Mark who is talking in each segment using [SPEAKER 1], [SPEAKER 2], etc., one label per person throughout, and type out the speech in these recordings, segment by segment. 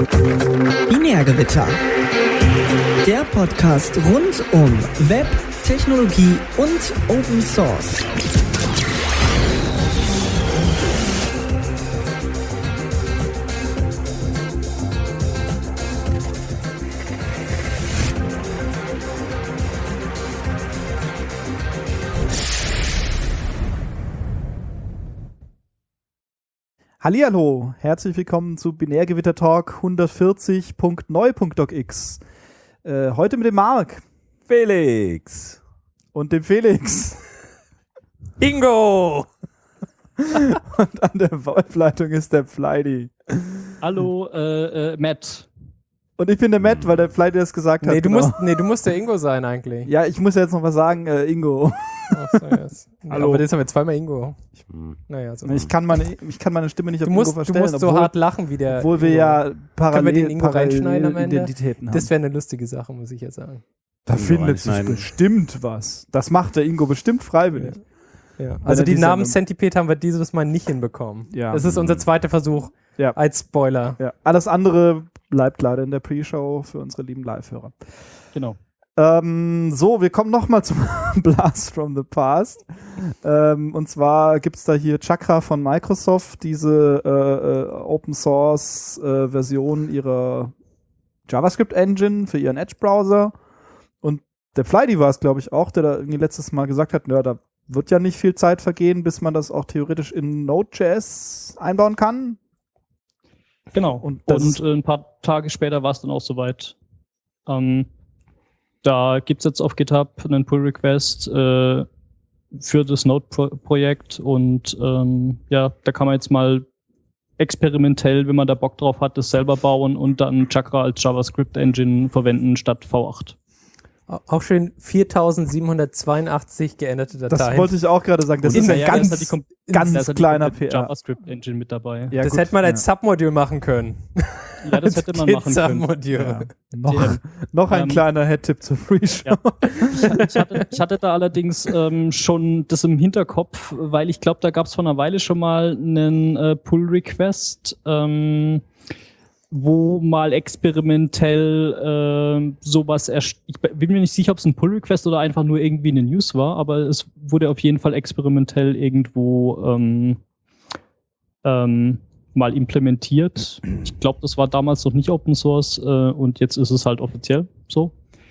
[SPEAKER 1] Binärgewitter. Der Podcast rund um Web, Technologie und Open Source.
[SPEAKER 2] Hallihallo, herzlich willkommen zu Binärgewitter Talk 140.neu.docx. Heute mit dem Marc.
[SPEAKER 3] Felix.
[SPEAKER 2] Und dem Felix.
[SPEAKER 4] Ingo!
[SPEAKER 2] Und an der Webleitung ist der Flighty.
[SPEAKER 4] Hallo, Matt.
[SPEAKER 2] Und ich bin der Matt, weil der Flighty das gesagt hat.
[SPEAKER 5] Du musst der Ingo sein eigentlich.
[SPEAKER 2] Ja, ich muss ja jetzt noch was sagen, Ingo.
[SPEAKER 5] Ach so, yes. Hallo. Aber jetzt haben wir zweimal Ingo. Naja, so.
[SPEAKER 2] Ich kann meine Stimme nicht auf Ingo verstellen.
[SPEAKER 5] Du musst so hart lachen wie der
[SPEAKER 2] Obwohl wir ja parallel
[SPEAKER 5] reinschneiden am Ende?
[SPEAKER 2] Identitäten haben.
[SPEAKER 5] Das wäre eine lustige Sache, muss ich jetzt sagen.
[SPEAKER 2] Da findet sich bestimmt was. Das macht der Ingo bestimmt freiwillig.
[SPEAKER 5] Ja. Also die Namens-Centipede haben wir dieses Mal nicht hinbekommen.
[SPEAKER 2] Ja.
[SPEAKER 5] Das ist unser zweiter Versuch als Spoiler.
[SPEAKER 2] Ja. Alles andere bleibt leider in der Pre-Show für unsere lieben Live-Hörer.
[SPEAKER 4] Genau.
[SPEAKER 2] So, wir kommen nochmal zum Blast from the Past. Und zwar gibt es da hier Chakra von Microsoft, diese Open-Source-Version ihrer JavaScript-Engine für ihren Edge-Browser. Und der Flighty war es, glaube ich, auch, der da irgendwie letztes Mal gesagt hat, ja, da wird ja nicht viel Zeit vergehen, bis man das auch theoretisch in Node.js einbauen kann.
[SPEAKER 4] Genau. Und ein paar Tage später war es dann auch soweit. Da gibt es jetzt auf GitHub einen Pull-Request für das Node-Projekt und da kann man jetzt mal experimentell, wenn man da Bock drauf hat, das selber bauen und dann Chakra als JavaScript-Engine verwenden statt V8.
[SPEAKER 5] Auch schön 4782 geänderte Dateien.
[SPEAKER 2] Das wollte ich auch gerade sagen. Das ist ein ganz kleiner PR.
[SPEAKER 4] JavaScript-Engine mit dabei.
[SPEAKER 2] Ja,
[SPEAKER 5] das
[SPEAKER 2] gut,
[SPEAKER 5] hätte man als Submodule machen können.
[SPEAKER 4] Ja, das hätte man machen können.
[SPEAKER 5] Submodule.
[SPEAKER 2] Ja. Noch ein kleiner Head-Tipp zur Pre-Show.
[SPEAKER 4] Ja. Ich hatte da allerdings schon das im Hinterkopf, weil ich glaube, da gab es vor einer Weile schon mal einen Pull-Request, wo mal experimentell sowas ich bin mir nicht sicher, ob es ein Pull-Request oder einfach nur irgendwie eine News war, aber es wurde auf jeden Fall experimentell irgendwo mal implementiert. Ich glaube, das war damals noch nicht Open Source und jetzt ist es halt offiziell so.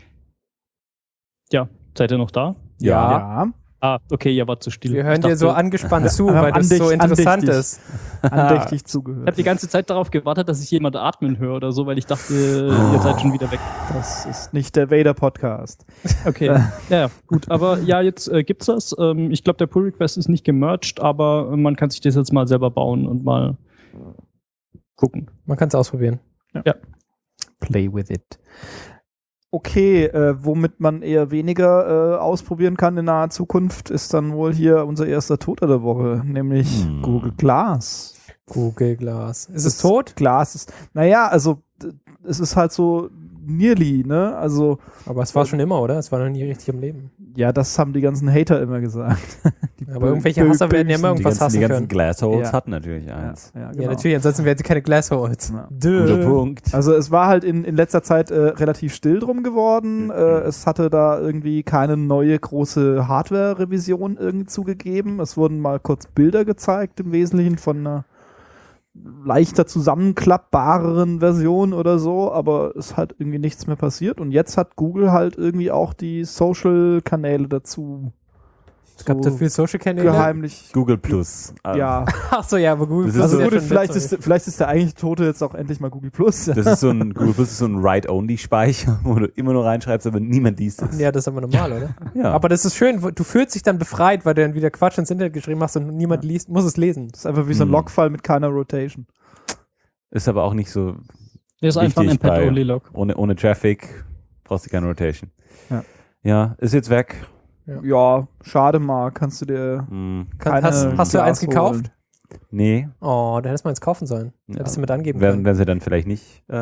[SPEAKER 4] Ja, seid ihr noch da?
[SPEAKER 2] Ja.
[SPEAKER 4] Ah, okay, ihr wart zu still.
[SPEAKER 5] Wir hören dir so angespannt zu, weil das so interessant ist.
[SPEAKER 2] Andächtig zugehört.
[SPEAKER 4] Ich habe die ganze Zeit darauf gewartet, dass ich jemand atmen höre oder so, weil ich dachte, ihr seid schon wieder weg.
[SPEAKER 2] Das ist nicht der Vader-Podcast.
[SPEAKER 4] Okay, ja, gut. Aber ja, jetzt gibt's das. Ich glaube, der Pull-Request ist nicht gemerged, aber man kann sich das jetzt mal selber bauen und mal gucken.
[SPEAKER 5] Man kann es ausprobieren.
[SPEAKER 4] Ja.
[SPEAKER 2] Play with it. Okay, womit man eher weniger ausprobieren kann in naher Zukunft, ist dann wohl hier unser erster Toter der Woche, nämlich Google Glass.
[SPEAKER 5] Google Glass. Ist es tot?
[SPEAKER 2] Glass ist, naja, also es ist halt so nearly, ne? Also,
[SPEAKER 5] aber es war schon immer, oder? Es war noch nie richtig im Leben.
[SPEAKER 2] Ja, das haben die ganzen Hater immer gesagt.
[SPEAKER 5] Aber irgendwelche Hasser werden ja immer irgendwas hassen können.
[SPEAKER 3] Die ganzen Glassholes hatten natürlich eins.
[SPEAKER 2] Ja, genau.
[SPEAKER 5] Ja, natürlich, ansonsten wären sie keine Glassholes.
[SPEAKER 2] Ja.
[SPEAKER 3] Guter Punkt.
[SPEAKER 2] Also es war halt in letzter Zeit relativ still drum geworden. Es hatte da irgendwie keine neue große Hardware-Revision irgendwie zugegeben. Es wurden mal kurz Bilder gezeigt, im Wesentlichen von einer leichter zusammenklappbareren Version oder so, aber es hat irgendwie nichts mehr passiert. Und jetzt hat Google halt irgendwie auch die Social-Kanäle dazu.
[SPEAKER 5] Es gab dafür Social-Kanäle?
[SPEAKER 2] Geheimlich.
[SPEAKER 3] Google Plus.
[SPEAKER 2] Ja.
[SPEAKER 5] Ach so, ja, aber Google Plus.
[SPEAKER 2] Also gut, vielleicht ist der eigentlich Tote jetzt auch endlich mal Google Plus.
[SPEAKER 3] Das ist Google Plus ist so ein Write-Only-Speicher, wo du immer nur reinschreibst, aber niemand liest es.
[SPEAKER 5] Ja, das ist aber normal, oder?
[SPEAKER 3] Ja.
[SPEAKER 5] Aber das ist schön, du fühlst dich dann befreit, weil du dann wieder Quatsch ins Internet geschrieben hast und niemand liest, muss es lesen.
[SPEAKER 2] Das ist einfach wie so ein Logfile mit keiner Rotation.
[SPEAKER 3] Ist aber auch nicht so
[SPEAKER 4] das ist einfach ein Pad-Only-Log.
[SPEAKER 3] Ohne Traffic brauchst du keine Rotation. Ja, ist jetzt weg.
[SPEAKER 2] Ja, schade mal. Kannst du dir
[SPEAKER 5] Hast du eins gekauft?
[SPEAKER 3] Nee.
[SPEAKER 5] Oh, da hättest du mal eins kaufen sollen.
[SPEAKER 3] Ja.
[SPEAKER 5] Hättest du mit angeben können.
[SPEAKER 3] Werden sie dann vielleicht nicht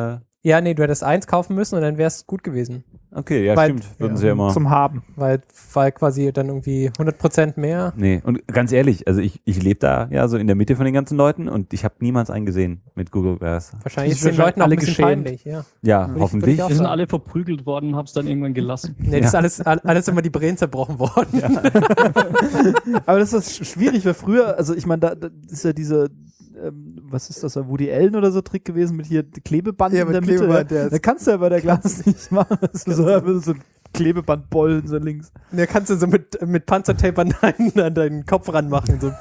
[SPEAKER 5] Ja, nee, du hättest 1 kaufen müssen und dann wäre es gut gewesen.
[SPEAKER 3] Okay, ja,
[SPEAKER 5] Weil-
[SPEAKER 3] stimmt. Würden sie ja immer.
[SPEAKER 2] Zum Haben.
[SPEAKER 5] Weil quasi dann irgendwie 100% mehr.
[SPEAKER 3] Nee, und ganz ehrlich, also ich lebe da ja so in der Mitte von den ganzen Leuten und ich habe niemals einen gesehen mit Google Glass.
[SPEAKER 5] Wahrscheinlich
[SPEAKER 2] Die
[SPEAKER 5] ist den
[SPEAKER 2] sind
[SPEAKER 5] Leuten auch ein
[SPEAKER 2] alle
[SPEAKER 5] bisschen
[SPEAKER 2] geschämt.
[SPEAKER 5] peinlich, ja.
[SPEAKER 3] Ja,
[SPEAKER 5] Würde ich
[SPEAKER 3] hoffentlich.
[SPEAKER 5] auch
[SPEAKER 4] Wir sind
[SPEAKER 5] sagen.
[SPEAKER 4] alle verprügelt worden und haben es dann irgendwann gelassen.
[SPEAKER 5] Nee, das ist alles immer die Brillen zerbrochen worden.
[SPEAKER 2] Aber das ist schwierig, weil früher, also ich meine, da ist ja diese, was ist das, Woody Allen oder so Trick gewesen mit hier Klebeband
[SPEAKER 5] Ja,
[SPEAKER 2] in der
[SPEAKER 5] mit
[SPEAKER 2] Mitte.
[SPEAKER 5] Klebeband, ja.
[SPEAKER 2] Da kannst du ja bei der Glas nicht machen. Das ist so ein Klebebandbollen so links.
[SPEAKER 5] Da kannst du so mit Panzertape an deinen Kopf ranmachen. So.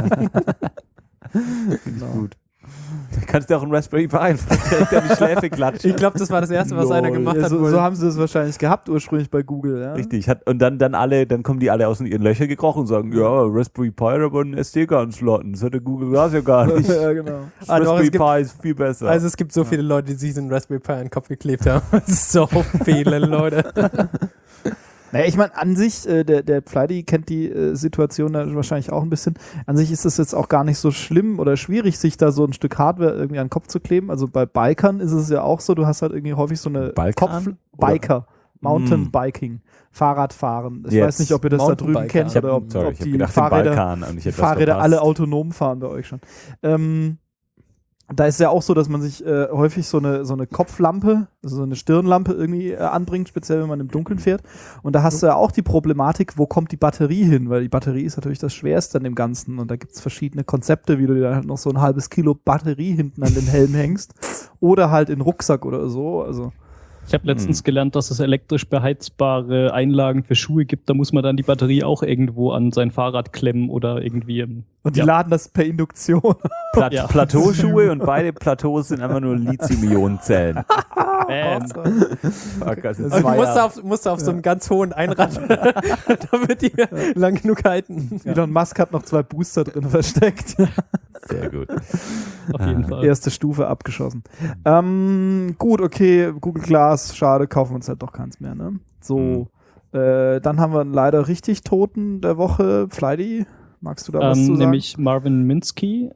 [SPEAKER 3] Gut. Da kannst du auch einen Raspberry Pi direkt an die Schläfe klatschen.
[SPEAKER 5] Ich glaube, das war das Erste, was einer gemacht
[SPEAKER 2] Ja,
[SPEAKER 5] hat.
[SPEAKER 2] so
[SPEAKER 5] wohl.
[SPEAKER 2] haben sie das wahrscheinlich gehabt ursprünglich bei Google. Ja?
[SPEAKER 3] Richtig. Und dann kommen die alle aus ihren Löchern gekrochen und sagen, ja, Raspberry Pi hat aber einen SD-Karten-Slot. Das hatte Google Glass ja gar nicht.
[SPEAKER 2] Ja, genau.
[SPEAKER 5] Ah, doch,
[SPEAKER 3] Raspberry
[SPEAKER 5] es gibt-
[SPEAKER 3] Pi ist viel besser.
[SPEAKER 5] Also es gibt so viele Leute, die sich so einen Raspberry Pi an den Kopf geklebt haben. So viele Leute.
[SPEAKER 2] Naja, ich meine, an sich, der Flighty kennt die Situation da wahrscheinlich auch ein bisschen. An sich ist es jetzt auch gar nicht so schlimm oder schwierig, sich da so ein Stück Hardware irgendwie an den Kopf zu kleben. Also bei Bikern ist es ja auch so, du hast halt irgendwie häufig so eine
[SPEAKER 3] Balkan?
[SPEAKER 2] Biker, Mountain
[SPEAKER 3] Mm.
[SPEAKER 2] Biking, Fahrradfahren. Ich
[SPEAKER 3] Jetzt.
[SPEAKER 2] weiß nicht, ob ihr das da drüben
[SPEAKER 5] Mountainbiker.
[SPEAKER 2] kennt
[SPEAKER 3] ich
[SPEAKER 2] oder ob
[SPEAKER 3] hab
[SPEAKER 2] die
[SPEAKER 3] gedacht,
[SPEAKER 2] Fahrräder,
[SPEAKER 3] den Balkan und ich
[SPEAKER 2] die
[SPEAKER 3] hätte das
[SPEAKER 2] Fahrräder
[SPEAKER 3] verpasst.
[SPEAKER 2] alle autonom fahren bei euch schon. Da ist ja auch so, dass man sich häufig so eine Kopflampe, also so eine Stirnlampe irgendwie anbringt, speziell wenn man im Dunkeln fährt. Und da hast du ja auch die Problematik, wo kommt die Batterie hin? Weil die Batterie ist natürlich das Schwerste an dem Ganzen. Und da gibt's verschiedene Konzepte, wie du dir dann halt noch so ein halbes Kilo Batterie hinten an den Helm hängst. Oder halt in den Rucksack oder so. Also
[SPEAKER 4] Ich habe letztens gelernt, dass es elektrisch beheizbare Einlagen für Schuhe gibt. Da muss man dann die Batterie auch irgendwo an sein Fahrrad klemmen oder irgendwie.
[SPEAKER 2] und die
[SPEAKER 4] Ja.
[SPEAKER 2] laden das per Induktion.
[SPEAKER 4] Ja.
[SPEAKER 3] Plateauschuhe und beide Plateaus sind einfach nur Lithium-Ionen-Zellen. Fuck, das ist
[SPEAKER 5] Also
[SPEAKER 3] zwei
[SPEAKER 5] du musst auf so einem ganz hohen Einrad, damit die lang genug halten.
[SPEAKER 2] Elon Musk hat noch 2 Booster drin versteckt.
[SPEAKER 3] Sehr gut.
[SPEAKER 4] Auf jeden Fall.
[SPEAKER 2] Erste Stufe abgeschossen. Gut, okay, Google Glass, schade, kaufen wir uns halt doch keins mehr, ne? So, dann haben wir einen leider richtig Toten der Woche. Flighty, magst du da was zu sagen?
[SPEAKER 4] Nämlich Marvin Minsky.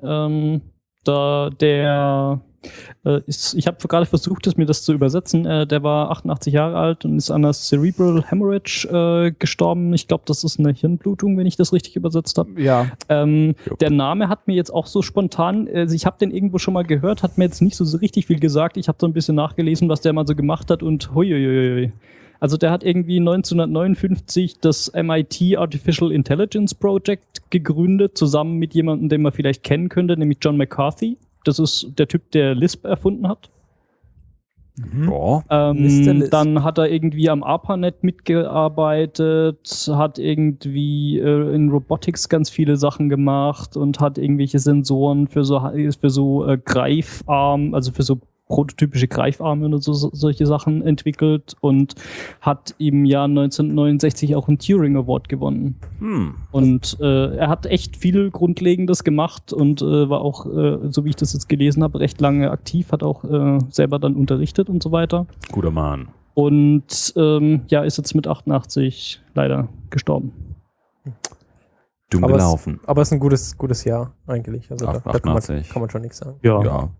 [SPEAKER 4] Ich habe gerade versucht, mir das zu übersetzen. Der war 88 Jahre alt und ist an einer Cerebral Hemorrhage gestorben. Ich glaube, das ist eine Hirnblutung, wenn ich das richtig übersetzt habe.
[SPEAKER 2] Ja,
[SPEAKER 4] Der Name hat mir jetzt auch so spontan, also ich habe den irgendwo schon mal gehört, hat mir jetzt nicht so richtig viel gesagt. Ich habe so ein bisschen nachgelesen, was der mal so gemacht hat und huiuiui. Also der hat irgendwie 1959 das MIT Artificial Intelligence Project gegründet, zusammen mit jemandem, den man vielleicht kennen könnte, nämlich John McCarthy. Das ist der Typ, der Lisp erfunden hat.
[SPEAKER 3] Ja.
[SPEAKER 5] Mr. Lisp.
[SPEAKER 4] Dann hat er irgendwie am ARPANET mitgearbeitet, hat irgendwie in Robotics ganz viele Sachen gemacht und hat irgendwelche Sensoren für so Greifarm, also für so prototypische Greifarme oder solche Sachen entwickelt und hat im Jahr 1969 auch einen Turing Award gewonnen. Und er hat echt viel Grundlegendes gemacht und war auch, so wie ich das jetzt gelesen habe, recht lange aktiv, hat auch selber dann unterrichtet und so weiter.
[SPEAKER 3] Guter Mann.
[SPEAKER 4] Und ist jetzt mit 88 leider gestorben.
[SPEAKER 3] Dumm
[SPEAKER 5] Aber
[SPEAKER 3] gelaufen.
[SPEAKER 5] Aber es ist ein gutes Jahr eigentlich. Also da kann man
[SPEAKER 3] 88.
[SPEAKER 5] schon nichts sagen.
[SPEAKER 3] Ja.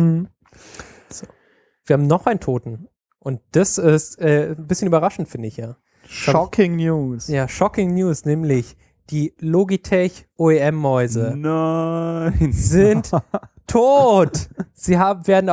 [SPEAKER 5] Wir haben noch einen Toten. Und das ist ein bisschen überraschend, finde ich ja.
[SPEAKER 2] Shocking News.
[SPEAKER 5] Ja, shocking News, nämlich die Logitech OEM-Mäuse
[SPEAKER 3] Nein.
[SPEAKER 5] sind tot. Sie hören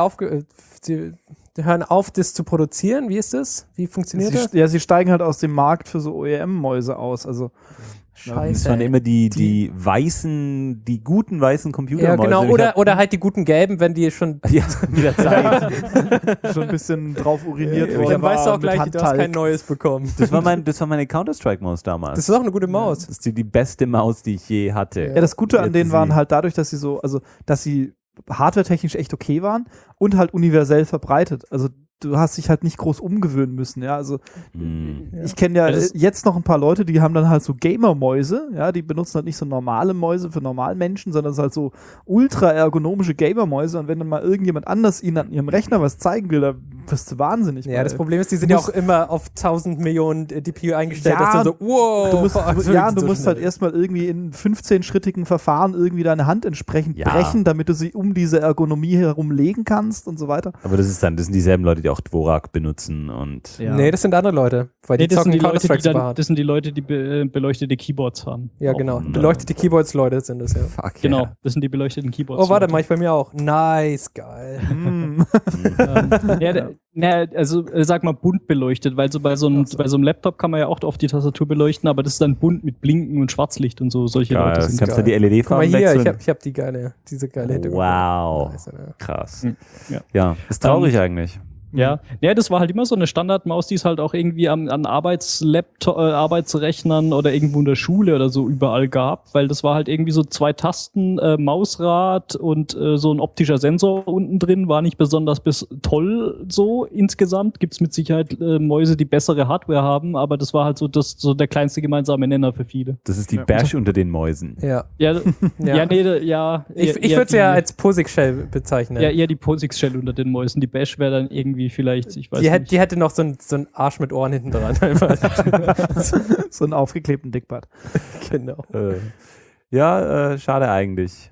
[SPEAKER 5] auf, das zu produzieren. Wie ist das? Wie funktioniert das?
[SPEAKER 2] Sie steigen halt aus dem Markt für so OEM-Mäuse aus. Also
[SPEAKER 3] Das waren immer die guten weißen
[SPEAKER 5] Ja,
[SPEAKER 3] Computermäuse.
[SPEAKER 5] genau. Oder halt die guten gelben, wenn die schon.
[SPEAKER 3] Ja, mit der Zeit.
[SPEAKER 2] schon ein bisschen drauf uriniert
[SPEAKER 3] Ja,
[SPEAKER 2] worden.
[SPEAKER 5] Dann weißt du auch
[SPEAKER 2] mit
[SPEAKER 5] gleich, du hast kein
[SPEAKER 2] Handteig.
[SPEAKER 5] neues bekommen.
[SPEAKER 3] Das war meine Counter-Strike-Maus damals.
[SPEAKER 5] Das ist auch eine gute Maus.
[SPEAKER 3] Das ist die beste Maus, die ich je hatte.
[SPEAKER 2] Ja, das Gute an
[SPEAKER 3] Jetzt
[SPEAKER 2] denen
[SPEAKER 3] sie-
[SPEAKER 2] waren halt dadurch, dass sie hardwaretechnisch echt okay waren und halt universell verbreitet. Also du hast dich halt nicht groß umgewöhnen müssen, ja, also
[SPEAKER 3] Hm.
[SPEAKER 2] ich kenne ja
[SPEAKER 4] Das-
[SPEAKER 2] jetzt noch ein paar Leute, die haben dann halt so Gamer-Mäuse, ja, die benutzen halt nicht so normale Mäuse für Normalmenschen, sondern es ist halt so ultra ergonomische Gamer-Mäuse und wenn dann mal irgendjemand anders ihnen an ihrem Rechner was zeigen will, da wirst du wahnsinnig.
[SPEAKER 5] Ja,
[SPEAKER 2] weil-
[SPEAKER 5] das Problem ist, die sind ja auch immer auf 1000 Millionen DPU eingestellt.
[SPEAKER 2] Ja,
[SPEAKER 5] dass du so, wow.
[SPEAKER 2] Du musst,
[SPEAKER 5] also
[SPEAKER 2] du
[SPEAKER 5] so
[SPEAKER 2] musst halt
[SPEAKER 5] schnell.
[SPEAKER 2] erstmal irgendwie in 15-schrittigen Verfahren irgendwie deine Hand entsprechend
[SPEAKER 3] Ja.
[SPEAKER 2] brechen, damit du sie um diese Ergonomie herum legen kannst und so weiter.
[SPEAKER 3] Aber das sind dieselben Leute, die auch Dvorak benutzen und
[SPEAKER 2] Ja.
[SPEAKER 5] Nee, das sind andere Leute, weil
[SPEAKER 4] Nee,
[SPEAKER 5] die
[SPEAKER 4] das sind
[SPEAKER 5] zocken
[SPEAKER 4] die Leute,
[SPEAKER 5] Counter-Strike super
[SPEAKER 4] dann,
[SPEAKER 5] hart.
[SPEAKER 4] das sind die Leute, die beleuchtete Keyboards haben.
[SPEAKER 5] Ja, genau.
[SPEAKER 3] no.
[SPEAKER 5] Beleuchtete Keyboards-Leute sind das, ja.
[SPEAKER 3] fuck
[SPEAKER 4] Genau,
[SPEAKER 3] yeah.
[SPEAKER 4] das sind die beleuchteten Keyboards.
[SPEAKER 5] Oh, warte, mach ich bei mir auch. Nice, geil.
[SPEAKER 2] Hm.
[SPEAKER 4] Also sag mal bunt beleuchtet, weil bei so einem Laptop kann man ja auch auf die Tastatur beleuchten, aber das ist dann bunt mit Blinken und Schwarzlicht und so. Solche
[SPEAKER 3] Geil,
[SPEAKER 4] Leute
[SPEAKER 3] das
[SPEAKER 4] sind
[SPEAKER 3] kannst du
[SPEAKER 5] geil.
[SPEAKER 3] die
[SPEAKER 5] Guck mal
[SPEAKER 3] LED-Farben
[SPEAKER 5] hier,
[SPEAKER 3] wechseln.
[SPEAKER 5] ich hab diese geile Hintergrund.
[SPEAKER 3] Wow.
[SPEAKER 5] Nice, oder?
[SPEAKER 3] Krass.
[SPEAKER 4] Ja.
[SPEAKER 3] Ja, ist traurig eigentlich.
[SPEAKER 4] Ja, das war halt immer so eine Standardmaus, die es halt auch irgendwie an Arbeitsrechnern oder irgendwo in der Schule oder so überall gab, weil das war halt irgendwie so 2 Tasten, Mausrad und so ein optischer Sensor unten drin, war nicht besonders toll so insgesamt. Gibt's mit Sicherheit Mäuse, die bessere Hardware haben, aber das war halt so der kleinste gemeinsame Nenner für viele.
[SPEAKER 3] Das ist die
[SPEAKER 2] Ja.
[SPEAKER 3] Bash unter den Mäusen.
[SPEAKER 5] Ja.
[SPEAKER 4] Ja,
[SPEAKER 5] Ja. Ich würde es ja als POSIX-Shell bezeichnen.
[SPEAKER 4] Ja, eher die POSIX-Shell unter den Mäusen. Die Bash wäre dann irgendwie vielleicht, ich weiß
[SPEAKER 5] die,
[SPEAKER 4] nicht.
[SPEAKER 5] die hätte noch so einen Arsch mit Ohren hinten dran. Einfach.
[SPEAKER 2] So einen aufgeklebten Dickbart.
[SPEAKER 5] Genau.
[SPEAKER 3] Schade eigentlich.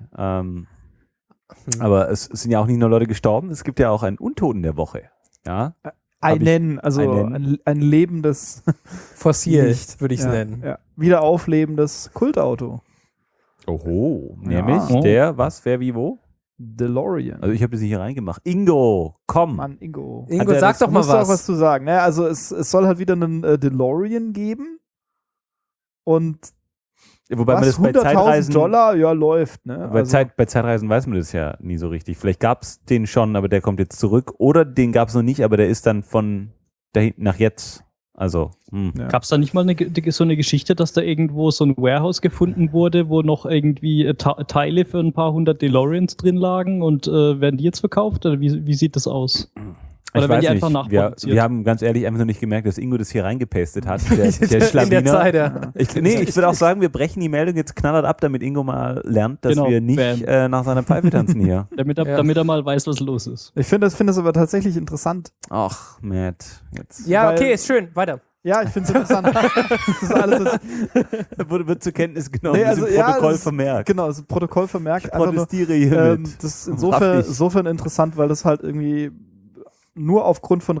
[SPEAKER 3] Aber es sind ja auch nicht nur Leute gestorben, es gibt ja auch einen Untoten der Woche. Ja,
[SPEAKER 2] Ein lebendes
[SPEAKER 5] Fossil,
[SPEAKER 2] Licht,
[SPEAKER 5] würde ich es nennen.
[SPEAKER 2] Ja. Wieder auflebendes Kultauto.
[SPEAKER 3] Oho, nämlich
[SPEAKER 4] Ja.
[SPEAKER 3] der, was, wer, wie, wo?
[SPEAKER 2] DeLorean.
[SPEAKER 3] Also ich habe das nicht hier reingemacht. Ingo, komm.
[SPEAKER 2] Mann, Ingo.
[SPEAKER 5] Ingo,
[SPEAKER 3] Hat er
[SPEAKER 5] sag
[SPEAKER 3] das-
[SPEAKER 5] doch mal
[SPEAKER 2] Musst du auch was
[SPEAKER 5] was.
[SPEAKER 2] zu sagen. Ne? Also es soll halt wieder einen DeLorean geben und
[SPEAKER 3] Wobei man
[SPEAKER 2] was,
[SPEAKER 3] das bei
[SPEAKER 2] 100.000
[SPEAKER 3] Zeitreisen,
[SPEAKER 2] $, ja, läuft. Ne?
[SPEAKER 3] bei,
[SPEAKER 2] Also,
[SPEAKER 3] bei Zeitreisen weiß man das ja nie so richtig. Vielleicht gab es den schon, aber der kommt jetzt zurück. Oder den gab es noch nicht, aber der ist dann von dahin nach jetzt. Also,
[SPEAKER 2] Ja.
[SPEAKER 4] Gab es da nicht mal so eine Geschichte, dass da irgendwo so ein Warehouse gefunden wurde, wo noch irgendwie Teile für ein paar hundert DeLoreans drin lagen und werden die jetzt verkauft? Oder wie sieht das aus? Oder
[SPEAKER 3] ich
[SPEAKER 4] werden
[SPEAKER 3] weiß
[SPEAKER 4] die
[SPEAKER 3] nicht.
[SPEAKER 4] einfach nachproduziert?
[SPEAKER 3] Wir haben ganz ehrlich einfach noch nicht gemerkt, dass Ingo das hier reingepastet hat. Der
[SPEAKER 5] In der
[SPEAKER 3] Schlawiner.
[SPEAKER 5] Zeit, ja.
[SPEAKER 3] Ich würde auch sagen, wir brechen die Meldung jetzt knallhart ab, damit Ingo mal lernt, dass
[SPEAKER 4] Genau,
[SPEAKER 3] wir nicht nach seiner Pfeife tanzen hier.
[SPEAKER 4] Damit
[SPEAKER 5] Ja.
[SPEAKER 4] er mal weiß, was los ist.
[SPEAKER 2] Ich finde das aber tatsächlich interessant.
[SPEAKER 3] Ach, Matt. Jetzt
[SPEAKER 5] Ja,
[SPEAKER 2] Weil-
[SPEAKER 5] okay, ist schön. Weiter.
[SPEAKER 2] Ja, ich finde es interessant. Das ist alles,
[SPEAKER 3] wird zur Kenntnis genommen,
[SPEAKER 2] Nee, also,
[SPEAKER 3] ist im
[SPEAKER 2] ja,
[SPEAKER 3] Protokoll
[SPEAKER 2] das-
[SPEAKER 3] vermerkt.
[SPEAKER 2] genau, das Protokoll vermerkt.
[SPEAKER 3] Ich
[SPEAKER 2] Einfach nur,
[SPEAKER 3] protestiere hiermit.
[SPEAKER 2] das ist
[SPEAKER 3] Haftig.
[SPEAKER 2] insofern interessant, weil das halt irgendwie nur aufgrund von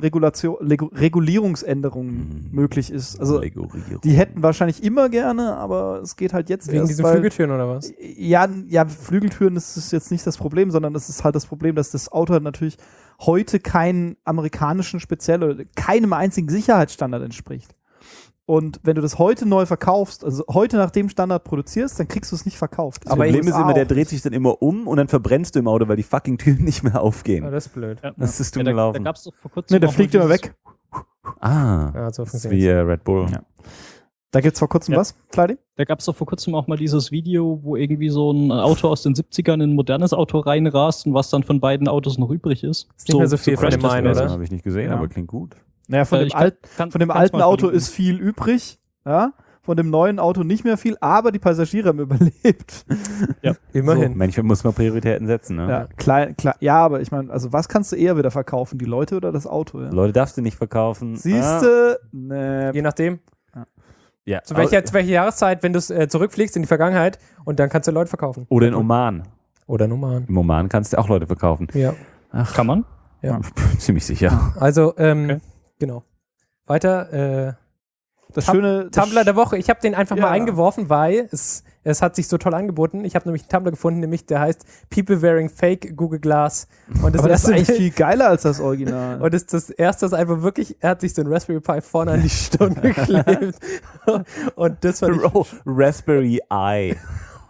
[SPEAKER 2] Regulierungsänderungen möglich ist. Also
[SPEAKER 3] Regulierung.
[SPEAKER 2] die hätten wahrscheinlich immer gerne, aber es geht halt jetzt
[SPEAKER 5] Wegen
[SPEAKER 2] erst,
[SPEAKER 5] diesen
[SPEAKER 2] weil,
[SPEAKER 5] Flügeltüren oder was?
[SPEAKER 2] ja, Flügeltüren ist jetzt nicht das Problem, sondern es ist halt das Problem, dass das Auto halt natürlich heute keinen amerikanischen oder keinem einzigen Sicherheitsstandard entspricht. Und wenn du das heute neu verkaufst, also heute nach dem Standard produzierst, dann kriegst du es nicht verkauft.
[SPEAKER 3] Das
[SPEAKER 5] Aber
[SPEAKER 3] Problem
[SPEAKER 2] in
[SPEAKER 3] ist
[SPEAKER 2] den
[SPEAKER 3] immer,
[SPEAKER 2] USA
[SPEAKER 3] der
[SPEAKER 2] auch
[SPEAKER 3] dreht
[SPEAKER 2] nicht.
[SPEAKER 3] sich dann immer um und dann verbrennst du im Auto, weil die fucking Türen nicht mehr aufgehen.
[SPEAKER 5] Oh, das ist blöd.
[SPEAKER 4] Ja.
[SPEAKER 3] Das ist dumm
[SPEAKER 4] Da
[SPEAKER 3] gelaufen.
[SPEAKER 4] gab es doch vor kurzem.
[SPEAKER 2] Nee, der
[SPEAKER 4] auch
[SPEAKER 2] fliegt
[SPEAKER 4] mal
[SPEAKER 2] immer
[SPEAKER 4] dieses-
[SPEAKER 2] weg.
[SPEAKER 3] Ah,
[SPEAKER 5] Ja, so
[SPEAKER 3] das ist
[SPEAKER 5] funktioniert
[SPEAKER 3] wie Red Bull.
[SPEAKER 2] Ja. Da gibt's vor kurzem
[SPEAKER 4] Ja.
[SPEAKER 2] was, Kleidi?
[SPEAKER 4] Da gab es doch vor kurzem auch mal dieses Video, wo irgendwie so ein Auto aus den 70ern in ein modernes Auto reinrast und was dann von beiden Autos noch übrig ist.
[SPEAKER 5] Ist nicht mehr so viel von dem einen,
[SPEAKER 3] Das
[SPEAKER 5] oder?
[SPEAKER 3] habe ich nicht gesehen,
[SPEAKER 2] Ja.
[SPEAKER 3] aber klingt gut.
[SPEAKER 2] Naja, von dem,
[SPEAKER 4] Ich
[SPEAKER 2] alten
[SPEAKER 4] kann's
[SPEAKER 2] alten
[SPEAKER 4] mal
[SPEAKER 2] Auto
[SPEAKER 4] verlinken.
[SPEAKER 2] ist viel übrig, ja. Von dem neuen Auto nicht mehr viel, aber die Passagiere haben überlebt.
[SPEAKER 5] Immerhin.
[SPEAKER 3] Manchmal muss man Prioritäten setzen. Ne?
[SPEAKER 2] Ja, klar, ja, aber ich meine, also was kannst du eher wieder verkaufen, die Leute oder das Auto? Ja?
[SPEAKER 3] Leute darfst du nicht verkaufen.
[SPEAKER 2] Siehste, ne,
[SPEAKER 5] Je nachdem.
[SPEAKER 3] Ja.
[SPEAKER 5] Zu welcher Jahreszeit, wenn du zurückfliegst in die Vergangenheit und dann kannst du Leute verkaufen.
[SPEAKER 3] Oder in Oman.
[SPEAKER 5] Oder Nummern.
[SPEAKER 3] Im Oman kannst du auch Leute verkaufen.
[SPEAKER 5] Ja.
[SPEAKER 4] Kann man?
[SPEAKER 3] Ziemlich sicher.
[SPEAKER 5] Also,
[SPEAKER 4] Okay.
[SPEAKER 5] genau. Weiter,
[SPEAKER 2] das Schöne, das
[SPEAKER 5] Tumblr der Woche. Ich habe den einfach
[SPEAKER 2] Ja.
[SPEAKER 5] mal eingeworfen, weil es hat sich so toll angeboten. Ich habe nämlich einen Tumblr gefunden, nämlich der heißt People Wearing Fake Google Glass. Und
[SPEAKER 2] aber das ist eigentlich
[SPEAKER 5] erste-
[SPEAKER 2] viel geiler als das Original.
[SPEAKER 5] Und das erste ist einfach wirklich, er hat sich so ein Raspberry Pi vorne an die Stirn geklebt. Und das fand ich
[SPEAKER 3] Raspberry Eye.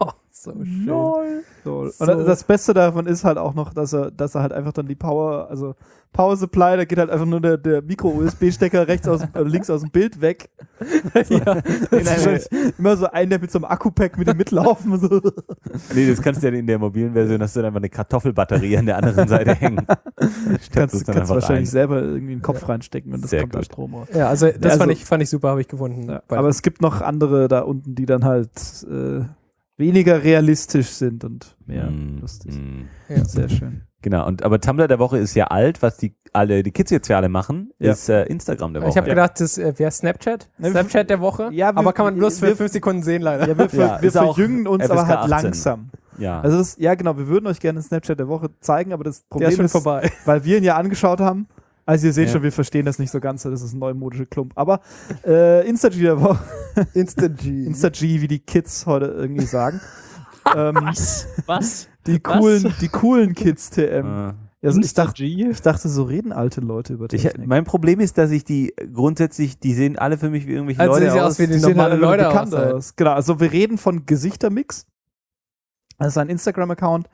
[SPEAKER 5] So schön.
[SPEAKER 2] So.
[SPEAKER 5] So.
[SPEAKER 2] Und das Beste davon ist halt auch noch, dass er halt einfach dann die Power Supply, da geht halt einfach nur der Micro-USB-Stecker links aus dem Bild weg.
[SPEAKER 5] Ja.
[SPEAKER 2] Das ist immer so einer mit so einem Akku-Pack mit dem Mitlaufen. So.
[SPEAKER 3] Nee, das kannst du ja in der mobilen Version, hast du dann einfach eine Kartoffelbatterie an der anderen Seite hängen.
[SPEAKER 2] Kannst wahrscheinlich selber irgendwie einen Kopf reinstecken und das
[SPEAKER 3] Sehr
[SPEAKER 2] kommt da
[SPEAKER 3] gut.
[SPEAKER 2] Strom raus.
[SPEAKER 5] Ja, also das
[SPEAKER 2] Also-
[SPEAKER 5] fand ich super, habe ich gefunden.
[SPEAKER 2] Ja, aber es gibt noch andere da unten, die dann halt weniger realistisch sind und mehr lustig.
[SPEAKER 5] Ja.
[SPEAKER 2] Sehr schön.
[SPEAKER 3] Genau, aber Tumblr der Woche ist ja alt, was die Kids jetzt ja alle machen,
[SPEAKER 2] Ja.
[SPEAKER 3] ist Instagram der Woche.
[SPEAKER 5] Ich habe gedacht, das wäre Snapchat.
[SPEAKER 2] Ne,
[SPEAKER 5] Snapchat der Woche.
[SPEAKER 2] Ja,
[SPEAKER 5] aber kann man bloß für
[SPEAKER 2] wir-
[SPEAKER 5] 5 Sekunden sehen, leider.
[SPEAKER 2] Ja, wir
[SPEAKER 3] ist auch
[SPEAKER 2] verjüngen uns
[SPEAKER 3] FSK
[SPEAKER 2] aber halt
[SPEAKER 3] 18.
[SPEAKER 2] langsam.
[SPEAKER 3] ja.
[SPEAKER 2] Also ja genau, wir würden euch gerne Snapchat der Woche zeigen, aber das
[SPEAKER 5] Der
[SPEAKER 2] Problem
[SPEAKER 5] ist schon
[SPEAKER 2] ist,
[SPEAKER 5] vorbei.
[SPEAKER 2] weil wir ihn ja angeschaut haben, also ihr seht
[SPEAKER 3] Ja.
[SPEAKER 2] schon, wir verstehen das nicht so ganz, das ist ein neumodischer Klump. Aber Insta-G der Woche,
[SPEAKER 5] Insta-G.
[SPEAKER 2] Insta-G, wie die Kids heute irgendwie sagen.
[SPEAKER 4] Was?
[SPEAKER 2] Die coolen Kids TM. Also ich
[SPEAKER 4] Insta-G?
[SPEAKER 2] dachte, so reden alte Leute über Technik.
[SPEAKER 3] Mein Problem ist, dass ich die grundsätzlich, die sehen alle für mich wie irgendwelche
[SPEAKER 5] Also
[SPEAKER 3] Leute
[SPEAKER 5] sehen sie
[SPEAKER 3] aus.
[SPEAKER 5] aus wie die
[SPEAKER 2] Die
[SPEAKER 5] sehen
[SPEAKER 2] normalen
[SPEAKER 5] alle Leute
[SPEAKER 2] bekannt
[SPEAKER 5] aus. Halt.
[SPEAKER 2] aus. Genau, also wir reden von Gesichtermix. Das ist ein Instagram-Account,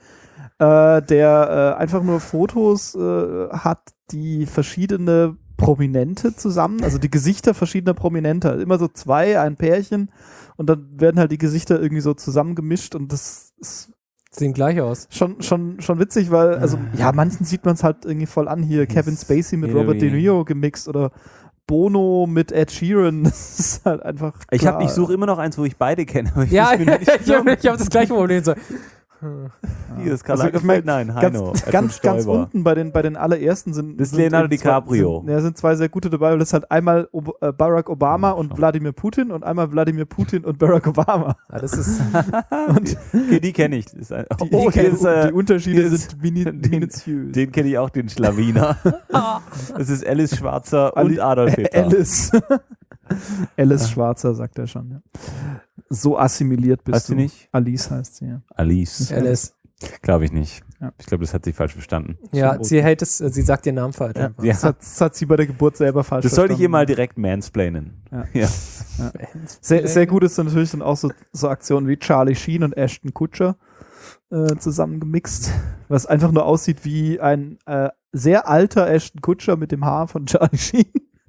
[SPEAKER 2] der einfach nur Fotos hat, die verschiedene Prominente zusammen, also die Gesichter verschiedener Prominente, immer so ein Pärchen und dann werden halt die Gesichter irgendwie so zusammengemischt und das ist
[SPEAKER 5] Sehen gleich aus.
[SPEAKER 2] schon witzig, weil, also ja, manchen sieht man es halt irgendwie voll an hier, Kevin Spacey mit Robert De Niro gemixt oder Bono mit Ed Sheeran, das ist halt einfach
[SPEAKER 3] Ich
[SPEAKER 2] klar.
[SPEAKER 3] suche immer noch eins, wo ich beide kenne. Aber
[SPEAKER 5] Ja,
[SPEAKER 3] bin nicht
[SPEAKER 5] ich hab das gleiche Problem. So.
[SPEAKER 3] Dieses
[SPEAKER 2] Also,
[SPEAKER 3] Karl
[SPEAKER 2] ich mein,
[SPEAKER 3] nein, Heino.
[SPEAKER 2] ganz unten bei den allerersten sind
[SPEAKER 3] Das ist
[SPEAKER 2] sind
[SPEAKER 3] Leonardo
[SPEAKER 2] eben zwei-
[SPEAKER 3] DiCaprio.
[SPEAKER 2] sind zwei sehr gute dabei, weil das ist halt einmal Barack Obama und Wladimir Putin und einmal Wladimir Putin und Barack Obama.
[SPEAKER 5] Ja, das ist
[SPEAKER 3] Okay, die kenne ich. Das ist
[SPEAKER 2] Die Unterschiede
[SPEAKER 3] hier ist-
[SPEAKER 2] sind minutiös.
[SPEAKER 3] den kenne ich auch, den Schlawiner. Das ist Alice Schwarzer und Adolf Hitler.
[SPEAKER 2] Alice. Alice Schwarzer, sagt er schon. Ja. So assimiliert bist
[SPEAKER 3] Heißt
[SPEAKER 2] du.
[SPEAKER 3] sie nicht?
[SPEAKER 2] Alice heißt sie, ja.
[SPEAKER 3] Alice.
[SPEAKER 5] Alice.
[SPEAKER 3] Glaube ich nicht.
[SPEAKER 2] Ja.
[SPEAKER 3] Ich glaube, das hat sie falsch verstanden.
[SPEAKER 5] Ja, sie hält es, sie sagt ihren Namen falsch. einfach.
[SPEAKER 3] Ja.
[SPEAKER 2] Das hat sie bei der Geburt selber falsch
[SPEAKER 3] Das sollte ich ihr
[SPEAKER 2] verstanden.
[SPEAKER 3] mal direkt mansplainen.
[SPEAKER 2] Ja.
[SPEAKER 3] Ja.
[SPEAKER 2] Sehr, sehr gut ist dann natürlich dann auch so Aktionen wie Charlie Sheen und Ashton Kutcher zusammengemixt, was einfach nur aussieht wie ein sehr alter Ashton Kutcher mit dem Haar von Charlie Sheen.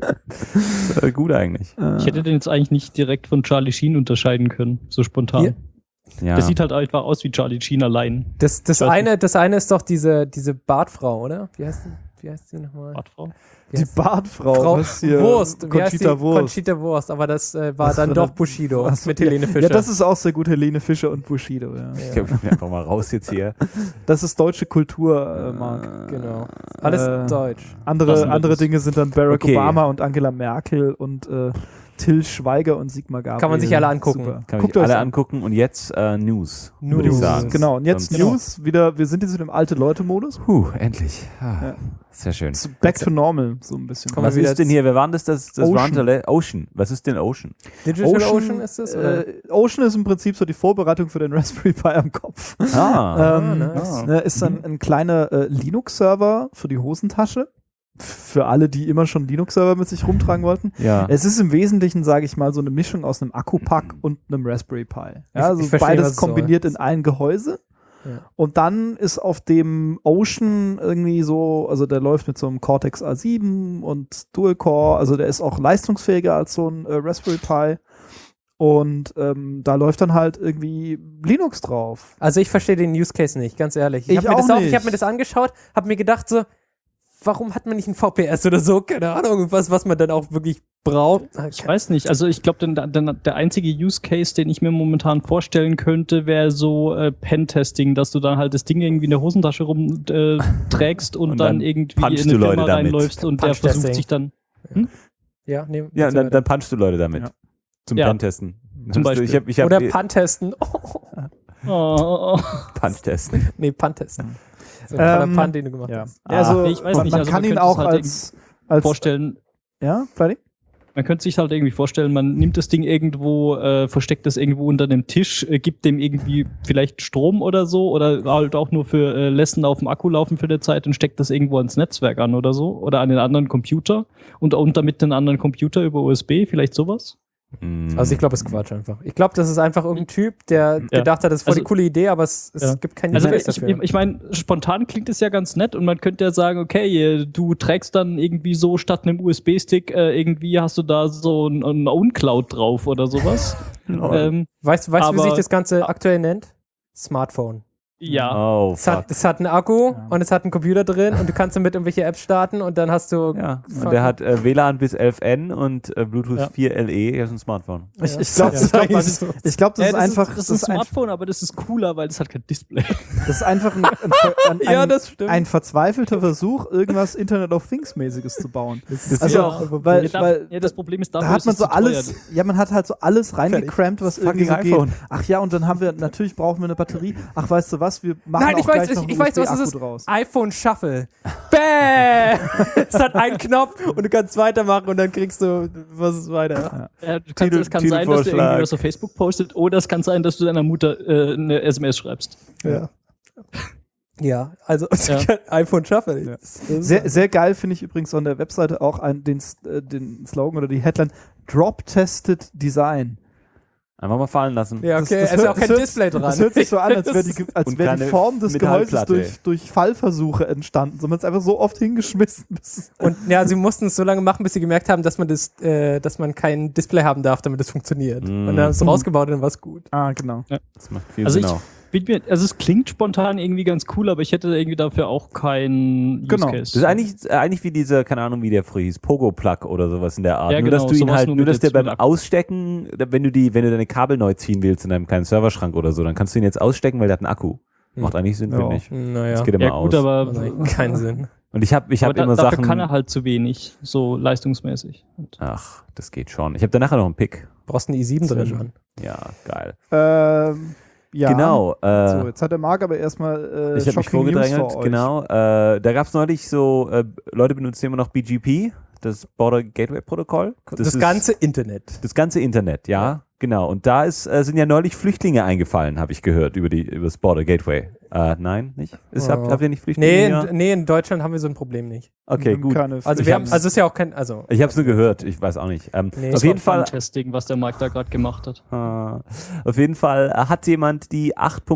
[SPEAKER 3] Gut eigentlich.
[SPEAKER 4] Ich hätte den jetzt eigentlich nicht direkt von Charlie Sheen unterscheiden können, so spontan.
[SPEAKER 5] Hier?
[SPEAKER 3] Ja.
[SPEAKER 4] Der sieht halt einfach aus wie Charlie Sheen allein.
[SPEAKER 5] Das eine ist doch diese Bartfrau, oder? Wie heißt die nochmal?
[SPEAKER 4] Bartfrau.
[SPEAKER 2] Die Bartfrau, was hier?
[SPEAKER 5] Wurst. Wie heißt die?
[SPEAKER 2] Conchita Wurst.
[SPEAKER 5] Conchita Wurst, aber das war
[SPEAKER 2] Was
[SPEAKER 5] dann
[SPEAKER 2] war
[SPEAKER 5] doch
[SPEAKER 2] das?
[SPEAKER 5] Bushido
[SPEAKER 2] Ach so,
[SPEAKER 5] mit Helene Fischer.
[SPEAKER 2] Ja, das ist auch sehr gut, Helene Fischer und Bushido. Ja.
[SPEAKER 3] Ich glaube, ich bin einfach mal raus jetzt hier.
[SPEAKER 2] Das ist deutsche Kultur, Marc.
[SPEAKER 5] Genau. Alles Deutsch.
[SPEAKER 2] Andere Dinge sind dann Barack
[SPEAKER 3] Okay.
[SPEAKER 2] Obama und Angela Merkel und Till Schweiger und Sigmar Gabriel.
[SPEAKER 5] Kann man sich alle angucken.
[SPEAKER 2] Super.
[SPEAKER 3] Kann
[SPEAKER 2] Guckt
[SPEAKER 3] man
[SPEAKER 2] euch
[SPEAKER 3] sich alle
[SPEAKER 2] an.
[SPEAKER 3] angucken. Und jetzt News, würde ich
[SPEAKER 5] News.
[SPEAKER 3] sagen.
[SPEAKER 2] Genau, und jetzt
[SPEAKER 3] Sonst-
[SPEAKER 2] News, wieder, wir sind jetzt in dem Alte-Leute-Modus.
[SPEAKER 3] Endlich.
[SPEAKER 2] Ja.
[SPEAKER 3] Sehr schön.
[SPEAKER 2] So Back to normal, so ein bisschen.
[SPEAKER 5] Komm mal
[SPEAKER 3] Was
[SPEAKER 5] wieder
[SPEAKER 3] ist denn hier? Wer war denn das
[SPEAKER 2] Ocean.
[SPEAKER 3] Warntele? Ocean. Was ist denn Ocean?
[SPEAKER 5] Digital Ocean ist das? Oder?
[SPEAKER 2] Ocean ist im Prinzip so die Vorbereitung für den Raspberry Pi am Kopf.
[SPEAKER 5] nice.
[SPEAKER 2] Ist dann ein kleiner Linux-Server für die Hosentasche. Für alle, die immer schon Linux-Server mit sich rumtragen wollten.
[SPEAKER 3] Ja.
[SPEAKER 2] Es ist im Wesentlichen, sage ich mal, so eine Mischung aus einem Akku-Pack und einem Raspberry Pi. Ja, also
[SPEAKER 5] ich verstehe, was
[SPEAKER 2] beides
[SPEAKER 5] es
[SPEAKER 2] kombiniert
[SPEAKER 5] soll.
[SPEAKER 2] in ein Gehäuse.
[SPEAKER 5] Ja.
[SPEAKER 2] Und dann ist auf dem Ocean irgendwie so, also der läuft mit so einem Cortex A7 und Dual-Core, also der ist auch leistungsfähiger als so ein Raspberry Pi. Und da läuft dann halt irgendwie Linux drauf.
[SPEAKER 5] Also ich verstehe den Use Case nicht, ganz ehrlich.
[SPEAKER 2] Ich auch nicht.
[SPEAKER 5] Ich habe mir das angeschaut, habe mir gedacht so, warum hat man nicht ein VPS oder so? Keine Ahnung, was man dann auch wirklich braucht.
[SPEAKER 4] Ich weiß nicht, also ich glaube, der einzige Use Case, den ich mir momentan vorstellen könnte, wäre so Pentesting, dass du dann halt das Ding irgendwie in der Hosentasche rumträgst und dann
[SPEAKER 3] dann
[SPEAKER 4] irgendwie
[SPEAKER 3] punchst
[SPEAKER 4] in eine
[SPEAKER 3] du Leute
[SPEAKER 4] Firma
[SPEAKER 3] damit.
[SPEAKER 4] reinläufst und der
[SPEAKER 5] Punch-Testing.
[SPEAKER 4] versucht sich dann
[SPEAKER 5] Ja, nee,
[SPEAKER 3] Ja, und dann punchst du Leute damit.
[SPEAKER 2] Ja.
[SPEAKER 3] Zum
[SPEAKER 4] Ja.
[SPEAKER 3] Pentesten.
[SPEAKER 4] Zum Beispiel.
[SPEAKER 3] Ich hab
[SPEAKER 5] oder Punt-Testen.
[SPEAKER 4] oh.
[SPEAKER 3] Punch-Testen.
[SPEAKER 5] Nee, Punt-Testen. So ein toller
[SPEAKER 2] Ähm,
[SPEAKER 5] Punt, den du gemacht
[SPEAKER 2] Ja.
[SPEAKER 5] hast.
[SPEAKER 2] Also,
[SPEAKER 4] ich weiß
[SPEAKER 2] man,
[SPEAKER 4] nicht,
[SPEAKER 2] man
[SPEAKER 4] also
[SPEAKER 2] kann
[SPEAKER 4] man
[SPEAKER 2] ihn
[SPEAKER 4] könnte
[SPEAKER 2] auch
[SPEAKER 4] es halt
[SPEAKER 2] als
[SPEAKER 4] vorstellen.
[SPEAKER 2] ja, Freddy?
[SPEAKER 4] Man könnte sich halt irgendwie vorstellen, man nimmt das Ding irgendwo, versteckt das irgendwo unter einem Tisch, gibt dem irgendwie vielleicht Strom oder so oder halt auch nur für Lessen auf dem Akku laufen für eine Zeit und steckt das irgendwo ans Netzwerk an oder so oder an den anderen Computer und damit den anderen Computer über USB, vielleicht sowas.
[SPEAKER 5] Also ich glaube, es ist Quatsch einfach. Ich glaube, das ist einfach irgendein Typ, der gedacht hat, das ist voll die coole Idee, aber es gibt keinen
[SPEAKER 4] Also
[SPEAKER 5] Use dafür.
[SPEAKER 4] ich meine, spontan klingt es ja ganz nett und man könnte ja sagen, okay, du trägst dann irgendwie so statt einem USB-Stick irgendwie hast du da so ein OwnCloud drauf oder sowas.
[SPEAKER 5] Weißt du, wie sich das Ganze aktuell nennt? Smartphone.
[SPEAKER 4] Ja.
[SPEAKER 3] Oh,
[SPEAKER 5] Es hat einen Akku und es hat einen Computer drin und du kannst damit irgendwelche Apps starten und dann hast du...
[SPEAKER 3] Ja, und der hat WLAN bis 11N und Bluetooth 4 LE, er ist ein Smartphone.
[SPEAKER 2] Ich glaube, das ist einfach.
[SPEAKER 4] Das ist ein Smartphone, aber das ist cooler, weil das hat kein Display.
[SPEAKER 2] Das ist einfach
[SPEAKER 5] das stimmt.
[SPEAKER 2] ein verzweifelter Versuch, irgendwas Internet of Things mäßiges zu bauen.
[SPEAKER 4] Das Problem ist,
[SPEAKER 2] da hat man so alles, man hat halt so alles reingecrampt, was irgendwie so geht. Ach ja, und dann natürlich brauchen wir eine Batterie. Ach, weißt du was, wir machen
[SPEAKER 5] Nein,
[SPEAKER 2] auch gleich noch einen USB-Akku draus.
[SPEAKER 5] iPhone Shuffle. Bäh! Es hat einen Knopf und du kannst weitermachen und dann kriegst du was weiter.
[SPEAKER 4] Ja, es kann sein, dass du irgendwie was auf Facebook postet oder es kann sein, dass du deiner Mutter eine SMS schreibst.
[SPEAKER 5] Ja, also iPhone Shuffle.
[SPEAKER 2] Ja. Sehr, sehr geil finde ich übrigens an der Webseite auch den Slogan oder die Headline Drop-Tested Design.
[SPEAKER 3] Einfach mal fallen lassen.
[SPEAKER 5] Ja, okay, es ist auch kein Display dran.
[SPEAKER 2] Das hört sich so an, als wäre die Form des Gehäuses durch Fallversuche entstanden. So, man es einfach so oft hingeschmissen.
[SPEAKER 5] Und ja, sie mussten es so lange machen, bis sie gemerkt haben, dass man kein Display haben darf, damit es funktioniert. Und dann haben sie es rausgebaut und dann war es gut.
[SPEAKER 2] Ah, genau.
[SPEAKER 4] Ja.
[SPEAKER 3] Das macht viel Sinn auch.
[SPEAKER 4] Es klingt spontan irgendwie ganz cool, aber ich hätte irgendwie dafür auch keinen Use Case.
[SPEAKER 3] Das ist eigentlich wie dieser, keine Ahnung, wie der früher hieß, Pogo-Plug oder sowas in der Art.
[SPEAKER 4] Ja,
[SPEAKER 3] nur,
[SPEAKER 4] genau,
[SPEAKER 3] dass du ihn halt, nur dass der beim
[SPEAKER 4] Akku.
[SPEAKER 3] Ausstecken, wenn du deine Kabel neu ziehen willst in deinem kleinen Serverschrank oder so, dann kannst du ihn jetzt ausstecken, weil der hat einen Akku. Macht eigentlich Sinn, finde ich.
[SPEAKER 5] Naja.
[SPEAKER 3] Das geht immer
[SPEAKER 4] gut,
[SPEAKER 3] aus.
[SPEAKER 4] aber
[SPEAKER 5] keinen Sinn.
[SPEAKER 3] Und ich hab immer
[SPEAKER 4] dafür
[SPEAKER 3] Sachen.
[SPEAKER 4] kann er halt zu wenig, so leistungsmäßig.
[SPEAKER 3] Ach, das geht schon. Ich habe da nachher noch einen Pick.
[SPEAKER 5] Brauchst einen i7 drin, Mann.
[SPEAKER 3] Ja, geil.
[SPEAKER 2] Ja.
[SPEAKER 3] Genau.
[SPEAKER 2] So, jetzt hat der Marc aber erstmal
[SPEAKER 3] ich habe mich vorgedrängelt. Genau. Da gab es neulich so, Leute benutzen immer noch BGP, das Border Gateway Protokoll.
[SPEAKER 5] Das ganze Internet.
[SPEAKER 3] Das ganze Internet, ja. Genau. Und da sind ja neulich Flüchtlinge eingefallen, habe ich gehört, über das Border Gateway. Nein, nicht? Habt ihr nicht Flüchtlinge?
[SPEAKER 5] Nee, in Deutschland haben wir so ein ein Problem.
[SPEAKER 3] Okay, gut.
[SPEAKER 5] Also ist ja auch kein,
[SPEAKER 3] ich habe es nur gehört, ich weiß auch nicht. Auf jeden Fall
[SPEAKER 4] Testing, was der Marc da gerade gemacht hat.
[SPEAKER 3] Auf jeden Fall hat jemand die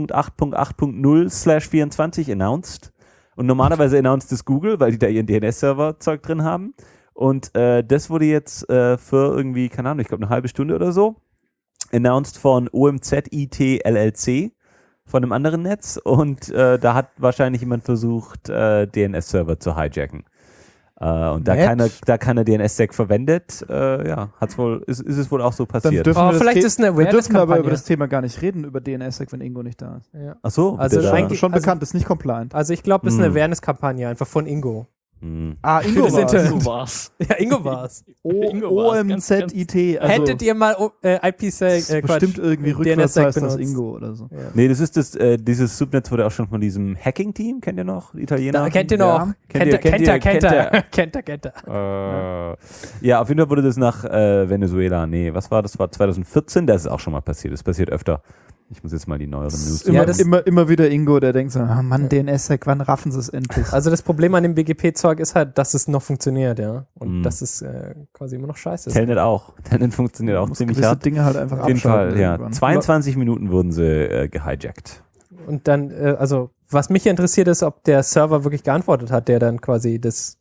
[SPEAKER 3] 8.8.8.0/24 announced. Und normalerweise announced es Google, weil die da ihren DNS-Server-Zeug drin haben. Und das wurde jetzt für irgendwie, keine Ahnung, ich glaube eine halbe Stunde oder so, announced von OMZ-IT LLC, von einem anderen Netz. Und da hat wahrscheinlich jemand versucht, DNS-Server zu hijacken. Und da keiner DNS-Sec verwendet, ist es wohl auch so passiert.
[SPEAKER 5] Vielleicht ist eine
[SPEAKER 2] wir dürfen aber
[SPEAKER 5] Awareness-Kampagne.
[SPEAKER 2] über das Thema gar nicht reden, über DNS-Sec, wenn Ingo nicht da ist.
[SPEAKER 5] Ja.
[SPEAKER 3] Ach so,
[SPEAKER 5] Also
[SPEAKER 2] Das schon bekannt, ist nicht compliant.
[SPEAKER 5] Also ich glaube, das ist eine Awareness-Kampagne einfach von Ingo.
[SPEAKER 2] Ah, Ingo
[SPEAKER 4] Ingo war's.
[SPEAKER 5] Ja, Ingo war's.
[SPEAKER 2] OMZIT. Also
[SPEAKER 5] Hättet ihr mal IPsec,
[SPEAKER 2] bestimmt irgendwie rückwärts heißt das Ingo oder so.
[SPEAKER 5] Ja.
[SPEAKER 3] Nee, das ist dieses Subnetz wurde auch schon von diesem Hacking-Team, kennt ihr noch? Italiener?
[SPEAKER 5] Kennt ihr noch? Kennt er.
[SPEAKER 3] Ja, auf jeden Fall wurde das nach Venezuela, was war das? Das war 2014, das ist auch schon mal passiert, das passiert öfter. Ich muss jetzt mal die neueren News
[SPEAKER 2] immer wieder Ingo, der denkt so, Mann, DNS-Sec, wann raffen sie es endlich?
[SPEAKER 5] Also das Problem an dem BGP-Zeug ist halt, dass es noch funktioniert, ja. Und dass es quasi immer noch scheiße ist.
[SPEAKER 3] Telnet auch. Telnet funktioniert auch ziemlich hart.
[SPEAKER 2] Dinge halt einfach
[SPEAKER 3] auf jeden Fall, ja.
[SPEAKER 2] irgendwann.
[SPEAKER 3] 22 Minuten wurden sie gehijackt.
[SPEAKER 5] Und dann, was mich interessiert ist, ob der Server wirklich geantwortet hat, der dann quasi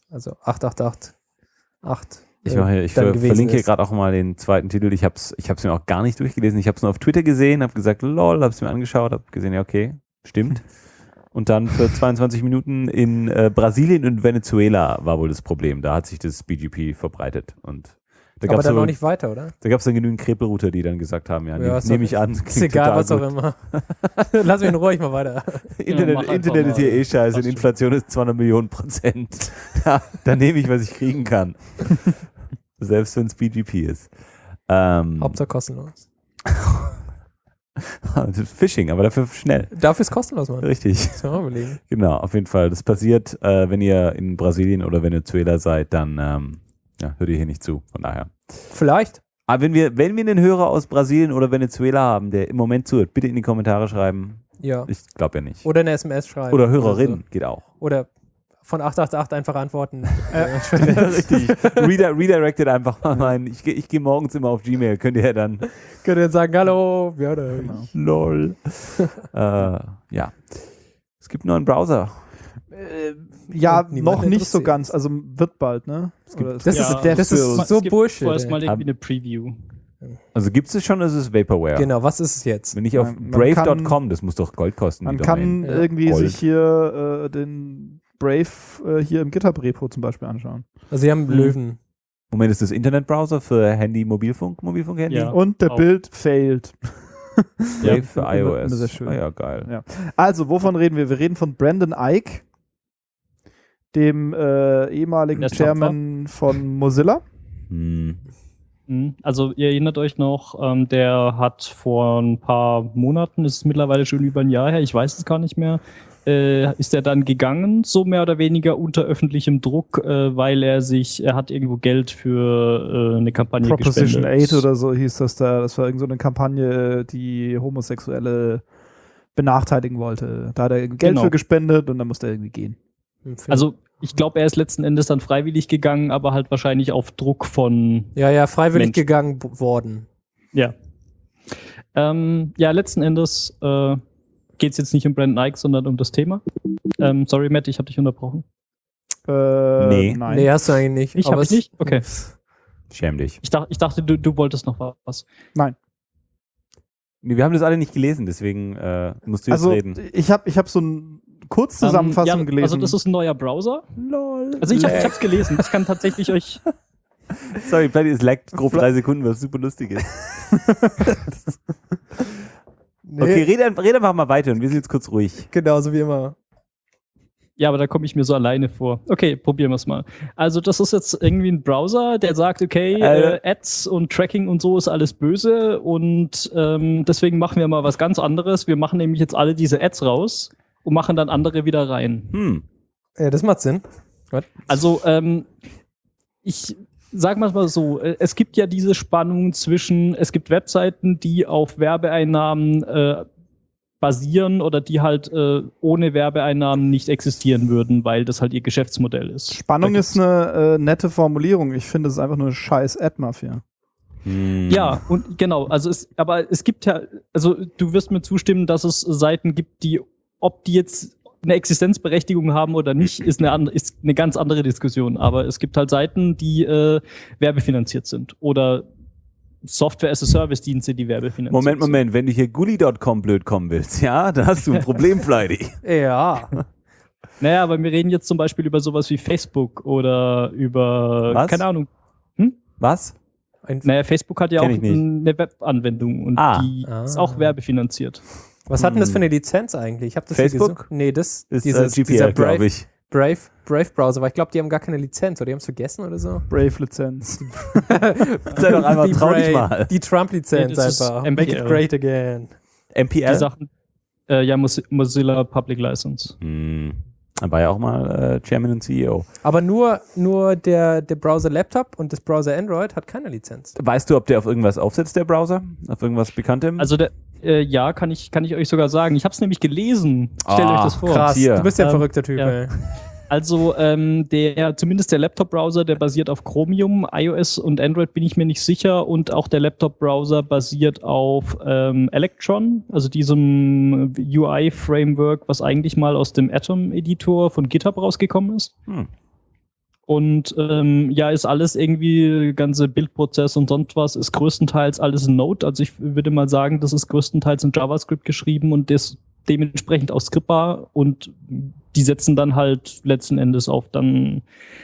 [SPEAKER 5] 888
[SPEAKER 3] Ich verlinke hier gerade auch mal den zweiten Titel. Ich hab's mir auch gar nicht durchgelesen. Ich habe es nur auf Twitter gesehen, habe gesagt, lol, habe es mir angeschaut, habe gesehen, ja okay, stimmt. Und dann für 22 Minuten in Brasilien und Venezuela war wohl das Problem. Da hat sich das BGP verbreitet. Und da
[SPEAKER 5] aber dann noch nicht weiter, oder?
[SPEAKER 3] Da gab es dann genügend Krepelrouter, die dann gesagt haben, nehme ich an.
[SPEAKER 5] Ist egal, was auch immer. Lass mich in Ruhe, ich mal weiter.
[SPEAKER 3] Internet ist hier eh scheiße und Inflation ist 200 Millionen %. Da nehme ich, was ich kriegen kann. Selbst wenn es BGP ist.
[SPEAKER 5] Hauptsache kostenlos.
[SPEAKER 3] Phishing, aber dafür schnell.
[SPEAKER 5] Dafür ist kostenlos, Mann.
[SPEAKER 3] Richtig.
[SPEAKER 5] Das mal überlegen.
[SPEAKER 3] Genau, auf jeden Fall. Das passiert, wenn ihr in Brasilien oder Venezuela seid, dann hört ihr hier nicht zu. Von daher.
[SPEAKER 5] Vielleicht.
[SPEAKER 3] Aber wenn wir einen Hörer aus Brasilien oder Venezuela haben, der im Moment zuhört, bitte in die Kommentare schreiben.
[SPEAKER 5] Ja.
[SPEAKER 3] Ich glaube ja nicht.
[SPEAKER 5] Oder eine SMS schreiben.
[SPEAKER 3] Oder Hörerin, geht auch.
[SPEAKER 5] Oder von 888 einfach antworten.
[SPEAKER 3] Richtig. Redirected einfach mal rein. Ich gehe morgens immer auf Gmail. Könnt ihr dann.
[SPEAKER 5] Könnt ihr sagen, hallo, ja,
[SPEAKER 2] Genau.
[SPEAKER 3] Lol. Ja. Es gibt nur einen Browser.
[SPEAKER 2] Ja,
[SPEAKER 5] Niemand
[SPEAKER 2] noch nicht so
[SPEAKER 5] interessiert.
[SPEAKER 2] ganz. Also wird bald, ne? Oder es
[SPEAKER 5] Das
[SPEAKER 2] gibt-
[SPEAKER 5] ist so
[SPEAKER 4] Es gibt
[SPEAKER 5] Bullshit.
[SPEAKER 4] vorerst
[SPEAKER 5] ey.
[SPEAKER 4] mal irgendwie eine Preview.
[SPEAKER 3] Also gibt es schon, ist es Vaporware.
[SPEAKER 5] Genau, was ist es jetzt?
[SPEAKER 3] Wenn ich auf
[SPEAKER 2] Man
[SPEAKER 3] brave.com, das muss doch Gold kosten.
[SPEAKER 2] Man
[SPEAKER 3] die
[SPEAKER 2] kann
[SPEAKER 3] Domain.
[SPEAKER 2] irgendwie
[SPEAKER 3] Gold.
[SPEAKER 2] sich hier den Brave hier im GitHub-Repo zum Beispiel anschauen.
[SPEAKER 5] Also sie haben Löwen.
[SPEAKER 3] Moment, ist das Internetbrowser für Handy, Mobilfunk-Handy?
[SPEAKER 4] Ja.
[SPEAKER 2] Und der
[SPEAKER 4] auch.
[SPEAKER 2] Bild failed.
[SPEAKER 3] Brave für
[SPEAKER 2] immer
[SPEAKER 3] iOS.
[SPEAKER 2] sehr schön.
[SPEAKER 3] Ah ja, geil.
[SPEAKER 2] Ja. Also, wovon reden wir? Wir reden von Brandon Ike, dem ehemaligen
[SPEAKER 4] Der ist
[SPEAKER 2] Chairman von Mozilla.
[SPEAKER 3] Hm.
[SPEAKER 4] Also ihr erinnert euch noch, der hat vor ein paar Monaten, ist es mittlerweile schon über ein Jahr her, ich weiß es gar nicht mehr, ist er dann gegangen, so mehr oder weniger unter öffentlichem Druck, weil er hat irgendwo Geld für eine Kampagne
[SPEAKER 2] Proposition
[SPEAKER 4] gespendet.
[SPEAKER 2] 8 oder so hieß das da. Das war irgend so eine Kampagne, die Homosexuelle benachteiligen wollte. Da hat er Geld
[SPEAKER 4] Genau.
[SPEAKER 2] für gespendet und dann musste er irgendwie gehen.
[SPEAKER 4] Also ich glaube, er ist letzten Endes dann freiwillig gegangen, aber halt wahrscheinlich auf Druck von
[SPEAKER 5] Ja, freiwillig
[SPEAKER 4] Mensch.
[SPEAKER 5] gegangen worden.
[SPEAKER 4] Ja. Ja, letzten Endes geht es jetzt nicht um Brandon Ike, sondern um das Thema. Sorry, Matt, ich habe dich unterbrochen.
[SPEAKER 3] Nee.
[SPEAKER 2] Nein.
[SPEAKER 5] Nee, hast du eigentlich nicht.
[SPEAKER 4] Ich
[SPEAKER 5] aber
[SPEAKER 4] habe
[SPEAKER 5] es-
[SPEAKER 4] nicht? Okay.
[SPEAKER 3] Schäm dich.
[SPEAKER 4] Ich dachte du wolltest noch was.
[SPEAKER 3] Nee, wir haben das alle nicht gelesen, deswegen musst du jetzt
[SPEAKER 2] Also,
[SPEAKER 3] reden.
[SPEAKER 2] ich hab so eine Kurzzusammenfassung
[SPEAKER 4] ja,
[SPEAKER 2] gelesen.
[SPEAKER 4] Also das ist ein neuer Browser.
[SPEAKER 3] Lol.
[SPEAKER 4] Also ich hab's gelesen. Ich kann tatsächlich euch...
[SPEAKER 3] Sorry, Paddy, es laggt grob 3 Sekunden, was super lustig ist.
[SPEAKER 5] Nee,
[SPEAKER 3] Okay, rede einfach mal weiter und wir sind jetzt kurz ruhig.
[SPEAKER 5] genauso wie immer.
[SPEAKER 4] Ja, aber da komme ich mir so alleine vor. Okay, probieren wir es mal. Also das ist jetzt irgendwie ein Browser, der sagt, okay, Ads und Tracking und so ist alles böse und deswegen machen wir mal was ganz anderes. Wir machen nämlich jetzt alle diese Ads raus und machen dann andere wieder rein.
[SPEAKER 5] Ja, das macht Sinn.
[SPEAKER 4] Also ich sag mal so, es gibt ja diese Spannung zwischen, es gibt Webseiten, die auf Werbeeinnahmen basieren oder die halt ohne Werbeeinnahmen nicht existieren würden, weil das halt ihr Geschäftsmodell ist.
[SPEAKER 2] Spannung
[SPEAKER 4] Da
[SPEAKER 2] ist eine nette Formulierung. Ich finde, es ist einfach nur eine scheiß Ad-Mafia.
[SPEAKER 4] Ja, und genau, aber es gibt ja, also du wirst mir zustimmen, dass es Seiten gibt, die, ob die jetzt eine Existenzberechtigung haben oder nicht, ist eine ganz andere Diskussion. Aber es gibt halt Seiten, die werbefinanziert sind oder Software-as-a-Service-Dienste, die werbefinanziert sind.
[SPEAKER 3] Moment, wenn du hier Gully.com blöd kommen willst, ja, dann hast du ein Problem, Fleidy.
[SPEAKER 5] Ja.
[SPEAKER 4] Naja, aber wir reden jetzt zum Beispiel über sowas wie Facebook oder über,
[SPEAKER 3] Was?
[SPEAKER 4] keine Ahnung.
[SPEAKER 3] Was?
[SPEAKER 4] Naja, Facebook hat ja
[SPEAKER 3] Kenn
[SPEAKER 4] auch
[SPEAKER 3] ich nicht.
[SPEAKER 4] eine Webanwendung und die ist auch werbefinanziert.
[SPEAKER 5] Was hat denn das für eine Lizenz eigentlich? Ich hab das hier
[SPEAKER 3] Facebook?
[SPEAKER 5] gesucht. Nee, das
[SPEAKER 3] Ist
[SPEAKER 5] dieser
[SPEAKER 3] GPL, glaube ich.
[SPEAKER 5] Brave Browser, aber ich glaube, die haben gar keine Lizenz oder die haben es vergessen oder so.
[SPEAKER 2] Brave-Lizenz.
[SPEAKER 3] Sei doch einmal
[SPEAKER 5] Die
[SPEAKER 3] traurig
[SPEAKER 5] Brave-
[SPEAKER 3] mal.
[SPEAKER 5] Die Trump-Lizenz
[SPEAKER 4] Nee, das ist
[SPEAKER 5] einfach.
[SPEAKER 4] MPL.
[SPEAKER 5] Make it great again.
[SPEAKER 3] MPL?
[SPEAKER 4] Die Sachen, ja, Mozilla Public License.
[SPEAKER 3] Da war ja auch mal Chairman und CEO.
[SPEAKER 5] Aber nur der Browser Laptop und das Browser Android hat keine Lizenz.
[SPEAKER 3] Weißt du, ob der auf irgendwas aufsetzt, der Browser? Auf irgendwas Bekanntem?
[SPEAKER 4] Also ja, kann ich euch sogar sagen. Ich habe es nämlich gelesen. Stellt euch das vor.
[SPEAKER 5] Krass,
[SPEAKER 3] hier.
[SPEAKER 5] du bist ja ein
[SPEAKER 4] Ähm,
[SPEAKER 5] verrückter Typ,
[SPEAKER 4] ja.
[SPEAKER 5] ey.
[SPEAKER 4] Also zumindest der Laptop-Browser, der basiert auf Chromium, iOS und Android bin ich mir nicht sicher und auch der Laptop-Browser basiert auf Electron, also diesem UI-Framework, was eigentlich mal aus dem Atom-Editor von GitHub rausgekommen ist. Und ja, ist alles irgendwie, ganze Bildprozess und sonst was, ist größtenteils alles in Node. Also ich würde mal sagen, das ist größtenteils in JavaScript geschrieben und das dementsprechend auch skriptbar und die setzen dann halt letzten Endes auf die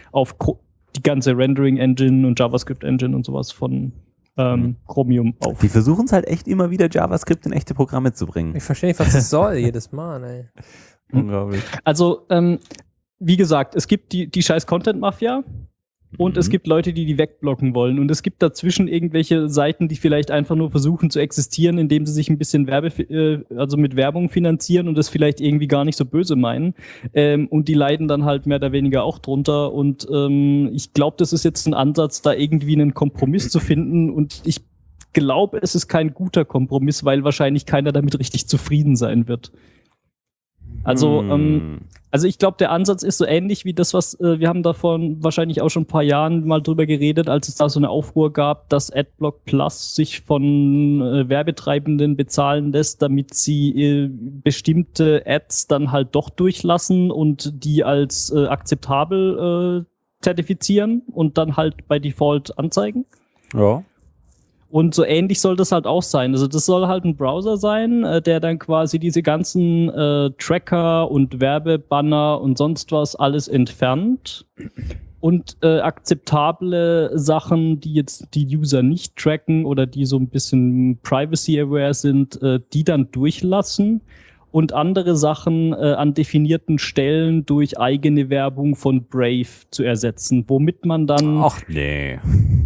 [SPEAKER 4] ganze Rendering-Engine und JavaScript-Engine und sowas von Chromium auf.
[SPEAKER 3] Die versuchen es halt echt immer wieder, JavaScript in echte Programme zu bringen.
[SPEAKER 5] Ich verstehe nicht, was das soll jedes Mal, ey.
[SPEAKER 3] Unglaublich.
[SPEAKER 4] Also, wie gesagt, es gibt die scheiß Content-Mafia und es gibt Leute, die wegblocken wollen. Und es gibt dazwischen irgendwelche Seiten, die vielleicht einfach nur versuchen zu existieren, indem sie sich ein bisschen also mit Werbung finanzieren und das vielleicht irgendwie gar nicht so böse meinen. Und die leiden dann halt mehr oder weniger auch drunter. Und ich glaube, das ist jetzt ein Ansatz, da irgendwie einen Kompromiss zu finden. Und ich glaube, es ist kein guter Kompromiss, weil wahrscheinlich keiner damit richtig zufrieden sein wird. Also, Also ich glaube, der Ansatz ist so ähnlich wie das, was wir haben davon wahrscheinlich auch schon ein paar Jahren mal drüber geredet, als es da so eine Aufruhr gab, dass Adblock Plus sich von Werbetreibenden bezahlen lässt, damit sie bestimmte Ads dann halt doch durchlassen und die als akzeptabel zertifizieren und dann halt bei Default anzeigen.
[SPEAKER 3] Ja.
[SPEAKER 4] Und so ähnlich soll das halt auch sein. Also das soll halt ein Browser sein, der dann quasi diese ganzen Tracker und Werbebanner und sonst was alles entfernt und akzeptable Sachen, die jetzt die User nicht tracken oder die so ein bisschen privacy-aware sind, die dann durchlassen und andere Sachen an definierten Stellen durch eigene Werbung von Brave zu ersetzen, womit man dann...
[SPEAKER 3] Ach nee.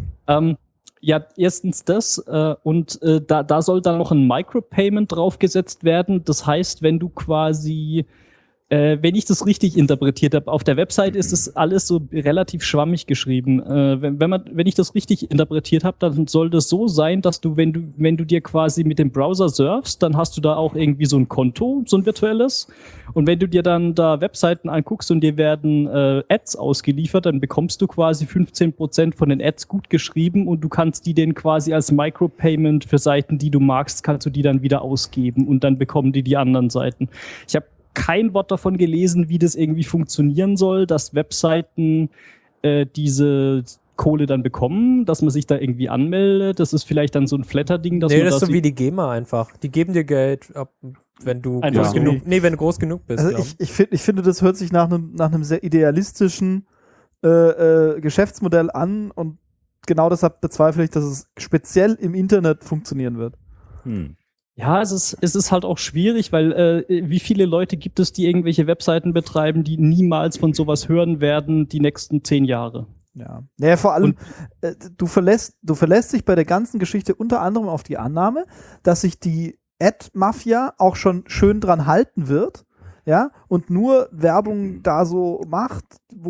[SPEAKER 4] Ja, erstens das und da soll dann noch ein Micropayment draufgesetzt werden. Das heißt, wenn du quasi, wenn ich das richtig interpretiert habe, auf der Website ist es alles so relativ schwammig geschrieben. Wenn ich das richtig interpretiert habe, dann soll das so sein, dass du, wenn du dir quasi mit dem Browser surfst, dann hast du da auch irgendwie so ein Konto, so ein virtuelles. Und wenn du dir dann da Webseiten anguckst und dir werden Ads ausgeliefert, dann bekommst du quasi 15% von den Ads gut geschrieben und du kannst die dann quasi als Micropayment für Seiten, die du magst, kannst du die dann wieder ausgeben und dann bekommen die anderen Seiten. Ich habe kein Wort davon gelesen, wie das irgendwie funktionieren soll, dass Webseiten diese Kohle dann bekommen, dass man sich da irgendwie anmeldet. Das ist vielleicht dann so ein Flatter-Ding.
[SPEAKER 5] Das ist so wie die GEMA einfach. Die geben dir Geld, wenn du groß genug bist.
[SPEAKER 2] Also ich finde, das hört sich nach einem sehr idealistischen Geschäftsmodell an und genau deshalb bezweifle ich, dass es speziell im Internet funktionieren wird.
[SPEAKER 4] Ja, es ist halt auch schwierig, weil wie viele Leute gibt es, die irgendwelche Webseiten betreiben, die niemals von sowas hören werden die nächsten 10 Jahre?
[SPEAKER 2] Ja. Naja, vor allem, du verlässt dich bei der ganzen Geschichte unter anderem auf die Annahme, dass sich die Ad-Mafia auch schon schön dran halten wird, ja, und nur Werbung da so macht,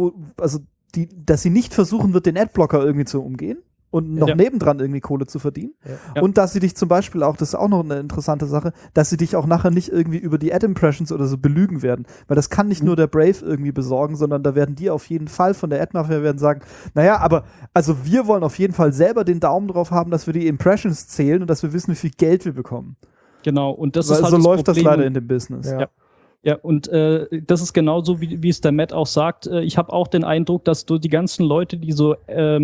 [SPEAKER 2] dass sie nicht versuchen wird, den Adblocker irgendwie zu umgehen und noch nebendran irgendwie Kohle zu verdienen. Ja. Und dass sie dich zum Beispiel auch, das ist auch noch eine interessante Sache, dass sie dich auch nachher nicht irgendwie über die Ad-Impressions oder so belügen werden. Weil das kann nicht nur der Brave irgendwie besorgen, sondern da werden die auf jeden Fall von der Ad-Mafia werden sagen, naja, aber also wir wollen auf jeden Fall selber den Daumen drauf haben, dass wir die Impressions zählen und dass wir wissen, wie viel Geld wir bekommen.
[SPEAKER 4] Genau, und das
[SPEAKER 2] weil
[SPEAKER 4] ist halt
[SPEAKER 2] so
[SPEAKER 4] das
[SPEAKER 2] läuft
[SPEAKER 4] Problem.
[SPEAKER 2] Das leider in dem Business.
[SPEAKER 4] Ja, und das ist genauso, wie es der Matt auch sagt. Ich habe auch den Eindruck, dass die ganzen Leute, die so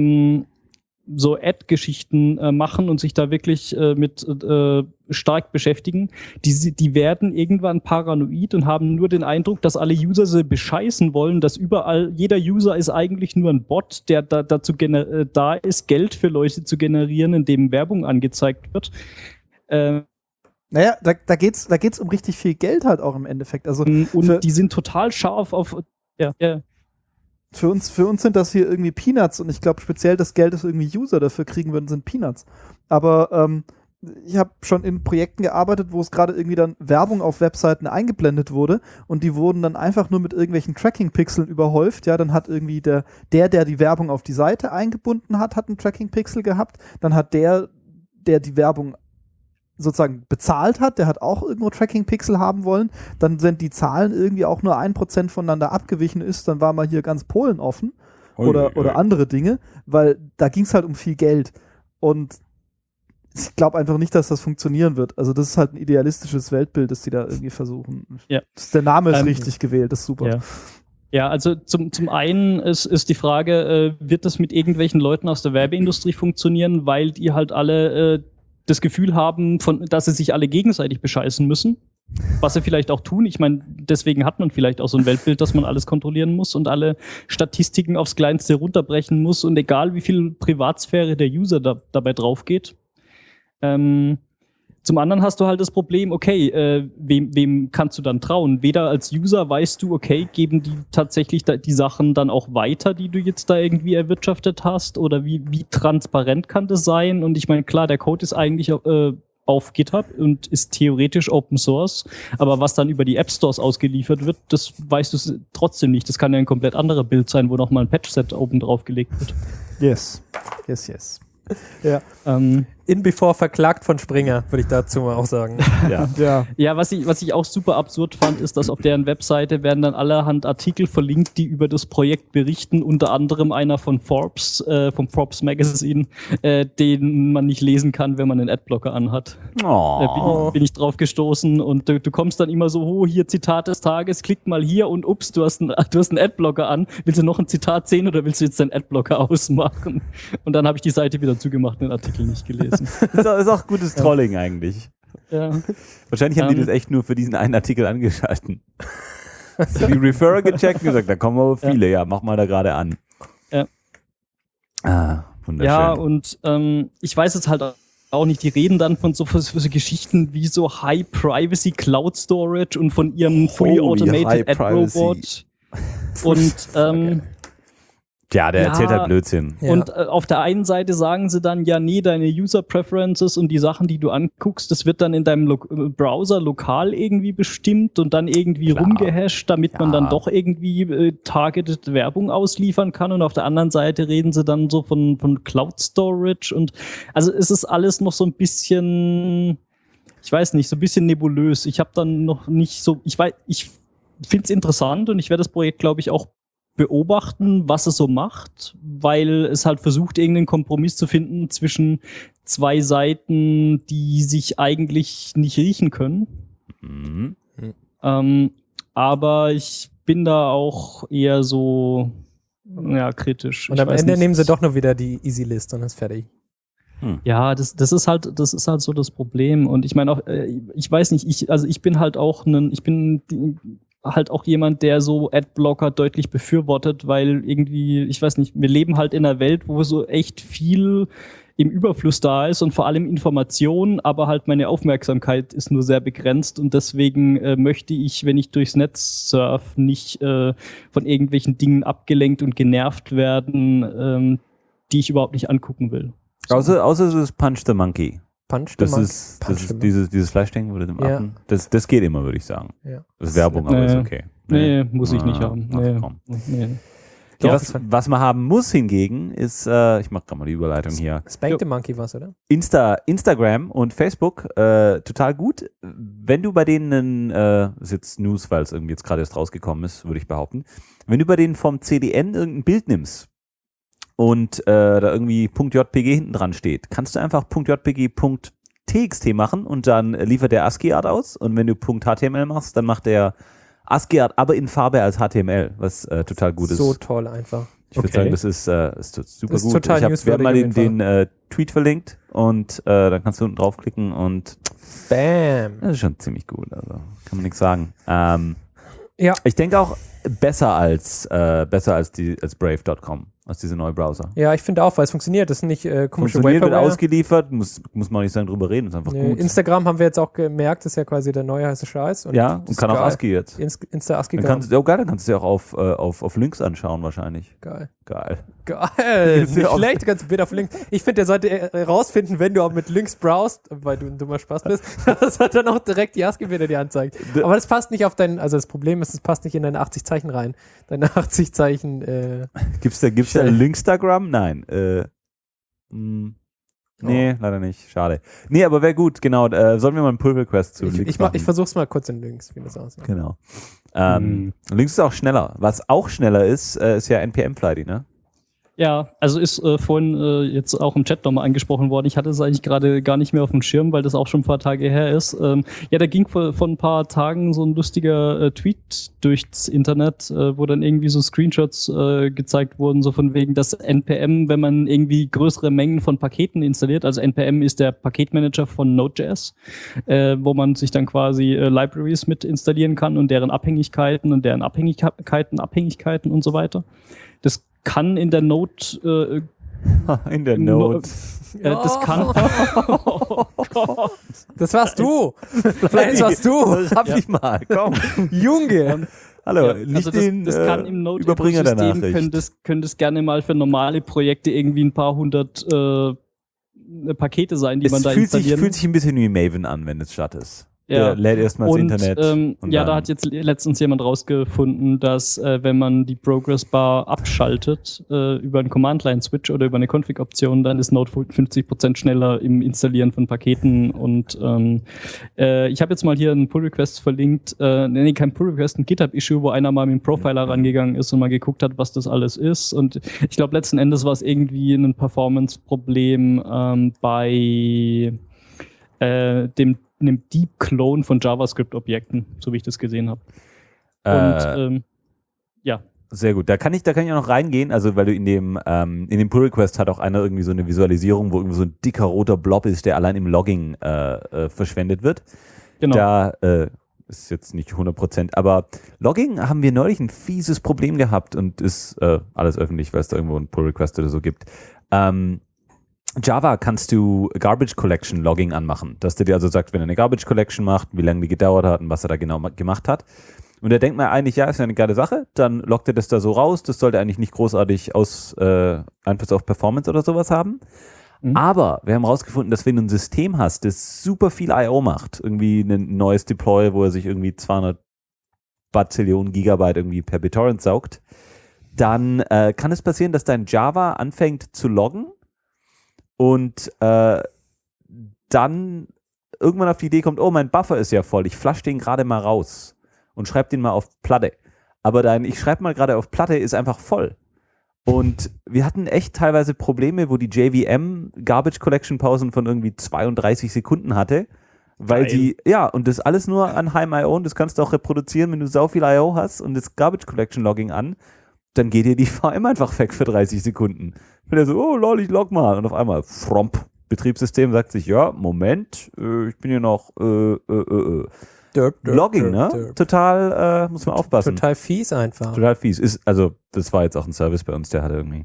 [SPEAKER 4] Ad-Geschichten machen und sich da wirklich mit stark beschäftigen, die werden irgendwann paranoid und haben nur den Eindruck, dass alle User sie bescheißen wollen, dass überall, jeder User ist eigentlich nur ein Bot, der dazu da ist, Geld für Leute zu generieren, indem Werbung angezeigt wird.
[SPEAKER 2] Naja, da geht's um richtig viel Geld halt auch im Endeffekt. Also
[SPEAKER 4] und die sind total scharf auf
[SPEAKER 2] Für uns sind das hier irgendwie Peanuts und ich glaube speziell das Geld, das irgendwie User dafür kriegen würden, sind Peanuts. Aber ich habe schon in Projekten gearbeitet, wo es gerade irgendwie dann Werbung auf Webseiten eingeblendet wurde und die wurden dann einfach nur mit irgendwelchen Tracking-Pixeln überhäuft. Ja, dann hat irgendwie der die Werbung auf die Seite eingebunden hat einen Tracking-Pixel gehabt. Dann hat der die Werbung sozusagen bezahlt hat, der hat auch irgendwo Tracking-Pixel haben wollen, dann sind die Zahlen irgendwie auch nur 1% voneinander abgewichen ist, dann war mal hier ganz Polen offen oder andere Dinge, weil da ging es halt um viel Geld und ich glaube einfach nicht, dass das funktionieren wird. Also das ist halt ein idealistisches Weltbild, das die da irgendwie versuchen. Ja. Der Name ist richtig gewählt, das ist super.
[SPEAKER 4] Ja. Ja, also zum einen ist die Frage, wird das mit irgendwelchen Leuten aus der Werbeindustrie funktionieren, weil die halt alle das Gefühl haben, dass sie sich alle gegenseitig bescheißen müssen, was sie vielleicht auch tun. Ich meine, deswegen hat man vielleicht auch so ein Weltbild, dass man alles kontrollieren muss und alle Statistiken aufs Kleinste runterbrechen muss und egal wie viel Privatsphäre der User dabei drauf geht. Zum anderen hast du halt das Problem, okay, wem kannst du dann trauen? Weder als User weißt du, okay, geben die tatsächlich die Sachen dann auch weiter, die du jetzt da irgendwie erwirtschaftet hast? Oder wie transparent kann das sein? Und ich meine, klar, der Code ist eigentlich auf GitHub und ist theoretisch Open Source, aber was dann über die App Stores ausgeliefert wird, das weißt du trotzdem nicht. Das kann ja ein komplett anderer Bild sein, wo nochmal ein Patch-Set oben drauf gelegt wird.
[SPEAKER 2] Yes. Ja.
[SPEAKER 5] InBefore verklagt von Springer, würde ich dazu mal auch sagen.
[SPEAKER 3] Ja.
[SPEAKER 2] Ja.
[SPEAKER 4] Ja, was ich auch super absurd fand, ist, dass auf deren Webseite werden dann allerhand Artikel verlinkt, die über das Projekt berichten, unter anderem einer von Forbes, vom Forbes Magazine, den man nicht lesen kann, wenn man einen Adblocker anhat.
[SPEAKER 3] Oh.
[SPEAKER 4] Bin ich drauf gestoßen und du kommst dann immer so, oh, hier Zitat des Tages, klick mal hier und ups, du hast einen Adblocker an. Willst du noch ein Zitat sehen oder willst du jetzt deinen Adblocker ausmachen? Und dann habe ich die Seite wieder zugemacht und den Artikel nicht gelesen.
[SPEAKER 3] Ist auch gutes Trolling eigentlich.
[SPEAKER 4] Ja.
[SPEAKER 3] Wahrscheinlich haben die das echt nur für diesen einen Artikel angeschalten. Die Referrer gecheckt und gesagt, da kommen aber viele, ja, mach mal da gerade an.
[SPEAKER 4] Ja.
[SPEAKER 3] Wunderschön.
[SPEAKER 4] Ja, und ich weiß jetzt halt auch nicht, die reden dann von so Geschichten wie so High Privacy Cloud Storage und von ihrem Fully Automated Ad Robot. Und
[SPEAKER 3] ja, der erzählt halt Blödsinn.
[SPEAKER 5] Ja.
[SPEAKER 4] Und auf der einen Seite sagen sie dann, ja, nee, deine User Preferences und die Sachen, die du anguckst, das wird dann in deinem Browser lokal irgendwie bestimmt und dann irgendwie rumgehasht, damit man dann doch irgendwie targeted Werbung ausliefern kann. Und auf der anderen Seite reden sie dann so von Cloud Storage und also es ist alles noch so ein bisschen, ich weiß nicht, so ein bisschen nebulös. Ich habe dann noch nicht so, ich finde es interessant und ich werde das Projekt, glaube ich, auch beobachten, was es so macht, weil es halt versucht, irgendeinen Kompromiss zu finden zwischen zwei Seiten, die sich eigentlich nicht riechen können.
[SPEAKER 3] Mhm.
[SPEAKER 4] Aber ich bin da auch eher so kritisch.
[SPEAKER 5] Und am Ende nehmen sie doch nur wieder die Easy List und ist fertig.
[SPEAKER 4] Ja, das ist halt so das Problem. Und ich meine auch, ich weiß nicht, ich bin halt auch halt auch jemand, der so Adblocker deutlich befürwortet, weil irgendwie, ich weiß nicht, wir leben halt in einer Welt, wo so echt viel im Überfluss da ist und vor allem Informationen, aber halt meine Aufmerksamkeit ist nur sehr begrenzt und deswegen möchte ich, wenn ich durchs Netz surf, nicht von irgendwelchen Dingen abgelenkt und genervt werden, die ich überhaupt nicht angucken will.
[SPEAKER 3] Außer es ist Punch the Monkey. Das ist dieses Fleischding mit dem Affen. Das geht immer, würde ich sagen.
[SPEAKER 5] Ja.
[SPEAKER 3] Das ist Werbung, aber ist okay.
[SPEAKER 4] Nee, muss ich nicht haben. Nee.
[SPEAKER 3] Ja, was man haben muss hingegen, ist, ich mache gerade mal die Überleitung hier.
[SPEAKER 5] Spank the Monkey was, oder?
[SPEAKER 3] Instagram und Facebook, total gut. Wenn du bei denen, ist jetzt News, weil es irgendwie jetzt gerade erst rausgekommen ist, würde ich behaupten. Wenn du bei denen vom CDN irgendein Bild nimmst und da irgendwie .jpg hinten dran steht, kannst du einfach .jpg.txt machen und dann liefert der ASCII-Art aus und wenn du .html machst, dann macht der ASCII-Art aber in Farbe als HTML, was total gut ist.
[SPEAKER 5] So toll einfach.
[SPEAKER 3] Ich würde sagen, das ist super
[SPEAKER 5] ist
[SPEAKER 3] gut.
[SPEAKER 5] total
[SPEAKER 3] Wir haben mal den Tweet verlinkt und dann kannst du unten draufklicken und
[SPEAKER 5] Bam!
[SPEAKER 3] das ist schon ziemlich gut, also kann man nichts sagen.
[SPEAKER 5] Ja.
[SPEAKER 3] Ich denke auch besser als Brave.com, als diese neue Browser.
[SPEAKER 5] Ja, ich finde auch, weil es funktioniert. Das sind nicht komische
[SPEAKER 3] Funktioniert, wird
[SPEAKER 5] Vaporware.
[SPEAKER 3] ausgeliefert, muss man nicht sagen, drüber reden, ist einfach gut.
[SPEAKER 5] Instagram haben wir jetzt auch gemerkt, ist ja quasi der neue heiße Scheiß. Und
[SPEAKER 3] Ja, und kann auch ASCII jetzt.
[SPEAKER 5] Insta-ASCII
[SPEAKER 3] Dann kannst du dir auch auf Links anschauen wahrscheinlich.
[SPEAKER 5] Geil.
[SPEAKER 3] Geil.
[SPEAKER 5] Nicht schlecht, du kannst ein Bild auf Links. Ich finde, der sollte rausfinden, wenn du auch mit Links browst, weil du ein dummer Spaß bist, dass er dann auch direkt die ASCII-Bilder dir anzeigt. Aber das passt nicht auf also das Problem ist, es passt nicht in deine 80 Zeichen rein. Deine 80 Zeichen,
[SPEAKER 3] Gibt's da Linkstagram? Nein. Nee, leider nicht. Schade. Nee, aber wäre gut, genau. Sollen wir mal einen Pull-Request zu Links machen?
[SPEAKER 5] Ich versuch's mal kurz in Links, wie das aussieht.
[SPEAKER 3] Genau. Links ist auch schneller. Was auch schneller ist ja NPM-Flighty, ne?
[SPEAKER 4] Ja, also ist vorhin jetzt auch im Chat nochmal angesprochen worden. Ich hatte es eigentlich gerade gar nicht mehr auf dem Schirm, weil das auch schon ein paar Tage her ist. Ja, da ging vor ein paar Tagen so ein lustiger Tweet durchs Internet, wo dann irgendwie so Screenshots gezeigt wurden, so von wegen, dass NPM, wenn man irgendwie größere Mengen von Paketen installiert, also NPM ist der Paketmanager von Node.js, wo man sich dann quasi Libraries mit installieren kann und deren Abhängigkeiten und deren Abhängigkeiten und so weiter. Das kann in der Node
[SPEAKER 3] in der Node.
[SPEAKER 4] Das kann. Oh Gott.
[SPEAKER 5] Das warst du. Vielleicht warst du.
[SPEAKER 3] Hab ich mal. Komm.
[SPEAKER 5] Junge.
[SPEAKER 3] Hallo.
[SPEAKER 4] Ja, also das kann im Node-Ökosystem, können das gerne mal für normale Projekte irgendwie ein paar hundert Pakete sein, die man da installieren.
[SPEAKER 3] Fühlt sich ein bisschen wie Maven an, wenn es statt ist. Der lädt erstmal das Internet.
[SPEAKER 4] Und da hat jetzt letztens jemand rausgefunden, dass wenn man die Progress Bar abschaltet über einen Command-Line-Switch oder über eine Config-Option, dann ist Node 50% schneller im Installieren von Paketen. Und ich habe jetzt mal hier einen Pull-Request verlinkt, kein Pull-Request, ein GitHub-Issue, wo einer mal mit dem Profiler rangegangen ist und mal geguckt hat, was das alles ist. Und ich glaube, letzten Endes war es irgendwie ein Performance-Problem bei dem Deep Clone von JavaScript-Objekten, so wie ich das gesehen habe. Und ja.
[SPEAKER 3] Sehr gut. Da kann ich auch noch reingehen, also weil du in dem Pull-Request hat auch einer irgendwie so eine Visualisierung, wo irgendwie so ein dicker roter Blob ist, der allein im Logging verschwendet wird.
[SPEAKER 4] Genau.
[SPEAKER 3] Da ist jetzt nicht 100%, aber Logging haben wir neulich ein fieses Problem gehabt und ist alles öffentlich, weil es da irgendwo einen Pull-Request oder so gibt. Java kannst du Garbage Collection Logging anmachen, dass der dir also sagt, wenn er eine Garbage Collection macht, wie lange die gedauert hat und was er da genau gemacht hat. Und da denkt man eigentlich, ja, ist ja eine geile Sache, dann loggt er das da so raus, das sollte eigentlich nicht großartig Einfluss auf Performance oder sowas haben. Mhm. Aber wir haben herausgefunden, dass wenn du ein System hast, das super viel I.O. macht, irgendwie ein neues Deploy, wo er sich irgendwie 200 Bazillionen Gigabyte irgendwie per BitTorrent saugt, dann kann es passieren, dass dein Java anfängt zu loggen und dann irgendwann auf die Idee kommt, oh, mein Buffer ist ja voll, ich flush den gerade mal raus und schreibe den mal auf Platte. Aber dein ich schreibe mal gerade auf Platte ist einfach voll. Und wir hatten echt teilweise Probleme, wo die JVM Garbage Collection Pausen von irgendwie 32 Sekunden hatte, weil die, ja, und das alles nur an Heim I.O. und das kannst du auch reproduzieren, wenn du sau viel I.O. hast und das Garbage Collection Logging an, dann geht dir die VM einfach weg für 30 Sekunden. Wenn er so, oh lol, ich log mal. Und auf einmal, fromp, Betriebssystem sagt sich, ja, Moment, ich bin hier noch, Logging, ne? Total, muss man aufpassen.
[SPEAKER 5] Total fies einfach.
[SPEAKER 3] Total fies. Also, das war jetzt auch ein Service bei uns, der hatte irgendwie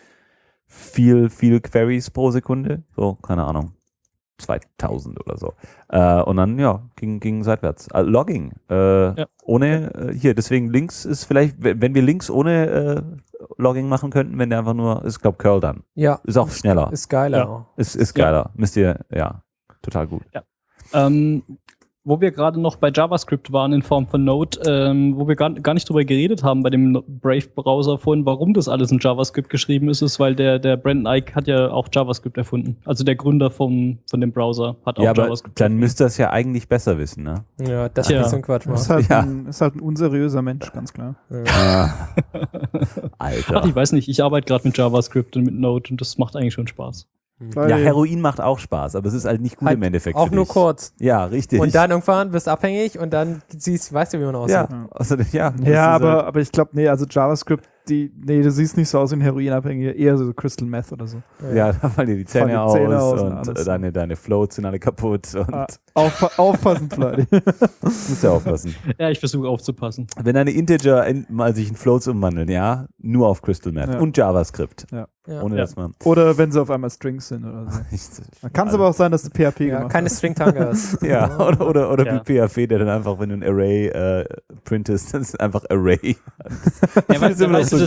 [SPEAKER 3] viel Queries pro Sekunde. So, keine Ahnung. 2000 oder so. Und dann, ja, ging seitwärts. Logging. Ohne, hier, deswegen Links ist vielleicht, wenn wir Links ohne Logging machen könnten, wenn der einfach nur, ist, glaube Curl dann. Ja. Ist auch schneller.
[SPEAKER 5] Ist geiler.
[SPEAKER 3] Ja. Ist geiler. Müsst ihr, ja, total gut.
[SPEAKER 4] Ja. Wo wir gerade noch bei JavaScript waren in Form von Node, wo wir gar nicht drüber geredet haben bei dem Brave-Browser vorhin, warum das alles in JavaScript geschrieben ist, weil der Brandon Ike hat ja auch JavaScript erfunden. Also der Gründer von dem Browser hat auch JavaScript
[SPEAKER 3] dann müsste das ja eigentlich besser wissen, ne?
[SPEAKER 5] Ja, das ist nicht so ein Quatsch.
[SPEAKER 2] Ist halt ein unseriöser Mensch, ganz klar.
[SPEAKER 3] Ja. Alter.
[SPEAKER 4] Ach, ich weiß nicht, ich arbeite gerade mit JavaScript und mit Node und das macht eigentlich schon Spaß.
[SPEAKER 3] Ja, Heroin macht auch Spaß, aber es ist halt nicht gut im Endeffekt.
[SPEAKER 5] Auch nur kurz.
[SPEAKER 3] Ja, richtig.
[SPEAKER 5] Und dann irgendwann bist du abhängig und dann weißt du, wie man aussieht.
[SPEAKER 2] Aber ich glaube, also JavaScript, du siehst nicht so aus wie ein Heroinabhängiger, eher so Crystal Meth oder so.
[SPEAKER 3] Ja, da fallen dir die Zähne aus und deine Floats sind alle kaputt. Und
[SPEAKER 2] aufpassen, Fleidi.
[SPEAKER 3] Musst ja aufpassen.
[SPEAKER 4] Ja, ich versuche aufzupassen.
[SPEAKER 3] Wenn deine Integer mal sich in Floats umwandeln, ja, nur auf Crystal Meth und JavaScript.
[SPEAKER 2] Ja.
[SPEAKER 3] Ohne dass man.
[SPEAKER 2] Oder wenn sie auf einmal Strings sind oder so. Dann kann es aber auch sein, dass du PHP gemacht hast.
[SPEAKER 5] Keine String-Tangers.
[SPEAKER 3] Ja, oder wie PHP, der dann einfach, wenn du ein Array printest, das ist einfach Array.
[SPEAKER 4] Ja, weil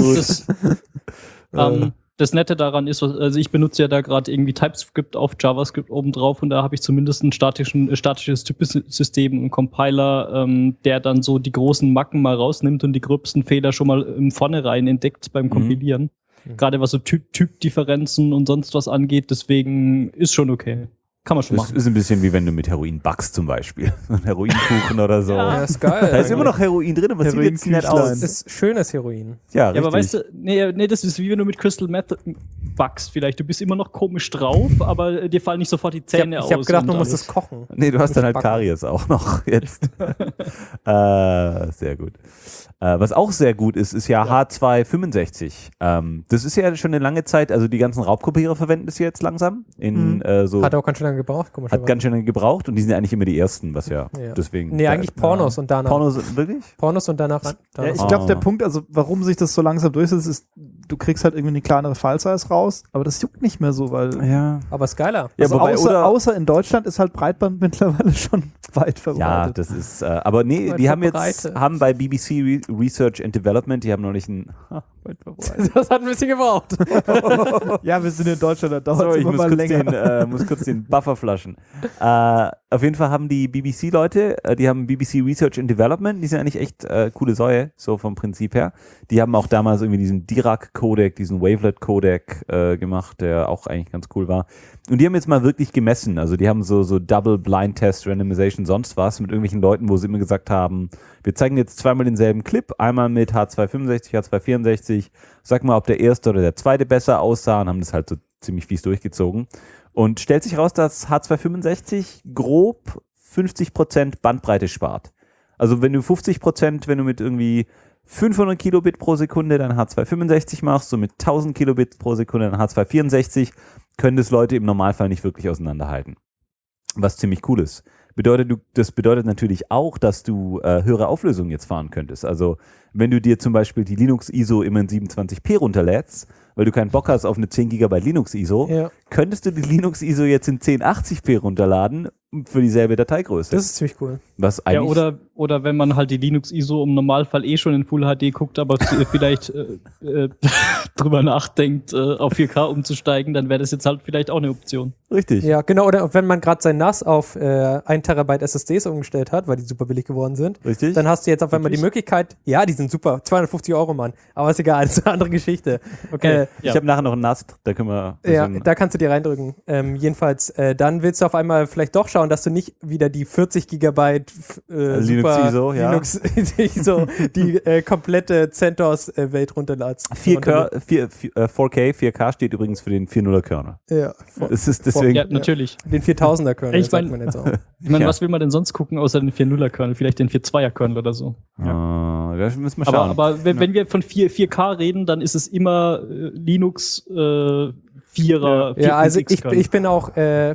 [SPEAKER 4] das Nette daran ist, also ich benutze ja da gerade irgendwie TypeScript auf JavaScript obendrauf und da habe ich zumindest ein statisches Typensystem, einen Compiler, der dann so die großen Macken mal rausnimmt und die gröbsten Fehler schon mal im Vornherein entdeckt beim Kompilieren. Gerade was so Typdifferenzen und sonst was angeht, deswegen ist schon okay. Kann man schon machen.
[SPEAKER 3] Das ist ein bisschen wie wenn du mit Heroin backst zum Beispiel. Ein Heroinkuchen oder so.
[SPEAKER 5] Ja, ist geil.
[SPEAKER 3] Da ist immer noch Heroin drin, aber sieht jetzt nett aus.
[SPEAKER 5] Das ist schönes Heroin.
[SPEAKER 3] Ja, richtig.
[SPEAKER 4] Aber weißt du, nee, das ist wie wenn du mit Crystal Meth backst vielleicht. Du bist immer noch komisch drauf, aber dir fallen nicht sofort die Zähne aus.
[SPEAKER 5] Ich habe gedacht, du musst es kochen.
[SPEAKER 3] Nee, du hast dann halt Karies auch noch jetzt. Sehr gut. Was auch sehr gut ist ja H265. Das ist ja schon eine lange Zeit, also die ganzen Raubkopierer verwenden das jetzt langsam.
[SPEAKER 5] Hat auch ganz schön lange gebraucht.
[SPEAKER 3] Hat ganz schön lange gebraucht und die sind ja eigentlich immer die ersten, was ja deswegen.
[SPEAKER 5] Nee, eigentlich Pornos und danach.
[SPEAKER 3] Pornos, wirklich?
[SPEAKER 5] Pornos und danach.
[SPEAKER 2] Ja, ich glaube, der Punkt, also warum sich das so langsam durchsetzt, ist, du kriegst halt irgendwie eine kleinere File-Size raus, aber das juckt nicht mehr so, weil.
[SPEAKER 3] Ja.
[SPEAKER 5] Aber ist geiler.
[SPEAKER 2] Also außer in Deutschland ist halt Breitband mittlerweile schon weit verbreitet.
[SPEAKER 3] Ja, das ist, aber nee, die haben bei BBC Research and Development, die haben noch nicht
[SPEAKER 5] Das hat ein bisschen gebraucht.
[SPEAKER 2] Ja, wir sind in Deutschland, da dauert es immer mal länger.
[SPEAKER 3] Muss kurz den Buffer flaschen. Auf jeden Fall haben die BBC-Leute, die haben BBC Research and Development, die sind eigentlich echt coole Säue, so vom Prinzip her. Die haben auch damals irgendwie diesen Dirac-Codec, diesen Wavelet-Codec gemacht, der auch eigentlich ganz cool war. Und die haben jetzt mal wirklich gemessen, also die haben so Double-Blind-Test, Randomization, sonst was, mit irgendwelchen Leuten, wo sie immer gesagt haben, wir zeigen jetzt zweimal denselben Clip, einmal mit H265, H264, sag mal, ob der erste oder der zweite besser aussah, und haben das halt so ziemlich fies durchgezogen. Und stellt sich raus, dass H265 grob 50% Bandbreite spart. Also wenn du 50%, wenn du mit irgendwie 500 Kilobit pro Sekunde dein H265 machst, so mit 1000 Kilobit pro Sekunde dein H264, können das Leute im Normalfall nicht wirklich auseinanderhalten. Was ziemlich cool ist. Das bedeutet natürlich auch, dass du höhere Auflösungen jetzt fahren könntest. Also wenn du dir zum Beispiel die Linux-ISO immer in 27p runterlädst, weil du keinen Bock hast auf eine 10 GB Linux-ISO, könntest du die Linux-ISO jetzt in 1080p runterladen für dieselbe Dateigröße.
[SPEAKER 5] Das ist ziemlich cool.
[SPEAKER 3] Was eigentlich
[SPEAKER 4] oder wenn man halt die Linux-ISO im Normalfall schon in Full HD guckt, aber vielleicht drüber nachdenkt, auf 4K umzusteigen, dann wäre das jetzt halt vielleicht auch eine Option.
[SPEAKER 3] Richtig.
[SPEAKER 5] Ja, genau. Oder wenn man gerade sein NAS auf 1 Terabyte SSDs umgestellt hat, weil die super billig geworden sind,
[SPEAKER 3] Richtig.
[SPEAKER 5] dann hast du jetzt auf einmal die Möglichkeit, ja, die sind super, 250 €, Mann. Aber ist egal, das ist eine andere Geschichte.
[SPEAKER 4] Okay.
[SPEAKER 3] Ich habe nachher noch einen NAS, da können wir...
[SPEAKER 5] Ja, da kannst du dir reindrücken. Jedenfalls, dann willst du auf einmal vielleicht doch schauen, dass du nicht wieder die 40 Gigabyte
[SPEAKER 3] Linux-ISO, ja.
[SPEAKER 5] Linux-ISO, die komplette CentOS-Welt runterladst.
[SPEAKER 3] 4K, 4K steht übrigens für den 4.0er Kernel.
[SPEAKER 5] Ja,
[SPEAKER 3] Es ist deswegen...
[SPEAKER 4] Ja, natürlich.
[SPEAKER 5] den 4000er Kernel,
[SPEAKER 4] Ich mein-
[SPEAKER 5] sagt man jetzt auch.
[SPEAKER 4] Ich meine,
[SPEAKER 3] Ja.
[SPEAKER 4] was will man denn sonst gucken, außer den 4.0er Kernel? Vielleicht den 4.2er Kernel oder so.
[SPEAKER 3] Da müssen wir schauen.
[SPEAKER 4] Aber wenn wir von 4K reden, dann ist es immer Linux 4er.
[SPEAKER 5] Ja, also
[SPEAKER 4] 4.6 Kernel.
[SPEAKER 5] ich bin auch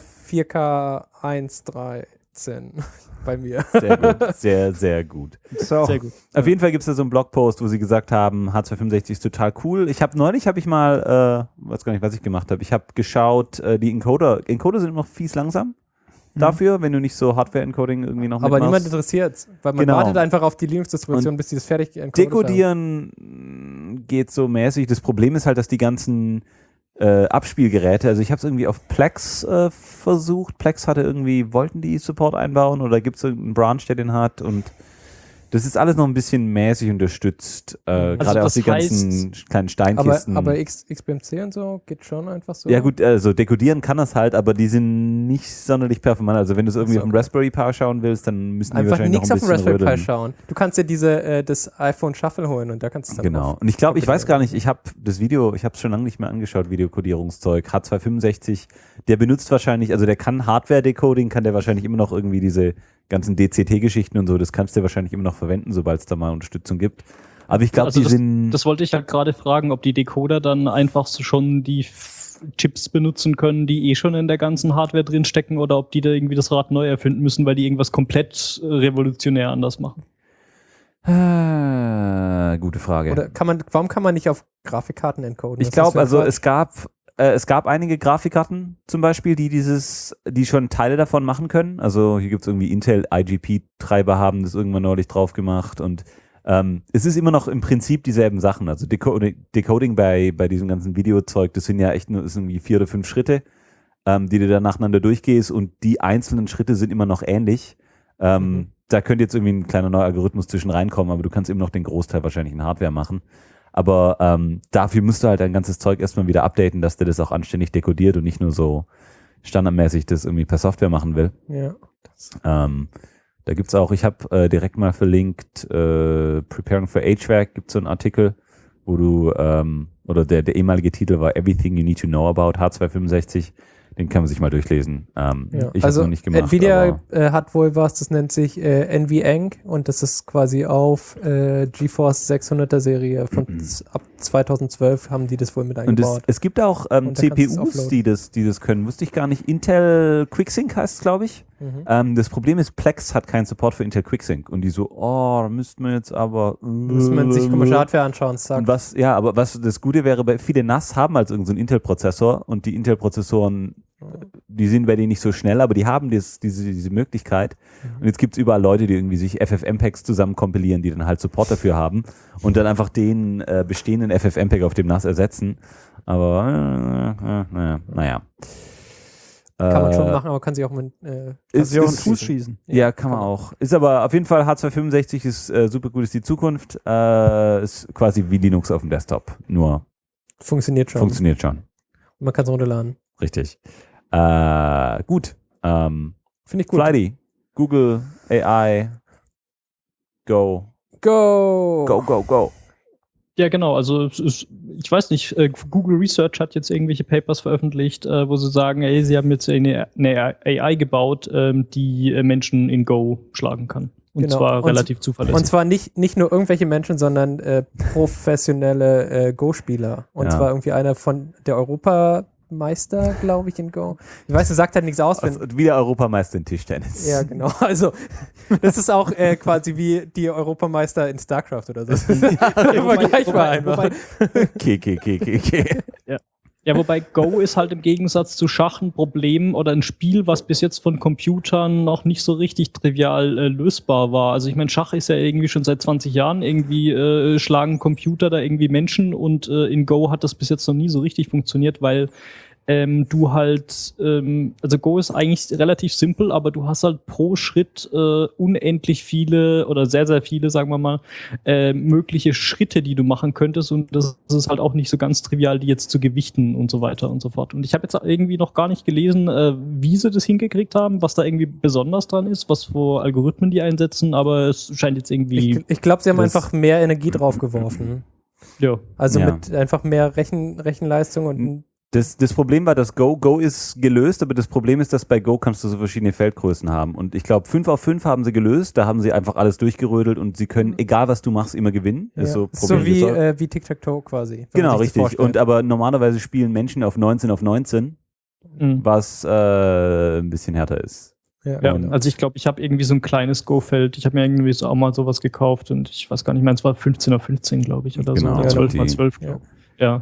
[SPEAKER 5] 4K 1.13 bei mir.
[SPEAKER 3] Sehr gut, sehr, sehr gut.
[SPEAKER 2] So.
[SPEAKER 4] Sehr gut.
[SPEAKER 3] Auf jeden Fall gibt es da so einen Blogpost, wo sie gesagt haben, H265 ist total cool. Neulich habe ich mal, weiß gar nicht, was ich gemacht habe. Ich habe geschaut, die Encoder sind immer noch fies langsam dafür, wenn du nicht so Hardware-Encoding irgendwie noch
[SPEAKER 5] Aber
[SPEAKER 3] mitmachst.
[SPEAKER 5] niemand interessiert, weil man
[SPEAKER 3] Genau.
[SPEAKER 5] wartet einfach auf die Linux-Distribution, bis die das fertig encoded haben.
[SPEAKER 3] Dekodieren geht so mäßig. Das Problem ist halt, dass die ganzen Abspielgeräte, also ich habe es irgendwie auf Plex versucht. Plex wollten die Support einbauen oder gibt es irgendeinen Branch, der den hat, und das ist alles noch ein bisschen mäßig unterstützt. Gerade auch
[SPEAKER 4] das
[SPEAKER 3] die ganzen kleinen Steinkisten.
[SPEAKER 5] Aber XBMC und so geht schon einfach so.
[SPEAKER 3] Ja gut, also dekodieren kann das halt, aber die sind nicht sonderlich performant. Also wenn du es irgendwie auf dem Raspberry Pi schauen willst, dann müssen die
[SPEAKER 5] Einfach
[SPEAKER 3] wahrscheinlich
[SPEAKER 5] nichts
[SPEAKER 3] noch
[SPEAKER 5] auf
[SPEAKER 3] ein
[SPEAKER 5] dem
[SPEAKER 3] bisschen
[SPEAKER 5] Raspberry Pi
[SPEAKER 3] rödeln.
[SPEAKER 5] schauen. Du kannst dir das iPhone Shuffle holen und da kannst du es dann
[SPEAKER 3] Genau.
[SPEAKER 5] drauf.
[SPEAKER 3] Und ich glaube, ich weiß gar nicht, ich habe das Video, ich habe es schon lange nicht mehr angeschaut, Videokodierungszeug. H265, der benutzt wahrscheinlich, also der kann Hardware-Decoding, kann der wahrscheinlich immer noch irgendwie diese ganzen DCT-Geschichten und so, das kannst du wahrscheinlich immer noch verwenden, sobald es da mal Unterstützung gibt. Aber ich glaube,
[SPEAKER 4] Also
[SPEAKER 3] die sind...
[SPEAKER 4] Das wollte ich halt gerade fragen, ob die Decoder dann einfach so schon die Chips benutzen können, die schon in der ganzen Hardware drin stecken, oder ob die da irgendwie das Rad neu erfinden müssen, weil die irgendwas komplett revolutionär anders machen.
[SPEAKER 3] Gute Frage.
[SPEAKER 5] Oder warum kann man nicht auf Grafikkarten encoden?
[SPEAKER 3] Ich
[SPEAKER 5] Was ist
[SPEAKER 3] glaube,
[SPEAKER 5] das für ein
[SPEAKER 3] also
[SPEAKER 5] Quatsch?
[SPEAKER 3] es gab einige Grafikkarten zum Beispiel, die schon Teile davon machen können. Also hier gibt es irgendwie Intel IGP-Treiber haben das irgendwann neulich drauf gemacht, und es ist immer noch im Prinzip dieselben Sachen. Also Decoding bei diesem ganzen Videozeug, das sind ja echt nur ist irgendwie 4 oder 5 Schritte, die du dann nacheinander durchgehst, und die einzelnen Schritte sind immer noch ähnlich. Da könnte jetzt irgendwie ein kleiner neuer Algorithmus zwischen reinkommen, aber du kannst immer noch den Großteil wahrscheinlich in Hardware machen. Aber dafür musst du halt dein ganzes Zeug erstmal wieder updaten, dass der das auch anständig dekodiert und nicht nur so standardmäßig das irgendwie per Software machen will.
[SPEAKER 5] Ja.
[SPEAKER 3] Da gibt's auch, ich habe direkt mal verlinkt, Preparing for HVAC gibt es so einen Artikel, wo du, oder der ehemalige Titel war Everything You Need to Know About H265. Den kann man sich mal durchlesen. Ich habe es noch nicht gemacht.
[SPEAKER 5] Nvidia hat wohl was, das nennt sich NVENC, und das ist quasi auf GeForce 600er Serie von ab 2012 haben die das wohl mit
[SPEAKER 3] und
[SPEAKER 5] eingebaut.
[SPEAKER 3] es gibt auch
[SPEAKER 5] Und dann kannst du es
[SPEAKER 3] CPUs,
[SPEAKER 5] offloaden.
[SPEAKER 3] die das können. Wusste ich gar nicht. Intel QuickSync heißt es, glaube ich. Das Problem ist, Plex hat keinen Support für Intel QuickSync. Und die so, da müssten wir jetzt aber...
[SPEAKER 5] Muss man sich komische Hardware anschauen, sagt.
[SPEAKER 3] Und aber was das Gute wäre, viele NAS haben halt irgendeinen so Intel-Prozessor, und die Intel-Prozessoren, die sind bei denen nicht so schnell, aber die haben diese Möglichkeit. Und jetzt gibt es überall Leute, die irgendwie sich FFmpeg zusammen kompilieren, die dann halt Support dafür haben und dann einfach den bestehenden FFmpeg auf dem NAS ersetzen. Aber naja.
[SPEAKER 5] Kann man schon machen, aber kann sich auch mit
[SPEAKER 2] Sie auch einen Fuß schießen.
[SPEAKER 3] Ja, kann man auch. Ist aber auf jeden Fall H265 ist super gut, ist die Zukunft. Ist quasi wie Linux auf dem Desktop, nur
[SPEAKER 5] funktioniert schon. Man kann es runterladen.
[SPEAKER 3] Richtig. Gut.
[SPEAKER 5] Finde ich gut.
[SPEAKER 3] Flighty, Google AI, Go.
[SPEAKER 5] Go!
[SPEAKER 4] Ja, genau. Also ich weiß nicht, Google Research hat jetzt irgendwelche Papers veröffentlicht, wo sie sagen, sie haben jetzt eine AI gebaut, die Menschen in Go schlagen kann. Und zwar relativ zuverlässig.
[SPEAKER 5] Und zwar nicht nur irgendwelche Menschen, sondern professionelle Go-Spieler. Und zwar irgendwie einer von der Europameister, glaube ich, in Go. Ich weiß, er sagt halt nichts aus.
[SPEAKER 3] Also, wie der Europameister in Tischtennis.
[SPEAKER 5] Ja, genau. Also, das ist auch quasi wie die Europameister in StarCraft oder so. Vergleichbar einfach.
[SPEAKER 3] Okay.
[SPEAKER 4] Ja, wobei Go ist halt im Gegensatz zu Schach ein Problem oder ein Spiel, was bis jetzt von Computern noch nicht so richtig trivial lösbar war. Also ich meine, Schach ist ja irgendwie schon seit 20 Jahren irgendwie schlagen Computer da irgendwie Menschen und in Go hat das bis jetzt noch nie so richtig funktioniert, weil du halt, also Go ist eigentlich relativ simpel, aber du hast halt pro Schritt unendlich viele oder sehr, sehr viele, sagen wir mal, mögliche Schritte, die du machen könntest und das ist halt auch nicht so ganz trivial, die jetzt zu gewichten und so weiter und so fort. Und ich habe jetzt irgendwie noch gar nicht gelesen, wie sie das hingekriegt haben, was da irgendwie besonders dran ist, was für Algorithmen die einsetzen, aber es scheint jetzt irgendwie...
[SPEAKER 5] Ich glaube, sie haben einfach mehr Energie draufgeworfen.
[SPEAKER 4] Ja.
[SPEAKER 5] Also mit einfach mehr Rechenleistung und
[SPEAKER 3] Das Problem war, dass Go ist gelöst, aber das Problem ist, dass bei Go kannst du so verschiedene Feldgrößen haben. Und ich glaube, 5 auf 5 haben sie gelöst, da haben sie einfach alles durchgerödelt und sie können, egal was du machst, immer gewinnen.
[SPEAKER 5] Ja.
[SPEAKER 3] Ist so
[SPEAKER 5] wie Tic-Tac-Toe quasi.
[SPEAKER 3] Genau, richtig. Und aber normalerweise spielen Menschen auf 19 auf 19, was ein bisschen härter ist.
[SPEAKER 5] Ja,
[SPEAKER 4] also ich glaube, ich habe irgendwie so ein kleines Go-Feld. Ich habe mir irgendwie so auch mal sowas gekauft und ich weiß gar nicht mehr, es war 15 auf 15, glaube ich, oder
[SPEAKER 3] genau,
[SPEAKER 4] so. Oder 12 mal 12,
[SPEAKER 5] ja.
[SPEAKER 4] Ja.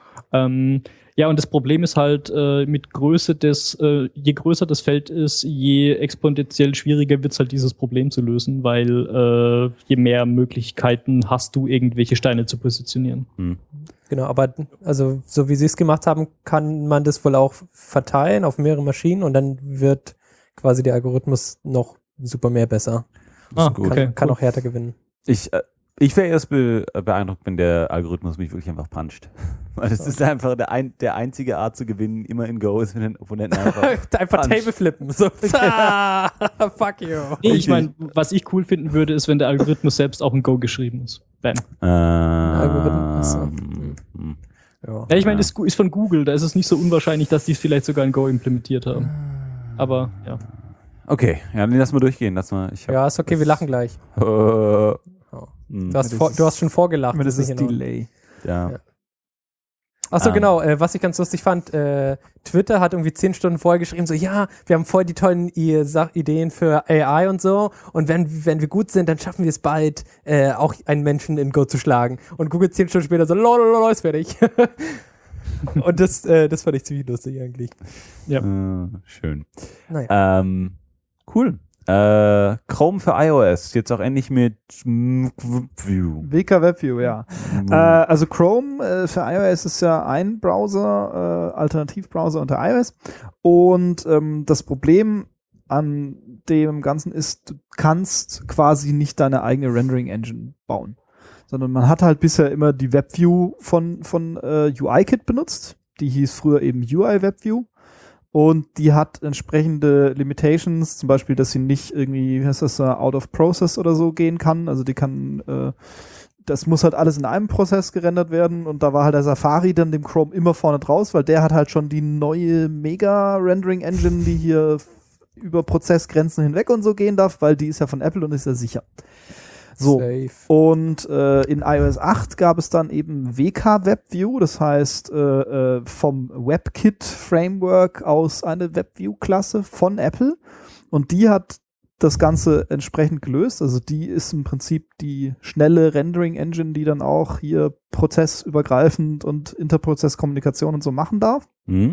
[SPEAKER 4] Ja, und das Problem ist halt, mit Größe je größer das Feld ist, je exponentiell schwieriger wird es halt, dieses Problem zu lösen, weil je mehr Möglichkeiten hast du, irgendwelche Steine zu positionieren.
[SPEAKER 5] Genau, aber also so wie sie es gemacht haben, kann man das wohl auch verteilen auf mehrere Maschinen und dann wird quasi der Algorithmus noch super mehr besser. Kann auch härter gewinnen.
[SPEAKER 3] Ich wäre erst beeindruckt, wenn der Algorithmus mich wirklich einfach puncht. Weil das ist einfach der einzige Art zu gewinnen, immer in Go ist, wenn den Opponenten
[SPEAKER 5] einfach Table flippen. So. Fuck you.
[SPEAKER 4] Nee, ich meine, was ich cool finden würde, ist, wenn der Algorithmus selbst auch in Go geschrieben ist. Bam.
[SPEAKER 5] Algorithmus.
[SPEAKER 4] Ja, ich meine, das ist von Google, da ist es nicht so unwahrscheinlich, dass die es vielleicht sogar in Go implementiert haben. Aber, ja.
[SPEAKER 3] Okay, ja, dann lass mal durchgehen.
[SPEAKER 5] Ist okay, wir lachen gleich. Du hast schon vorgelacht.
[SPEAKER 2] Das ist Delay.
[SPEAKER 3] Ja.
[SPEAKER 5] Achso, genau, was ich ganz lustig fand, Twitter hat irgendwie 10 Stunden vorher geschrieben, so, ja, wir haben voll die tollen Ideen für AI und so und wenn wir gut sind, dann schaffen wir es bald, auch einen Menschen in Go zu schlagen. Und Google 10 Stunden später so, lol, ist fertig. Und das fand ich ziemlich lustig eigentlich.
[SPEAKER 4] Ja.
[SPEAKER 3] Schön.
[SPEAKER 5] Naja.
[SPEAKER 3] Cool. Chrome für iOS, jetzt auch endlich mit View.
[SPEAKER 2] WK WebView, ja. Also Chrome für iOS ist ja ein Browser, Alternativbrowser unter iOS. Und das Problem an dem Ganzen ist, du kannst quasi nicht deine eigene Rendering-Engine bauen. Sondern man hat halt bisher immer die WebView von UIKit benutzt. Die hieß früher eben UI WebView. Und die hat entsprechende Limitations, zum Beispiel, dass sie nicht irgendwie, wie heißt das, out of process oder so gehen kann. Also die kann, das muss halt alles in einem Prozess gerendert werden und da war halt der Safari dann dem Chrome immer vorne draus, weil der hat halt schon die neue Mega-Rendering-Engine, die hier über Prozessgrenzen hinweg und so gehen darf, weil die ist ja von Apple und ist ja sicher. So,
[SPEAKER 5] Safe.
[SPEAKER 2] Und in iOS 8 gab es dann eben WK WebView, das heißt vom WebKit-Framework aus eine WebView-Klasse von Apple und die hat das Ganze entsprechend gelöst, also die ist im Prinzip die schnelle Rendering-Engine, die dann auch hier prozessübergreifend und Interprozesskommunikation und so machen darf.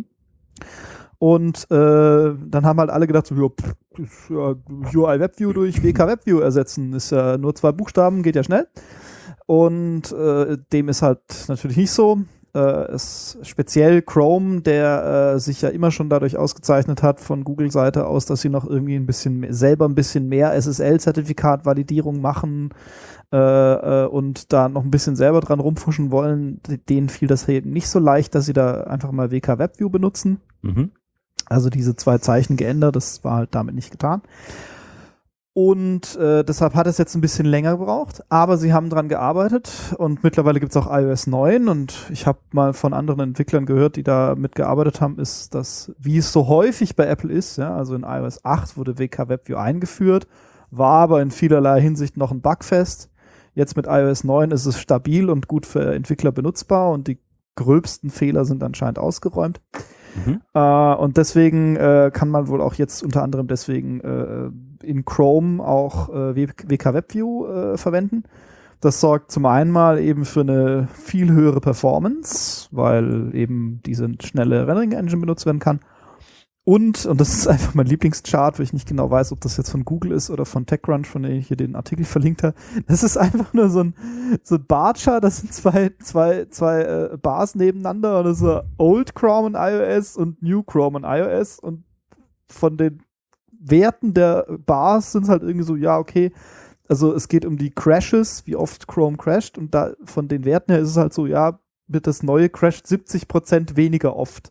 [SPEAKER 2] Und dann haben halt alle gedacht, so, UI WebView durch WK WebView ersetzen, ist ja nur 2 Buchstaben, geht ja schnell. Und dem ist halt natürlich nicht so. ist speziell Chrome, der sich ja immer schon dadurch ausgezeichnet hat von Google-Seite aus, dass sie noch irgendwie selber ein bisschen mehr SSL-Zertifikat-Validierung machen und da noch ein bisschen selber dran rumfuschen wollen. Denen fiel das eben nicht so leicht, dass sie da einfach mal WK WebView benutzen.
[SPEAKER 3] Mhm.
[SPEAKER 2] Also diese 2 Zeichen geändert, das war halt damit nicht getan. Und deshalb hat es jetzt ein bisschen länger gebraucht, aber sie haben dran gearbeitet und mittlerweile gibt es auch iOS 9 und ich habe mal von anderen Entwicklern gehört, die da mitgearbeitet haben, ist das, wie es so häufig bei Apple ist, ja, also in iOS 8 wurde WK WebView eingeführt, war aber in vielerlei Hinsicht noch ein Bugfest. Jetzt mit iOS 9 ist es stabil und gut für Entwickler benutzbar und die gröbsten Fehler sind anscheinend ausgeräumt.
[SPEAKER 3] Mhm.
[SPEAKER 2] Und deswegen kann man wohl auch jetzt unter anderem deswegen in Chrome auch WK WebView verwenden. Das sorgt zum einen mal eben für eine viel höhere Performance, weil eben diese schnelle Rendering-Engine benutzt werden kann. Und das ist einfach mein Lieblingschart, weil ich nicht genau weiß, ob das jetzt von Google ist oder von TechCrunch, von dem ich hier den Artikel verlinkt habe. Das ist einfach nur so ein Bar-Chart, das sind zwei Bars nebeneinander und das ist so Old Chrome und iOS und New Chrome und iOS und von den Werten der Bars sind es halt irgendwie so, ja, okay, also es geht um die Crashes, wie oft Chrome crasht und da von den Werten her ist es halt so, ja, das neue crasht 70% weniger oft.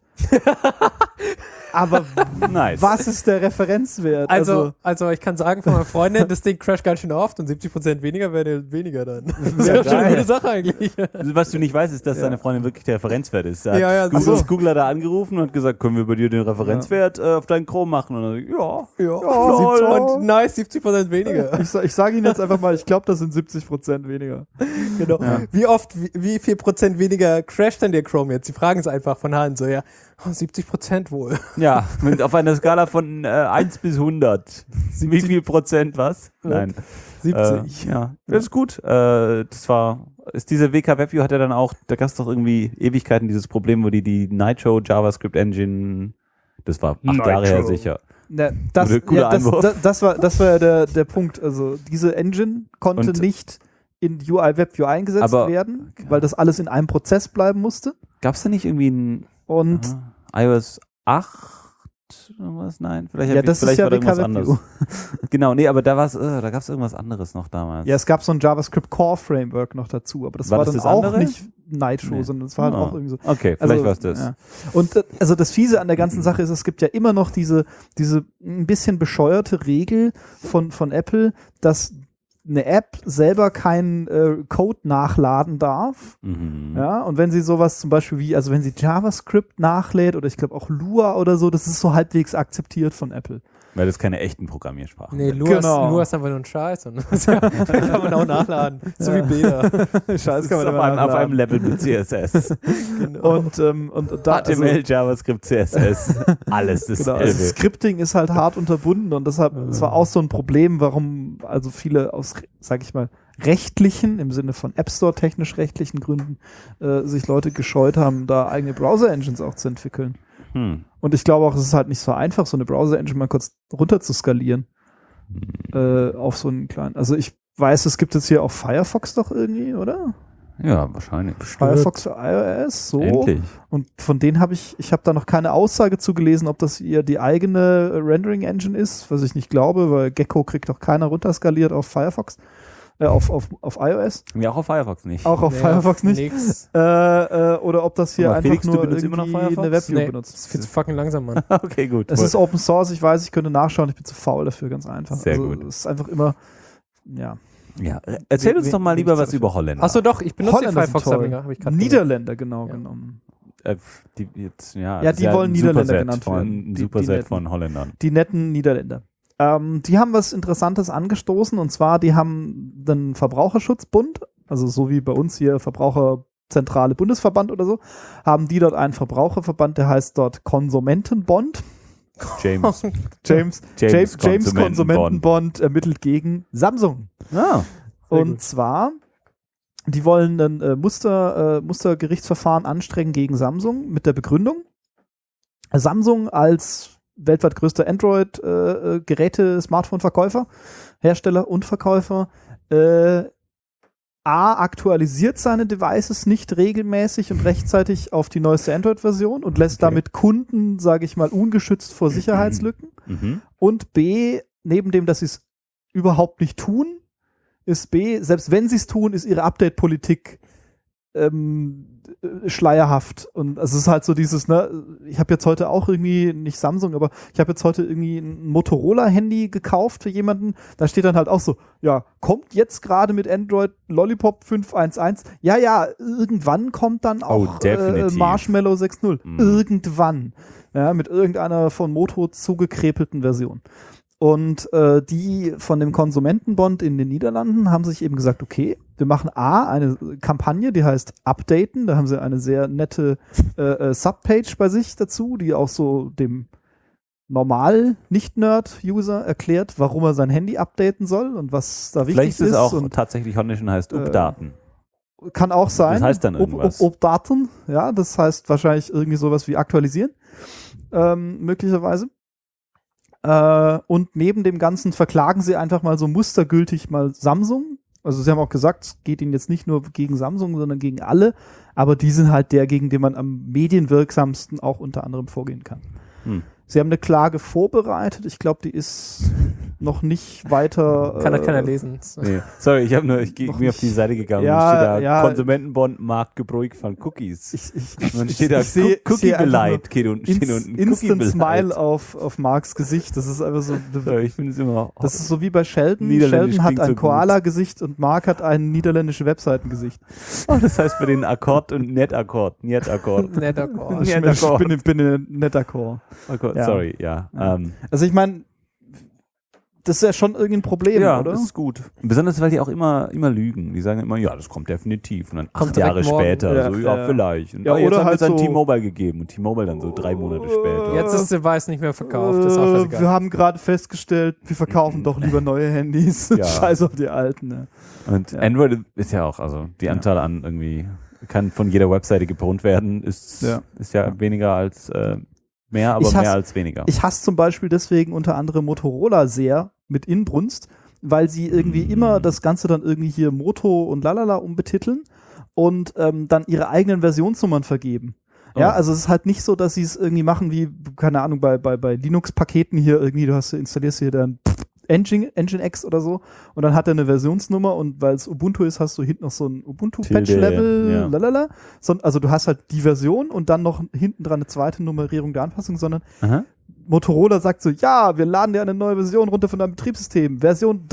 [SPEAKER 2] Aber
[SPEAKER 3] nice.
[SPEAKER 2] Was ist der Referenzwert?
[SPEAKER 5] Also ich kann sagen von meiner Freundin, das Ding crasht ganz schön oft und 70% weniger wäre weniger dann. Das
[SPEAKER 3] Ja,
[SPEAKER 5] ist schon eine
[SPEAKER 3] geil.
[SPEAKER 5] gute Sache eigentlich.
[SPEAKER 3] Was du nicht weißt, ist, dass deine Freundin wirklich der Referenzwert ist. Da
[SPEAKER 5] Ja,
[SPEAKER 3] hat
[SPEAKER 5] ach so.
[SPEAKER 3] Google hat da angerufen und gesagt, können wir bei dir den Referenzwert auf deinen Chrome machen? Und dann ja.
[SPEAKER 5] Und nice, 70% weniger.
[SPEAKER 2] Ich sage Ihnen jetzt einfach mal, ich glaube, das sind 70% weniger.
[SPEAKER 5] Genau.
[SPEAKER 3] Ja.
[SPEAKER 5] Wie viel Prozent weniger crasht denn der Chrome jetzt? Sie fragen es einfach von Hand, so, ja, 70% wohl.
[SPEAKER 3] Ja, auf einer Skala von 1 bis 100. Wie viel Prozent was? Nein.
[SPEAKER 5] 70.
[SPEAKER 3] Ja, das ist gut. Diese WK WebView hat ja dann auch, da gab es doch irgendwie Ewigkeiten dieses Problem, wo die Nitro JavaScript Engine, das war 8 Jahre her sicher.
[SPEAKER 2] Na,
[SPEAKER 3] Guter Einwurf.
[SPEAKER 2] das war ja der Punkt. Also diese Engine konnte
[SPEAKER 3] Und-
[SPEAKER 2] nicht in UI WebView eingesetzt
[SPEAKER 3] Aber-
[SPEAKER 2] werden, weil das alles in einem Prozess bleiben musste.
[SPEAKER 3] Gab es da nicht irgendwie ein
[SPEAKER 2] Und
[SPEAKER 3] iOS 8 oder was? Nein, vielleicht,
[SPEAKER 2] ja, das ist ja
[SPEAKER 3] war da irgendwas
[SPEAKER 2] WK
[SPEAKER 3] anderes.
[SPEAKER 2] WebView.
[SPEAKER 3] Genau, nee, aber da gab es irgendwas anderes noch damals.
[SPEAKER 2] Ja, es gab so ein JavaScript Core Framework noch dazu, aber das
[SPEAKER 3] War
[SPEAKER 2] war
[SPEAKER 3] das
[SPEAKER 2] dann
[SPEAKER 3] das
[SPEAKER 2] auch
[SPEAKER 3] andere?
[SPEAKER 2] nicht Nitro,
[SPEAKER 3] Nee.
[SPEAKER 2] sondern es war halt
[SPEAKER 3] Ah.
[SPEAKER 2] auch irgendwie so.
[SPEAKER 3] Okay, vielleicht war es das.
[SPEAKER 2] Ja. Und also das Fiese an der ganzen Sache ist, es gibt ja immer noch diese ein bisschen bescheuerte Regel von Apple, dass eine App selber keinen Code nachladen darf.
[SPEAKER 3] Mhm.
[SPEAKER 2] Ja, und wenn sie sowas zum Beispiel wie, also wenn sie JavaScript nachlädt oder ich glaube auch Lua oder so, das ist so halbwegs akzeptiert von Apple.
[SPEAKER 3] Weil das keine echten Programmiersprachen
[SPEAKER 5] Nee,
[SPEAKER 3] sind.
[SPEAKER 5] Lua ist einfach nur ein Scheiß. Und das kann man auch nachladen. So wie Bilder.
[SPEAKER 2] Scheiß
[SPEAKER 3] Das ist auf einem Level mit CSS.
[SPEAKER 5] Genau.
[SPEAKER 2] und da
[SPEAKER 3] HTML, JavaScript, CSS, alles
[SPEAKER 2] Genau,
[SPEAKER 3] dasselbe.
[SPEAKER 2] also Scripting ist halt hart unterbunden und deshalb, es war auch so ein Problem, warum also viele aus, sag ich mal, rechtlichen, im Sinne von App Store technisch rechtlichen Gründen, sich Leute gescheut haben, da eigene Browser-Engines auch zu entwickeln. Und ich glaube auch, es ist halt nicht so einfach, so eine Browser-Engine mal kurz runter zu skalieren. Auf so einen kleinen, also ich weiß, es gibt jetzt hier auch Firefox doch irgendwie, oder?
[SPEAKER 3] Ja, wahrscheinlich.
[SPEAKER 2] Firefox für iOS, so.
[SPEAKER 3] Endlich.
[SPEAKER 2] Und von denen habe ich habe da noch keine Aussage zugelesen, ob das ihr die eigene Rendering-Engine ist, was ich nicht glaube, weil Gecko kriegt doch keiner runterskaliert auf Firefox, auf iOS.
[SPEAKER 3] Ja, auch auf Firefox nicht.
[SPEAKER 2] Auch auf
[SPEAKER 5] Nee,
[SPEAKER 2] Firefox nicht.
[SPEAKER 5] Nix.
[SPEAKER 2] Oder ob das hier
[SPEAKER 3] Aber
[SPEAKER 2] einfach
[SPEAKER 3] Felix, du
[SPEAKER 2] nur
[SPEAKER 3] benutzt
[SPEAKER 2] irgendwie
[SPEAKER 3] immer noch Firefox?
[SPEAKER 2] eine Webview
[SPEAKER 5] Nee,
[SPEAKER 2] benutzt.
[SPEAKER 5] das ist viel zu fucking langsam, Mann.
[SPEAKER 3] Okay, gut.
[SPEAKER 2] Es ist Open Source, ich weiß, ich könnte nachschauen, ich bin zu faul dafür, ganz einfach.
[SPEAKER 3] Sehr
[SPEAKER 2] also,
[SPEAKER 3] gut.
[SPEAKER 2] Es ist einfach immer, ja.
[SPEAKER 3] Ja. Erzähl uns doch mal lieber was
[SPEAKER 2] wenig
[SPEAKER 3] über Holländer.
[SPEAKER 5] Achso, doch, ich benutze den
[SPEAKER 2] Holländer sind
[SPEAKER 5] Firefox-Sammler.
[SPEAKER 2] toll.
[SPEAKER 5] Habe ich gerade
[SPEAKER 2] Niederländer, genau
[SPEAKER 5] Ja.
[SPEAKER 2] genommen.
[SPEAKER 3] Die jetzt, ja,
[SPEAKER 2] Ja,
[SPEAKER 3] das
[SPEAKER 2] die
[SPEAKER 3] ist
[SPEAKER 2] wollen
[SPEAKER 3] ein
[SPEAKER 2] Niederländer
[SPEAKER 3] Superset
[SPEAKER 2] genannt
[SPEAKER 3] von,
[SPEAKER 2] werden.
[SPEAKER 3] Ein
[SPEAKER 2] Die
[SPEAKER 3] Superset
[SPEAKER 2] netten.
[SPEAKER 3] von Holländern.
[SPEAKER 2] Die netten Niederländer. Die haben was Interessantes angestoßen und zwar, die haben den Verbraucherschutzbund, also so wie bei uns hier Verbraucherzentrale Bundesverband oder so, haben die dort einen Verbraucherverband, der heißt dort Konsumentenbond.
[SPEAKER 3] James
[SPEAKER 2] James
[SPEAKER 3] Konsumentenbond.
[SPEAKER 2] Konsumentenbond ermittelt gegen Samsung.
[SPEAKER 3] Ah,
[SPEAKER 2] Und zwar, die wollen ein Mustergerichtsverfahren anstrengen gegen Samsung mit der Begründung, Samsung als weltweit größter Android-Geräte-Smartphone-Verkäufer, Hersteller und Verkäufer, aktualisiert seine Devices nicht regelmäßig und rechtzeitig auf die neueste Android-Version und lässt damit Kunden, sage ich mal, ungeschützt vor Sicherheitslücken. Und B, neben dem, dass sie es überhaupt nicht tun, ist B, selbst wenn sie es tun, ist ihre Update-Politik schleierhaft. Und es ist halt so dieses, ne, ich habe jetzt heute auch irgendwie, nicht Samsung, aber ich habe jetzt heute irgendwie ein Motorola-Handy gekauft für jemanden, da steht dann halt auch so, ja, kommt jetzt gerade mit Android Lollipop 5.1.1, ja, irgendwann kommt dann auch Marshmallow 6.0. Irgendwann. Ja, mit irgendeiner von Moto zugekrepelten Version. Und die von dem Konsumentenbond in den Niederlanden haben sich eben gesagt, okay, wir machen eine Kampagne, die heißt Updaten. Da haben sie eine sehr nette Subpage bei sich dazu, die auch so dem Normal-Nicht-Nerd-User erklärt, warum er sein Handy updaten soll und was da wichtig ist.
[SPEAKER 3] Vielleicht ist es auch tatsächlich holländisch und heißt Updaten.
[SPEAKER 2] Kann auch sein.
[SPEAKER 3] Das heißt dann irgendwas.
[SPEAKER 2] Updaten, ja, das heißt wahrscheinlich irgendwie sowas wie aktualisieren, möglicherweise. Und neben dem Ganzen verklagen sie einfach mal so mustergültig mal Samsung. Also sie haben auch gesagt, es geht ihnen jetzt nicht nur gegen Samsung, sondern gegen alle. Aber die sind halt der, gegen den man am medienwirksamsten auch unter anderem vorgehen kann. Sie haben eine Klage vorbereitet. Ich glaube, die ist noch nicht weiter.
[SPEAKER 5] Kann keiner lesen.
[SPEAKER 3] Nee. Sorry, ich bin mir auf die Seite gegangen.
[SPEAKER 2] Ja,
[SPEAKER 3] steht da
[SPEAKER 2] ja.
[SPEAKER 3] Konsumentenbond Marktgebräuch von Cookies.
[SPEAKER 2] Man
[SPEAKER 3] steht da Cookie-Beleit. Steht unten
[SPEAKER 2] Instant Smile auf Marks Gesicht. Das ist einfach so.
[SPEAKER 3] Ich finde es immer.
[SPEAKER 2] Das ist so wie bei Sheldon. Sheldon hat ein Koala-Gesicht und Mark hat ein niederländisches Webseitengesicht.
[SPEAKER 3] Oh, das heißt für den Akkord und Net-Akkord.
[SPEAKER 5] Net-Akkord.
[SPEAKER 2] Ich bin ein Net-Akkord.
[SPEAKER 3] Ja. Sorry, ja.
[SPEAKER 2] Also ich meine, das ist ja schon irgendein Problem,
[SPEAKER 3] ja,
[SPEAKER 2] oder?
[SPEAKER 3] Ja, das ist gut. Besonders, weil die auch immer lügen. Die sagen immer, ja, das kommt definitiv. Und dann
[SPEAKER 5] kommt
[SPEAKER 3] 8 Jahre
[SPEAKER 5] morgen.
[SPEAKER 3] später, vielleicht. Und
[SPEAKER 2] ja,
[SPEAKER 3] jetzt
[SPEAKER 2] oder
[SPEAKER 3] haben wir
[SPEAKER 2] halt
[SPEAKER 3] es an
[SPEAKER 2] so
[SPEAKER 3] T-Mobile gegeben und T-Mobile dann so 3 Monate später.
[SPEAKER 5] Jetzt ist der Device nicht mehr verkauft. Das ist auch scheißegal.
[SPEAKER 2] Wir haben gerade festgestellt, wir verkaufen doch lieber neue Handys.
[SPEAKER 3] Ja.
[SPEAKER 2] Scheiß auf die alten. Ne?
[SPEAKER 3] Und Android ist ja auch, also die Anzahl an irgendwie, kann von jeder Webseite gebrannt werden, ist ja weniger als mehr, aber mehr als weniger.
[SPEAKER 2] Ich hasse zum Beispiel deswegen unter anderem Motorola sehr mit Inbrunst, weil sie irgendwie immer das Ganze dann irgendwie hier Moto und lalala umbetiteln und dann ihre eigenen Versionsnummern vergeben. Ja, also es ist halt nicht so, dass sie es irgendwie machen wie, keine Ahnung, bei Linux-Paketen hier irgendwie, du installierst hier dann Nginx oder so und dann hat er eine Versionsnummer und weil es Ubuntu ist, hast du hinten noch so ein Ubuntu-Patch-Level, lalala. Also du hast halt die Version und dann noch hinten dran eine zweite Nummerierung der Anpassung, sondern Motorola sagt so, ja, wir laden dir eine neue Version runter von deinem Betriebssystem. Version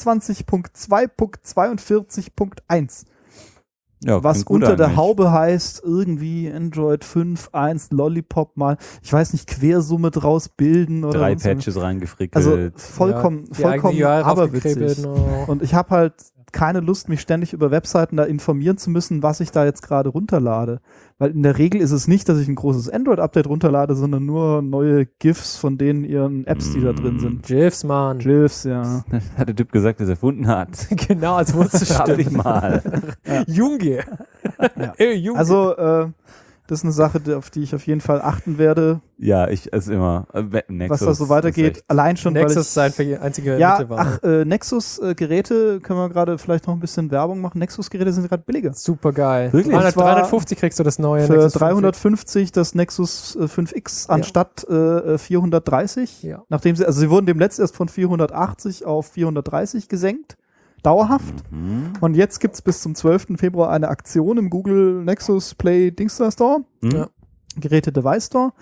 [SPEAKER 2] 23.2.42.1.
[SPEAKER 3] Ja,
[SPEAKER 2] was unter der Haube heißt, irgendwie Android 5.1 Lollipop mal, ich weiß nicht, Quersumme draus bilden oder
[SPEAKER 3] 3 Patches reingefrickelt.
[SPEAKER 2] Also vollkommen aberwitzig. Und ich habe halt keine Lust, mich ständig über Webseiten da informieren zu müssen, was ich da jetzt gerade runterlade. Weil in der Regel ist es nicht, dass ich ein großes Android-Update runterlade, sondern nur neue GIFs von denen ihren Apps, die da drin sind.
[SPEAKER 5] GIFs, Mann.
[SPEAKER 2] GIFs, ja.
[SPEAKER 3] Hat der Typ gesagt, dass er erfunden hat.
[SPEAKER 5] Genau, als wurdest du
[SPEAKER 3] Hab ich mal.
[SPEAKER 5] Junge.
[SPEAKER 2] Ja.
[SPEAKER 5] Hey, Junge.
[SPEAKER 2] Also, das ist eine Sache, auf die ich auf jeden Fall achten werde.
[SPEAKER 3] Ja, es immer.
[SPEAKER 2] Was da so weitergeht. Allein schon,
[SPEAKER 5] Nexus
[SPEAKER 2] weil
[SPEAKER 5] ist sein einziger
[SPEAKER 2] Mittel war. Nexus-Geräte, können wir gerade vielleicht noch ein bisschen Werbung machen. Nexus-Geräte sind gerade billiger.
[SPEAKER 5] Super geil.
[SPEAKER 3] Wirklich?
[SPEAKER 5] 350 kriegst du das neue
[SPEAKER 2] für
[SPEAKER 5] Nexus
[SPEAKER 2] 350 das Nexus 5X anstatt 430.
[SPEAKER 5] Ja.
[SPEAKER 2] Nachdem sie wurden demnächst erst von 480 auf 430 gesenkt. Dauerhaft. Und jetzt gibt es bis zum 12. Februar eine Aktion im Google Nexus Play Dingstar Store.
[SPEAKER 5] Ja.
[SPEAKER 2] Geräte-Device Store,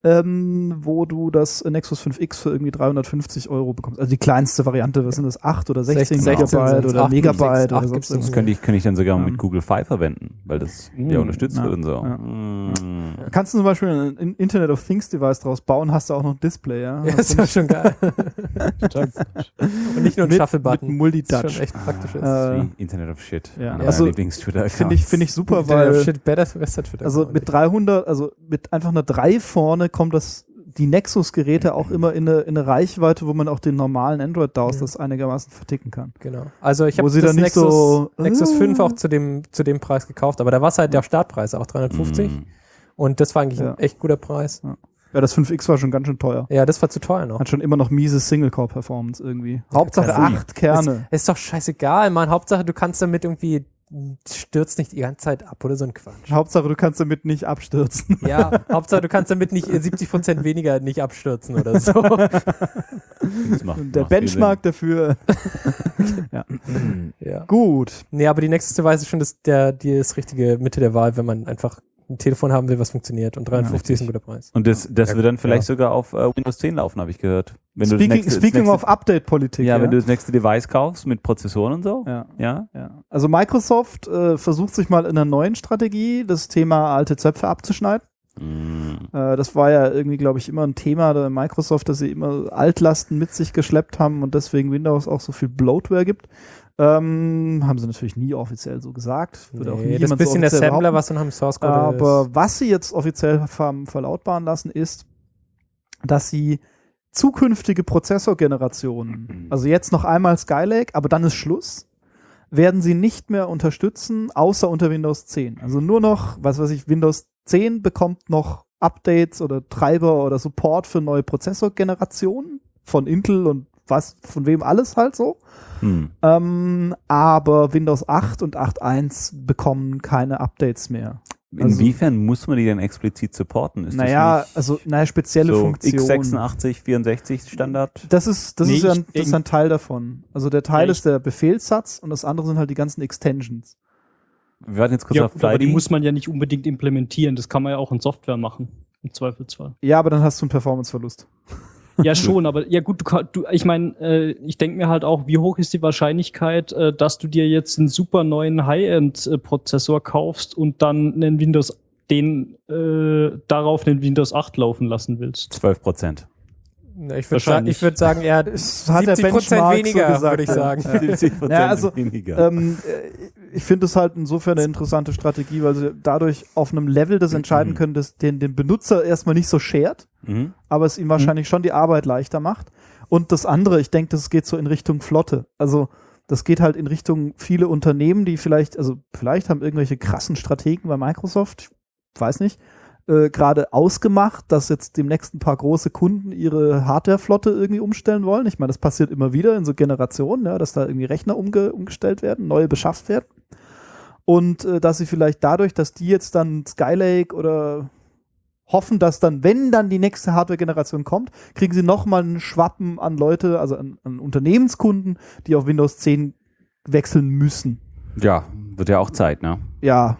[SPEAKER 2] wo du das Nexus 5X für irgendwie 350 € bekommst. Also die kleinste Variante, was sind das, 8 oder 16 Gigabyte oder
[SPEAKER 5] 8,
[SPEAKER 2] Megabyte
[SPEAKER 5] 6,
[SPEAKER 2] oder
[SPEAKER 5] 8
[SPEAKER 2] sonst
[SPEAKER 5] gibt's
[SPEAKER 2] was.
[SPEAKER 3] Das könnte ich dann sogar mit Google Fi verwenden, weil das ja unterstützt wird und so.
[SPEAKER 2] Ja. Kannst du zum Beispiel ein Internet of Things Device draus bauen, hast du auch noch ein Display, ja?
[SPEAKER 5] Ja, ist ja schon geil. Und nicht nur ein Shuffle-Button.
[SPEAKER 2] Mit Multitouch.
[SPEAKER 5] Das ist schon echt praktisch.
[SPEAKER 3] Wie Internet of Shit.
[SPEAKER 2] Ja.
[SPEAKER 3] Meiner
[SPEAKER 2] Also,
[SPEAKER 3] Lieblings-Twitter-Accounts.
[SPEAKER 2] Finde ich super,
[SPEAKER 5] Internet of
[SPEAKER 2] weil
[SPEAKER 5] Shit, besser Twitter.
[SPEAKER 2] also mit 300, also mit einfach einer 3 vorne kommt die Nexus-Geräte auch immer in eine Reichweite, wo man auch den normalen Android-DAOs das einigermaßen verticken kann.
[SPEAKER 5] Genau. Also ich habe
[SPEAKER 2] sie
[SPEAKER 5] das
[SPEAKER 2] dann nicht so,
[SPEAKER 5] Nexus 5 auch zu dem Preis gekauft, aber da war es halt der Startpreis auch 350 und das war eigentlich ein echt guter Preis.
[SPEAKER 2] Ja, das 5X war schon ganz schön teuer.
[SPEAKER 5] Ja, das war zu teuer noch.
[SPEAKER 2] Hat schon immer noch miese Single-Core-Performance irgendwie. Hauptsache 8 Kerne.
[SPEAKER 5] Ist doch scheißegal, Mann. Hauptsache du kannst damit irgendwie stürzt nicht die ganze Zeit ab oder so ein Quatsch.
[SPEAKER 2] Hauptsache, du kannst damit nicht abstürzen.
[SPEAKER 5] Ja, Hauptsache du kannst damit nicht 70% weniger nicht abstürzen oder so.
[SPEAKER 2] Der Benchmark dafür. Ja.
[SPEAKER 5] Ja.
[SPEAKER 2] Gut.
[SPEAKER 5] Nee, aber die Nexus Device ist schon die richtige Mitte der Wahl, wenn man einfach ein Telefon haben will, was funktioniert und 53 ist ein guter Preis.
[SPEAKER 3] Und das wird dann vielleicht sogar auf Windows 10 laufen, habe ich gehört. Wenn du
[SPEAKER 2] Speaking of Update-Politik.
[SPEAKER 3] wenn du das nächste Device kaufst mit Prozessoren und so.
[SPEAKER 2] Ja. Also Microsoft versucht sich mal in einer neuen Strategie, das Thema alte Zöpfe abzuschneiden. Das war ja irgendwie, glaube ich, immer ein Thema der Microsoft, dass sie immer Altlasten mit sich geschleppt haben und deswegen Windows auch so viel Bloatware gibt. Haben sie natürlich nie offiziell so gesagt. Würde auch nie
[SPEAKER 5] das
[SPEAKER 2] jemand
[SPEAKER 5] bisschen
[SPEAKER 2] so offiziell
[SPEAKER 5] Assembler,
[SPEAKER 2] behaupten.
[SPEAKER 5] was dann am Source Code
[SPEAKER 2] Aber was sie jetzt offiziell haben verlautbaren lassen, ist, dass sie zukünftige Prozessorgenerationen, also jetzt noch einmal Skylake, aber dann ist Schluss, werden sie nicht mehr unterstützen, außer unter Windows 10. Also nur noch, Windows 10 bekommt noch Updates oder Treiber oder Support für neue Prozessorgenerationen von Intel und von wem alles halt so. Aber Windows 8 und 8.1 bekommen keine Updates mehr.
[SPEAKER 3] Inwiefern muss man die denn explizit supporten? Ist
[SPEAKER 2] spezielle
[SPEAKER 3] so
[SPEAKER 2] Funktionen.
[SPEAKER 3] x86, 64 Standard?
[SPEAKER 2] Das ist ein Teil davon. Also der Teil ist der Befehlssatz und das andere sind halt die ganzen Extensions.
[SPEAKER 3] Wir warten jetzt kurz
[SPEAKER 4] Ja,
[SPEAKER 3] auf
[SPEAKER 4] gut, aber die
[SPEAKER 3] Flighty.
[SPEAKER 4] muss man ja nicht unbedingt implementieren. Das kann man ja auch in Software machen. Im Zweifelsfall.
[SPEAKER 2] Ja, aber dann hast du einen Performanceverlust.
[SPEAKER 4] Ja, schon, aber ja gut, ich meine, ich denke mir halt auch, wie hoch ist die Wahrscheinlichkeit, dass du dir jetzt einen super neuen High-End-Prozessor kaufst und dann darauf einen Windows 8 laufen lassen willst?
[SPEAKER 3] 12%.
[SPEAKER 5] Ja, ich würde sagen, eher
[SPEAKER 2] Hat der
[SPEAKER 5] 70%
[SPEAKER 2] Benchmark
[SPEAKER 5] weniger,
[SPEAKER 2] so gesagt,
[SPEAKER 5] würde ich sagen.
[SPEAKER 3] 70%
[SPEAKER 2] Ja, also,
[SPEAKER 3] weniger.
[SPEAKER 2] Ich finde es halt insofern eine interessante Strategie, weil sie dadurch auf einem Level das entscheiden können, das den Benutzer erstmal nicht so schert, aber es ihm wahrscheinlich schon die Arbeit leichter macht. Und das andere, ich denke, das geht so in Richtung Flotte. Also das geht halt in Richtung viele Unternehmen, die vielleicht haben irgendwelche krassen Strategen bei Microsoft, ich weiß nicht, gerade ausgemacht, dass jetzt demnächst ein paar große Kunden ihre Hardwareflotte irgendwie umstellen wollen. Ich meine, das passiert immer wieder in so Generationen, ja, dass da irgendwie Rechner umgestellt werden, neue beschafft werden. Und dass sie vielleicht dadurch, dass die jetzt dann Skylake oder hoffen, dass dann, wenn dann die nächste Hardware-Generation kommt, kriegen sie nochmal einen Schwappen an Leute, also an Unternehmenskunden, die auf Windows 10 wechseln müssen.
[SPEAKER 3] Ja, wird ja auch Zeit, ne?
[SPEAKER 2] Ja.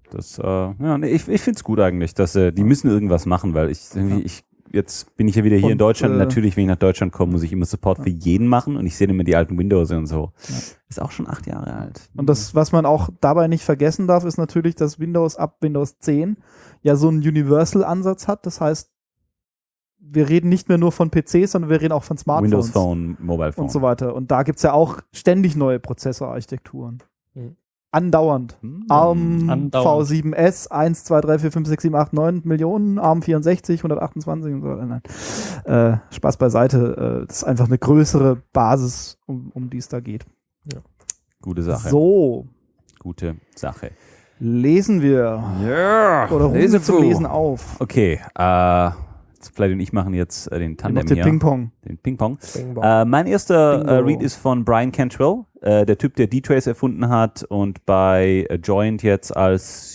[SPEAKER 3] Ich finde es gut eigentlich, dass die müssen irgendwas machen, weil jetzt bin ich ja wieder hier in Deutschland und natürlich, wenn ich nach Deutschland komme, muss ich immer Support für jeden machen und ich sehe immer die alten Windows und so. Ja. Ist auch schon 8 Jahre alt.
[SPEAKER 2] Und das, was man auch dabei nicht vergessen darf, ist natürlich, dass Windows ab Windows 10 ja so einen Universal-Ansatz hat. Das heißt, wir reden nicht mehr nur von PCs, sondern wir reden auch von Smartphones.
[SPEAKER 3] Windows Phone, Mobile Phone.
[SPEAKER 2] Und so weiter. Und da gibt es ja auch ständig neue Prozessorarchitekturen. Andauernd. ARM V7S, 1, 2, 3, 4, 5, 6, 7, 8, 9 Millionen, ARM 64, 128 und so weiter. Nein. Spaß beiseite. Das ist einfach eine größere Basis, um die es da geht.
[SPEAKER 3] Ja. Gute Sache.
[SPEAKER 2] So.
[SPEAKER 3] Gute Sache.
[SPEAKER 2] Lesen wir.
[SPEAKER 3] Ja.
[SPEAKER 2] Oder rufen wir zum Lesen auf.
[SPEAKER 3] Okay. Vielleicht und ich machen jetzt den Tandem
[SPEAKER 2] den
[SPEAKER 3] hier.
[SPEAKER 2] Ping-Pong.
[SPEAKER 3] Den Ping-Pong. Mein erster Read ist von Brian Cantrell, der Typ, der D-Trace erfunden hat und bei Joint jetzt als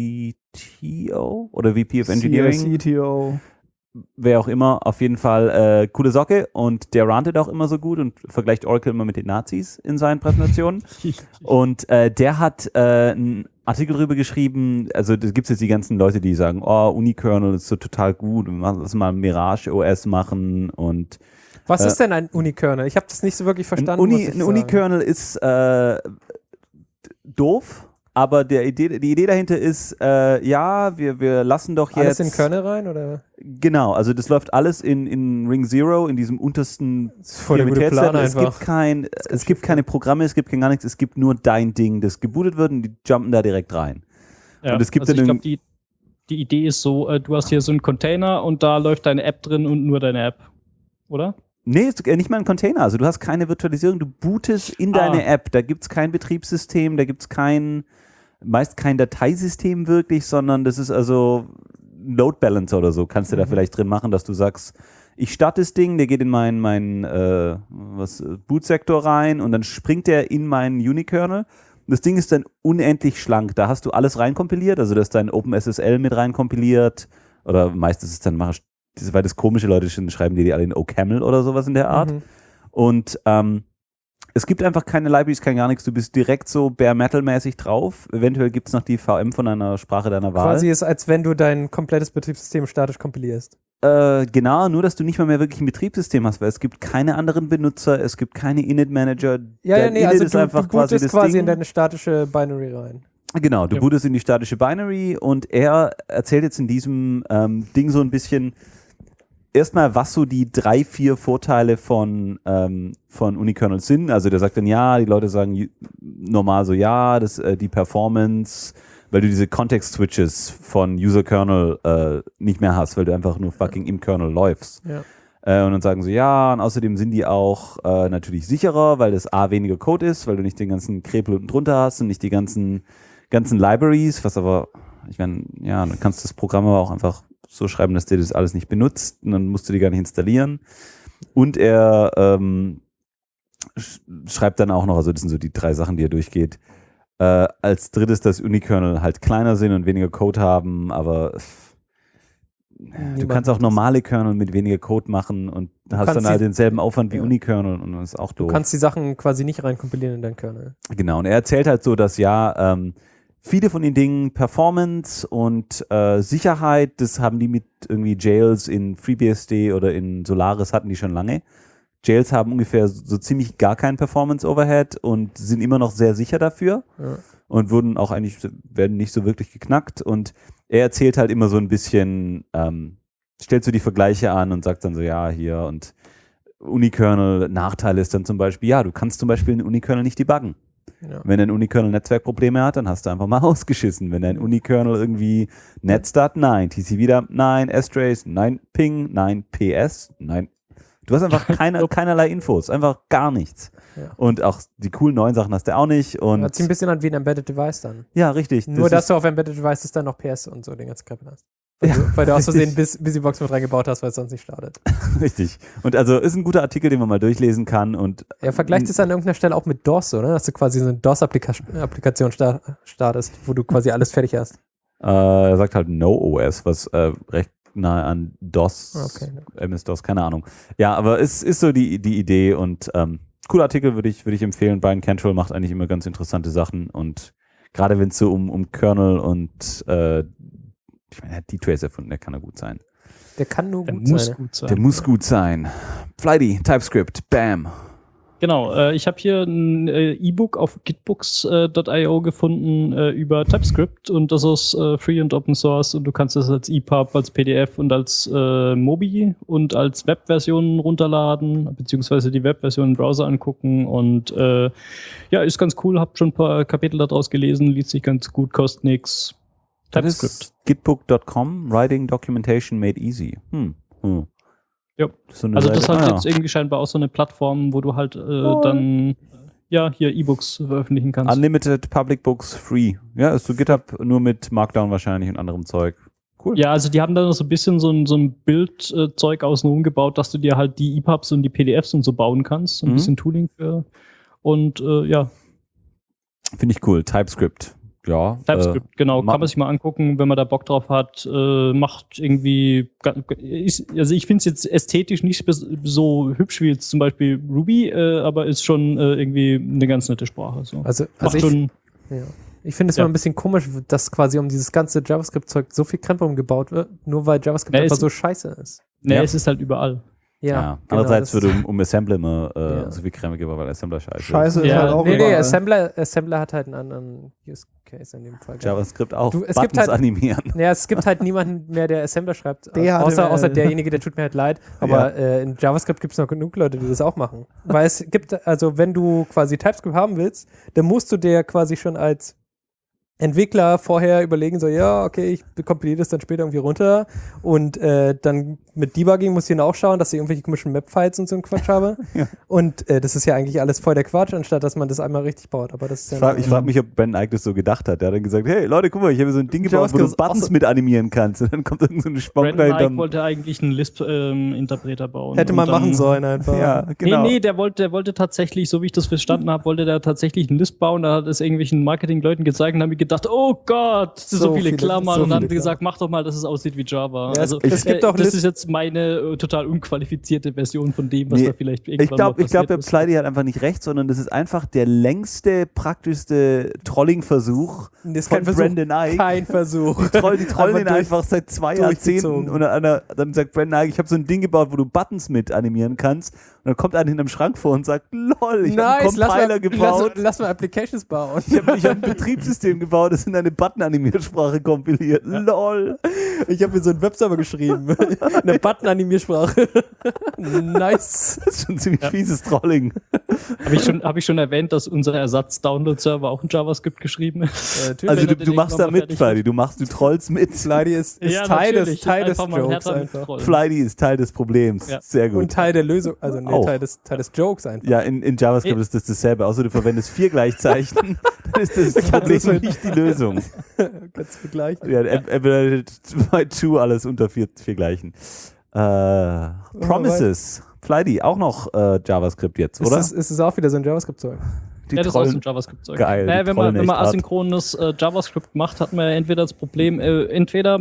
[SPEAKER 3] CTO oder VP of Engineering.
[SPEAKER 2] CTO.
[SPEAKER 3] Wer auch immer, auf jeden Fall coole Socke und der rantet auch immer so gut und vergleicht Oracle immer mit den Nazis in seinen Präsentationen. Und der hat einen Artikel drüber geschrieben, also da gibt es jetzt die ganzen Leute, die sagen, oh, Unikernel ist so total gut, lass mal Mirage OS machen und
[SPEAKER 5] was ist denn ein Unikernel? Ich habe das nicht so wirklich verstanden.
[SPEAKER 3] Ein Unikernel ist doof, aber die Idee dahinter ist, wir lassen doch jetzt...
[SPEAKER 5] Alles in Kernel rein, oder?
[SPEAKER 3] Genau, also das läuft alles in Ring Zero, in diesem untersten
[SPEAKER 5] Prioritätslevel.
[SPEAKER 3] Es gibt keine Programme, es gibt gar nichts, es gibt nur dein Ding, das gebootet wird und die jumpen da direkt rein.
[SPEAKER 4] Ja,
[SPEAKER 3] und es gibt
[SPEAKER 4] also ich glaube, die Idee ist so, du hast hier so einen Container und da läuft deine App drin und nur deine App, oder?
[SPEAKER 3] Nee, nicht mal ein Container. Also du hast keine Virtualisierung, du bootest in deine App. Da gibt es kein Betriebssystem, da gibt es meist kein Dateisystem wirklich, sondern das ist also Load Balancer oder so. Kannst du da vielleicht drin machen, dass du sagst, ich starte das Ding, der geht in meinen Bootsektor rein und dann springt der in meinen Unikernel. Und das Ding ist dann unendlich schlank. Da hast du alles reinkompiliert, also da ist dein OpenSSL mit reinkompiliert oder meistens ist es dann, weil das komische Leute schreiben die alle in OCaml oder sowas in der Art. Und es gibt einfach keine Libraries, kein gar nichts. Du bist direkt so Bare-Metal-mäßig drauf. Eventuell gibt es noch die VM von einer Sprache deiner Wahl.
[SPEAKER 5] Quasi ist, als wenn du dein komplettes Betriebssystem statisch kompilierst.
[SPEAKER 3] Genau, nur dass du nicht mal mehr wirklich ein Betriebssystem hast, weil es gibt keine anderen Benutzer, es gibt keine Init-Manager.
[SPEAKER 5] Also
[SPEAKER 3] ist einfach
[SPEAKER 5] du bootest
[SPEAKER 3] das
[SPEAKER 5] quasi
[SPEAKER 3] Ding.
[SPEAKER 5] in deine statische Binary rein.
[SPEAKER 3] Genau, du bootest in die statische Binary und er erzählt jetzt in diesem Ding so ein bisschen erstmal, was so die 3-4 Vorteile von Unikernel sind. Also der sagt dann, ja, die Leute sagen normal so, ja, die Performance, weil du diese Context-Switches von User-Kernel nicht mehr hast, weil du einfach nur fucking im Kernel läufst.
[SPEAKER 5] Ja.
[SPEAKER 3] Und dann sagen sie, ja, und außerdem sind die auch natürlich sicherer, weil das A weniger Code ist, weil du nicht den ganzen Krepel unten drunter hast und nicht die ganzen Libraries, was aber, ich meine, ja, dann kannst du das Programm aber auch einfach so schreiben, dass der das alles nicht benutzt und dann musst du die gar nicht installieren. Und er schreibt dann auch noch, also das sind so die 3 Sachen, die er durchgeht, als drittes, dass Unikernel halt kleiner sind und weniger Code haben, aber du kannst auch normale Kernel mit weniger Code machen und hast dann halt denselben Aufwand wie Unikernel und das ist auch doof.
[SPEAKER 5] Du kannst die Sachen quasi nicht reinkompilieren in deinen Kernel.
[SPEAKER 3] Genau, und er erzählt halt so, dass viele von den Dingen Performance und Sicherheit, das haben die mit irgendwie Jails in FreeBSD oder in Solaris hatten die schon lange. Jails haben ungefähr so ziemlich gar keinen Performance-Overhead und sind immer noch sehr sicher dafür und werden nicht so wirklich geknackt und er erzählt halt immer so ein bisschen, stellt so die Vergleiche an und sagt dann so, ja, hier und Unikernel, Nachteil ist dann zum Beispiel, ja, du kannst zum Beispiel einen Unikernel nicht debuggen. Ja. Wenn ein Unikernel Netzwerkprobleme hat, dann hast du einfach mal ausgeschissen. Wenn ein Unikernel irgendwie Netstart, nein, TCP, nein, S-Trace, nein, Ping, nein, PS, nein. Du hast einfach keinerlei Infos, einfach gar nichts. Ja. Und auch die coolen neuen Sachen hast du auch nicht. Und
[SPEAKER 5] hört sich ein bisschen an wie ein Embedded Device dann.
[SPEAKER 3] Ja, richtig.
[SPEAKER 5] Nur, dass du auf Embedded Devices dann noch PS und so den ganzen Krempel hast. Weil du aus Versehen Busybox mit reingebaut hast, weil es sonst nicht startet.
[SPEAKER 3] Richtig. Und also ist ein guter Artikel, den man mal durchlesen kann. Und
[SPEAKER 5] er vergleicht es an irgendeiner Stelle auch mit DOS, oder? Dass du quasi so eine DOS-Applikation startest, wo du quasi alles fertig hast.
[SPEAKER 3] Er sagt halt No-OS, was recht nahe an DOS, MS-DOS, keine Ahnung. Ja, aber es ist so die Idee und cooler Artikel würde ich empfehlen. Brian Cantrell macht eigentlich immer ganz interessante Sachen und gerade wenn es so um Kernel und ich meine, er hat D-Trace erfunden, der kann ja gut sein.
[SPEAKER 5] Der kann nur
[SPEAKER 4] der
[SPEAKER 5] gut
[SPEAKER 4] muss
[SPEAKER 5] sein.
[SPEAKER 4] Gut sein.
[SPEAKER 3] Der muss gut sein. Flighty, TypeScript, bam.
[SPEAKER 4] Genau, ich habe hier ein E-Book auf gitbooks.io gefunden über TypeScript und das ist free und Open Source und du kannst das als EPUB, als PDF und als Mobi und als Webversion runterladen, beziehungsweise die Webversion im Browser angucken und ja, ist ganz cool, hab schon ein paar Kapitel daraus gelesen, liest sich ganz gut, kostet nix. TypeScript.
[SPEAKER 3] Gitbook.com, Writing Documentation Made Easy.
[SPEAKER 4] Ja.
[SPEAKER 3] So
[SPEAKER 4] also
[SPEAKER 3] Seite.
[SPEAKER 4] das hat jetzt irgendwie scheinbar auch so eine Plattform, wo du halt dann hier E-Books veröffentlichen kannst.
[SPEAKER 3] Unlimited Public Books Free. Ja, ist so GitHub nur mit Markdown wahrscheinlich und anderem Zeug. Cool.
[SPEAKER 4] Ja, also die haben da so ein bisschen so ein Bildzeug außenrum gebaut, dass du dir halt die EPUBs und die PDFs und so bauen kannst. So ein bisschen Tooling für. Und ja.
[SPEAKER 3] Finde ich cool. TypeScript. Ja.
[SPEAKER 4] TypeScript, genau. Kann man sich mal angucken, wenn man da Bock drauf hat. Macht irgendwie, also ich finde es jetzt ästhetisch nicht so hübsch wie jetzt zum Beispiel Ruby, aber ist schon irgendwie eine ganz nette Sprache. So.
[SPEAKER 5] Also ich finde es immer ein bisschen komisch, dass quasi um dieses ganze JavaScript-Zeug so viel Krempel umgebaut wird, nur weil JavaScript einfach so scheiße ist.
[SPEAKER 4] Es ist halt überall.
[SPEAKER 5] Ja,
[SPEAKER 3] andererseits wird um Assembler immer so viel Creme gegeben, weil Assembler scheiße
[SPEAKER 2] ist halt auch
[SPEAKER 5] Nee, Assembler hat halt einen anderen Use Case in dem Fall.
[SPEAKER 3] JavaScript auch.
[SPEAKER 5] Es gibt halt,
[SPEAKER 3] animieren.
[SPEAKER 5] Ja, es gibt halt niemanden mehr, der Assembler schreibt, außer derjenige, der tut mir halt leid. Aber in JavaScript gibt es noch genug Leute, die das auch machen. Weil es gibt, also wenn du quasi TypeScript haben willst, dann musst du dir quasi schon als Entwickler vorher überlegen so, ja, okay, ich kompiliere das dann später irgendwie runter und dann mit Debugging muss ich dann auch schauen, dass ich irgendwelche komischen Map-Files und so einen Quatsch habe.
[SPEAKER 3] Ja.
[SPEAKER 5] Und das ist ja eigentlich alles voll der Quatsch, anstatt dass man das einmal richtig baut. Aber das ist ja
[SPEAKER 3] Ich frage mich, ob Ben Ike das so gedacht hat. Der hat dann gesagt, hey Leute, guck mal, ich habe so ein Ding gebaut, wo du Buttons mit animieren kannst. Und dann kommt irgend so eine Sponk
[SPEAKER 4] Brandon Ike
[SPEAKER 3] dahinter.
[SPEAKER 4] wollte eigentlich einen Lisp-Interpreter bauen.
[SPEAKER 5] hätte
[SPEAKER 4] Und
[SPEAKER 5] man
[SPEAKER 4] dann-
[SPEAKER 5] machen sollen einfach.
[SPEAKER 3] Ja, genau.
[SPEAKER 4] Nee, der wollte tatsächlich, so wie ich das verstanden habe, wollte der tatsächlich einen Lisp bauen. Da hat es irgendwelchen Marketingleuten gezeigt und haben mir gedacht, oh Gott, so viele Klammern.
[SPEAKER 5] so
[SPEAKER 4] Und dann
[SPEAKER 5] viele
[SPEAKER 4] haben die gesagt, mach doch mal, dass es aussieht wie Java.
[SPEAKER 5] Ja,
[SPEAKER 4] Also
[SPEAKER 5] es gibt auch
[SPEAKER 4] das
[SPEAKER 5] Lisp-
[SPEAKER 4] ist jetzt meine total unqualifizierte Version von dem, was
[SPEAKER 3] Nee,
[SPEAKER 4] da vielleicht
[SPEAKER 3] Ich
[SPEAKER 4] irgendwann
[SPEAKER 3] glaube,
[SPEAKER 4] mal passiert
[SPEAKER 3] der
[SPEAKER 4] ist.
[SPEAKER 3] Flighty hat einfach nicht recht, sondern das ist einfach der längste, praktischste Trolling-Versuch
[SPEAKER 5] Das ist
[SPEAKER 3] von
[SPEAKER 5] kein Versuch.
[SPEAKER 3] Brandon Ike.
[SPEAKER 5] Kein Versuch.
[SPEAKER 3] Die trollen ihn
[SPEAKER 5] durch-
[SPEAKER 3] einfach seit 2
[SPEAKER 5] durchgezogen.
[SPEAKER 3] Jahrzehnten und dann sagt Brandon Ike, ich habe so ein Ding gebaut, wo du Buttons mit animieren kannst und dann kommt einer hinterm Schrank vor und sagt, lol, ich habe einen Compiler gebaut.
[SPEAKER 5] Lass mal Applications bauen.
[SPEAKER 3] Ich hab ein Betriebssystem gebaut, das in eine Button-Animiersprache kompiliert. Lol.
[SPEAKER 5] Ich habe mir so einen Webserver geschrieben. Eine Button-Animiersprache. Nice.
[SPEAKER 3] Das ist schon ziemlich fieses Trolling.
[SPEAKER 4] Hab ich schon erwähnt, dass unser Ersatz-Download-Server auch in JavaScript geschrieben ist?
[SPEAKER 5] Natürlich.
[SPEAKER 3] Also
[SPEAKER 4] Wenn er
[SPEAKER 3] du
[SPEAKER 4] den
[SPEAKER 3] machst da
[SPEAKER 4] irgendwann mal
[SPEAKER 3] mit,
[SPEAKER 4] fertig
[SPEAKER 3] Flighty. Du trollst mit.
[SPEAKER 5] Flighty ist Teil des
[SPEAKER 4] Einfach mal ein
[SPEAKER 5] Jokes
[SPEAKER 4] härter
[SPEAKER 5] einfach.
[SPEAKER 4] Troll.
[SPEAKER 3] Flighty ist Teil des Problems.
[SPEAKER 4] Ja.
[SPEAKER 3] Sehr gut.
[SPEAKER 5] Und Teil der Lösung, also nee,
[SPEAKER 3] Auch.
[SPEAKER 5] Teil des Jokes einfach.
[SPEAKER 3] Ja, in JavaScript ist das dasselbe. Außer du verwendest 4 Gleichzeichen, dann ist das Problem nicht die Lösung.
[SPEAKER 5] Kannst du vergleichen.
[SPEAKER 3] Ja, er bedeutet bei True alles unter 4 Gleichen. Promises. Flighty, auch noch JavaScript jetzt, oder?
[SPEAKER 5] Ist es auch wieder so ein JavaScript-Zeug?
[SPEAKER 3] Die
[SPEAKER 4] Ja, das ist auch so ein
[SPEAKER 3] trollen.
[SPEAKER 4] JavaScript-Zeug.
[SPEAKER 3] Geil, die
[SPEAKER 4] Wenn
[SPEAKER 3] trollen
[SPEAKER 4] man
[SPEAKER 3] echt hart.
[SPEAKER 4] asynchrones JavaScript macht, hat man ja entweder das Problem, entweder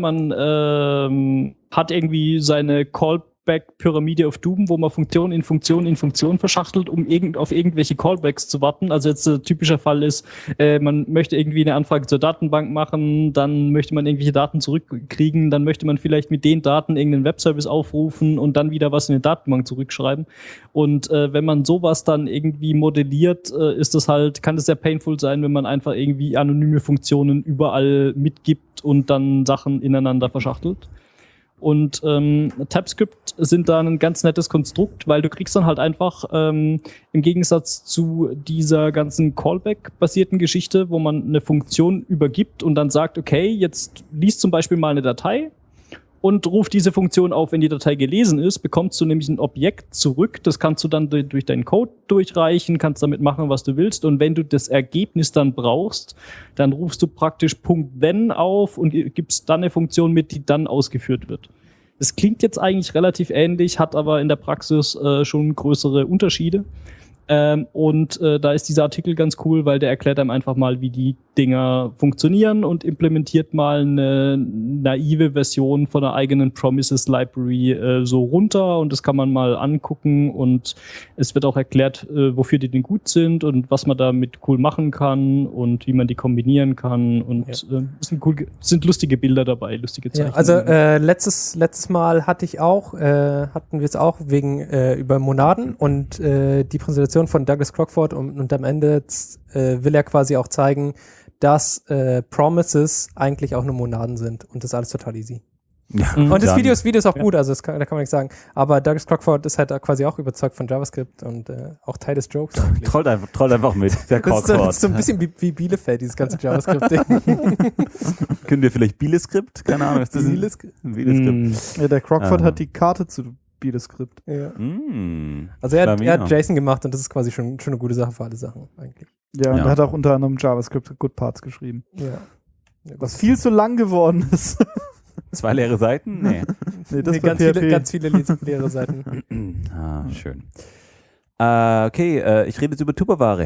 [SPEAKER 4] man hat irgendwie seine Callback-Pyramide auf Doom, wo man Funktion in Funktion in Funktion verschachtelt, um auf irgendwelche Callbacks zu warten. Also jetzt ein typischer Fall ist, man möchte irgendwie eine Anfrage zur Datenbank machen, dann möchte man irgendwelche Daten zurückkriegen, dann möchte man vielleicht mit den Daten irgendeinen Webservice aufrufen und dann wieder was in die Datenbank zurückschreiben. Und wenn man sowas dann irgendwie modelliert, kann es sehr painful sein, wenn man einfach irgendwie anonyme Funktionen überall mitgibt und dann Sachen ineinander verschachtelt. Und TypeScript sind da ein ganz nettes Konstrukt, weil du kriegst dann halt einfach im Gegensatz zu dieser ganzen Callback-basierten Geschichte, wo man eine Funktion übergibt und dann sagt, okay, jetzt liest zum Beispiel mal eine Datei und ruft diese Funktion auf, wenn die Datei gelesen ist, bekommst du nämlich ein Objekt zurück. Das kannst du dann durch deinen Code durchreichen, kannst damit machen, was du willst. Und wenn du das Ergebnis dann brauchst, dann rufst du praktisch .then auf und gibst dann eine Funktion mit, die dann ausgeführt wird. Das klingt jetzt eigentlich relativ ähnlich, hat aber in der Praxis schon größere Unterschiede. Da ist dieser Artikel ganz cool, weil der erklärt einem einfach mal, wie die Dinger funktionieren und implementiert mal eine naive Version von einer eigenen Promises Library so runter und das kann man mal angucken und es wird auch erklärt, wofür die denn gut sind und was man damit cool machen kann und wie man die kombinieren kann und sind lustige Bilder dabei, lustige Zeichnungen.
[SPEAKER 5] Ja, also letztes Mal hatten wir es auch wegen über Monaden und die Präsentation von Douglas Crockford und am Ende will er quasi auch zeigen, dass Promises eigentlich auch nur Monaden sind und das ist alles total easy.
[SPEAKER 3] Ja,
[SPEAKER 5] Und das
[SPEAKER 3] dann-
[SPEAKER 5] Video ist auch gut, also da kann man nichts sagen. Aber Douglas Crockford ist halt quasi auch überzeugt von JavaScript und auch Teil des Jokes eigentlich.
[SPEAKER 3] Trollt einfach mit, der
[SPEAKER 5] Das
[SPEAKER 3] Crockford.
[SPEAKER 5] ist so ein bisschen wie Bielefeld, dieses ganze JavaScript-Ding.
[SPEAKER 3] Können wir vielleicht Bileskript? Keine Ahnung, ist das ein
[SPEAKER 5] Bieleskript?
[SPEAKER 3] Bileskript?
[SPEAKER 2] Ja, der Crockford
[SPEAKER 3] Ah.
[SPEAKER 2] hat die Karte zu Bileskript.
[SPEAKER 5] Ja.
[SPEAKER 3] Also
[SPEAKER 5] Also er hat JSON gemacht und das ist quasi schon eine gute Sache für alle Sachen eigentlich.
[SPEAKER 2] Ja, und
[SPEAKER 3] Ja.
[SPEAKER 2] er hat auch unter anderem JavaScript Good Parts geschrieben.
[SPEAKER 5] Ja.
[SPEAKER 2] Was viel zu lang geworden ist.
[SPEAKER 3] 2 leere Seiten? Nee.
[SPEAKER 2] Nee, das
[SPEAKER 5] Nee,
[SPEAKER 2] war
[SPEAKER 5] ganz viele leere Seiten.
[SPEAKER 3] Schön. Okay, ich rede jetzt über Tupperware.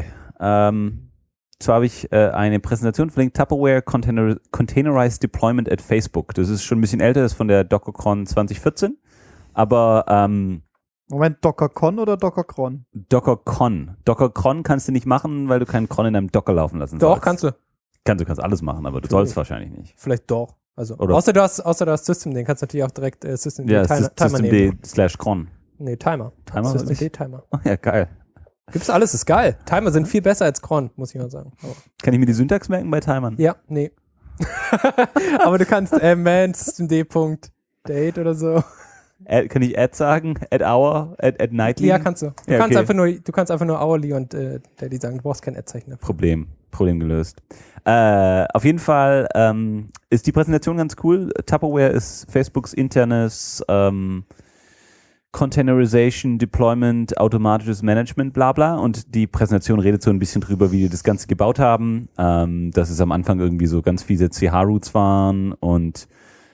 [SPEAKER 3] Zwar habe ich eine Präsentation verlinkt, Tupperware Containerized Deployment at Facebook. Das ist schon ein bisschen älter, das ist von der DockerCon 2014. Aber
[SPEAKER 2] Moment, DockerCon oder DockerCron?
[SPEAKER 3] DockerCon. DockerCon kannst du nicht machen, weil du keinen Cron in einem Docker laufen lassen
[SPEAKER 5] Doch,
[SPEAKER 3] sollst.
[SPEAKER 5] kannst du.
[SPEAKER 3] Du kannst alles machen, aber du
[SPEAKER 5] Natürlich.
[SPEAKER 3] sollst wahrscheinlich nicht.
[SPEAKER 5] Vielleicht doch. Also,
[SPEAKER 3] Oder-
[SPEAKER 5] außer du hast System, den kannst du natürlich auch direkt System
[SPEAKER 3] Ja,
[SPEAKER 5] Timer nehmen.
[SPEAKER 3] Systemd/cron.
[SPEAKER 5] Nee, Timer.
[SPEAKER 3] Timer oder nicht?
[SPEAKER 5] Timer.
[SPEAKER 3] Oh, ja, geil.
[SPEAKER 5] Gibt's alles, ist geil. Timer sind viel besser als Cron, muss ich mal sagen. Aber,
[SPEAKER 3] Kann ich mir die Syntax merken bei Timern?
[SPEAKER 5] ja, nee. Aber du kannst man systemd.date oder so.
[SPEAKER 3] Kann ich add sagen? Add hour? Add nightly?
[SPEAKER 5] Ja, kannst du.
[SPEAKER 3] Ja, okay.
[SPEAKER 5] Du kannst einfach nur hourly und daily sagen. Du brauchst kein Ad-Zeichen dafür.
[SPEAKER 3] Problem. Problem gelöst. Auf jeden Fall ist die Präsentation ganz cool. Tupperware ist Facebooks internes Containerization, Deployment, automatisches Management, bla bla. Und die Präsentation redet so ein bisschen drüber, wie die das Ganze gebaut haben. Dass es am Anfang irgendwie so ganz fiese CH-Roots waren und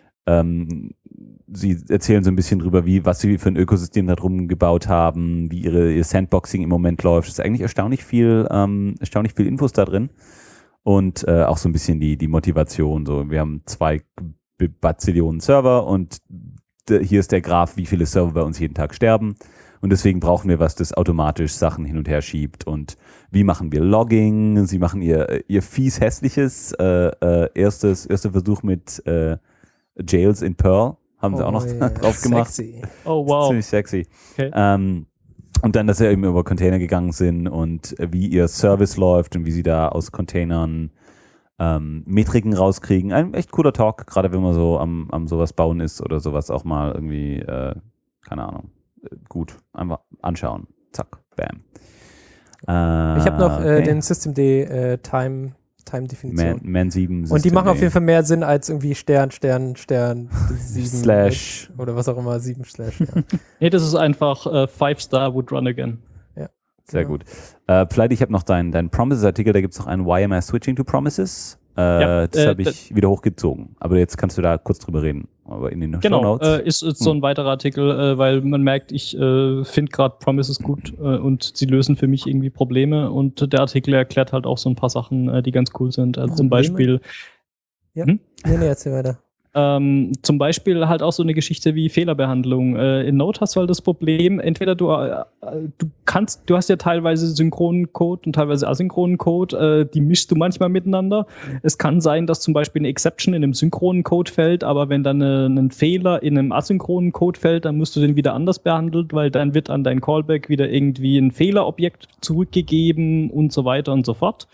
[SPEAKER 3] sie erzählen so ein bisschen drüber, was sie für ein Ökosystem da drum gebaut haben, wie ihr Sandboxing im Moment läuft. Es ist eigentlich erstaunlich viel Infos da drin. Und auch so ein bisschen die Motivation. So, wir haben 2 Bazillionen Server und hier ist der Graph, wie viele Server bei uns jeden Tag sterben. Und deswegen brauchen wir was, das automatisch Sachen hin und her schiebt. Und wie machen wir Logging? Sie machen ihr fies hässliches erster Versuch mit Jails in Perl. Haben sie auch noch drauf gemacht.
[SPEAKER 5] Sexy.
[SPEAKER 4] Oh, wow.
[SPEAKER 3] Ziemlich sexy.
[SPEAKER 4] Okay.
[SPEAKER 3] Und dann, dass sie eben über Container gegangen sind und wie ihr Service läuft und wie sie da aus Containern Metriken rauskriegen. Ein echt cooler Talk, gerade wenn man so am sowas bauen ist oder sowas auch mal irgendwie, keine Ahnung, gut, einfach anschauen. Zack, bam.
[SPEAKER 5] Ich habe noch den Systemd Time-Definition.
[SPEAKER 3] Man 7
[SPEAKER 5] Und die machen auf jeden Fall mehr Sinn als irgendwie Stern 7
[SPEAKER 3] Slash
[SPEAKER 5] oder was auch immer, 7 Slash. Ja.
[SPEAKER 4] Nee, das ist einfach 5-Star would run again.
[SPEAKER 3] Sehr gut. Vielleicht, ich habe noch deinen Promises-Artikel, da gibt es noch einen Why am I switching to Promises? Das habe ich wieder hochgezogen. Aber jetzt kannst du da kurz drüber reden. Aber in den Shownotes.
[SPEAKER 4] Ist so ein weiterer Artikel, weil man merkt, ich finde gerade Promises gut und sie lösen für mich irgendwie Probleme. Und der Artikel erklärt halt auch so ein paar Sachen, die ganz cool sind. Also zum Beispiel.
[SPEAKER 5] Ja. Nee, erzähl weiter.
[SPEAKER 4] Zum Beispiel halt auch so eine Geschichte wie Fehlerbehandlung. In Node hast du halt das Problem, entweder du hast ja teilweise synchronen Code und teilweise asynchronen Code, die mischst du manchmal miteinander. Es kann sein, dass zum Beispiel eine Exception in einem synchronen Code fällt, aber wenn dann ein Fehler in einem asynchronen Code fällt, dann musst du den wieder anders behandelt, weil dann wird an dein Callback wieder irgendwie ein Fehlerobjekt zurückgegeben und so weiter und so fort.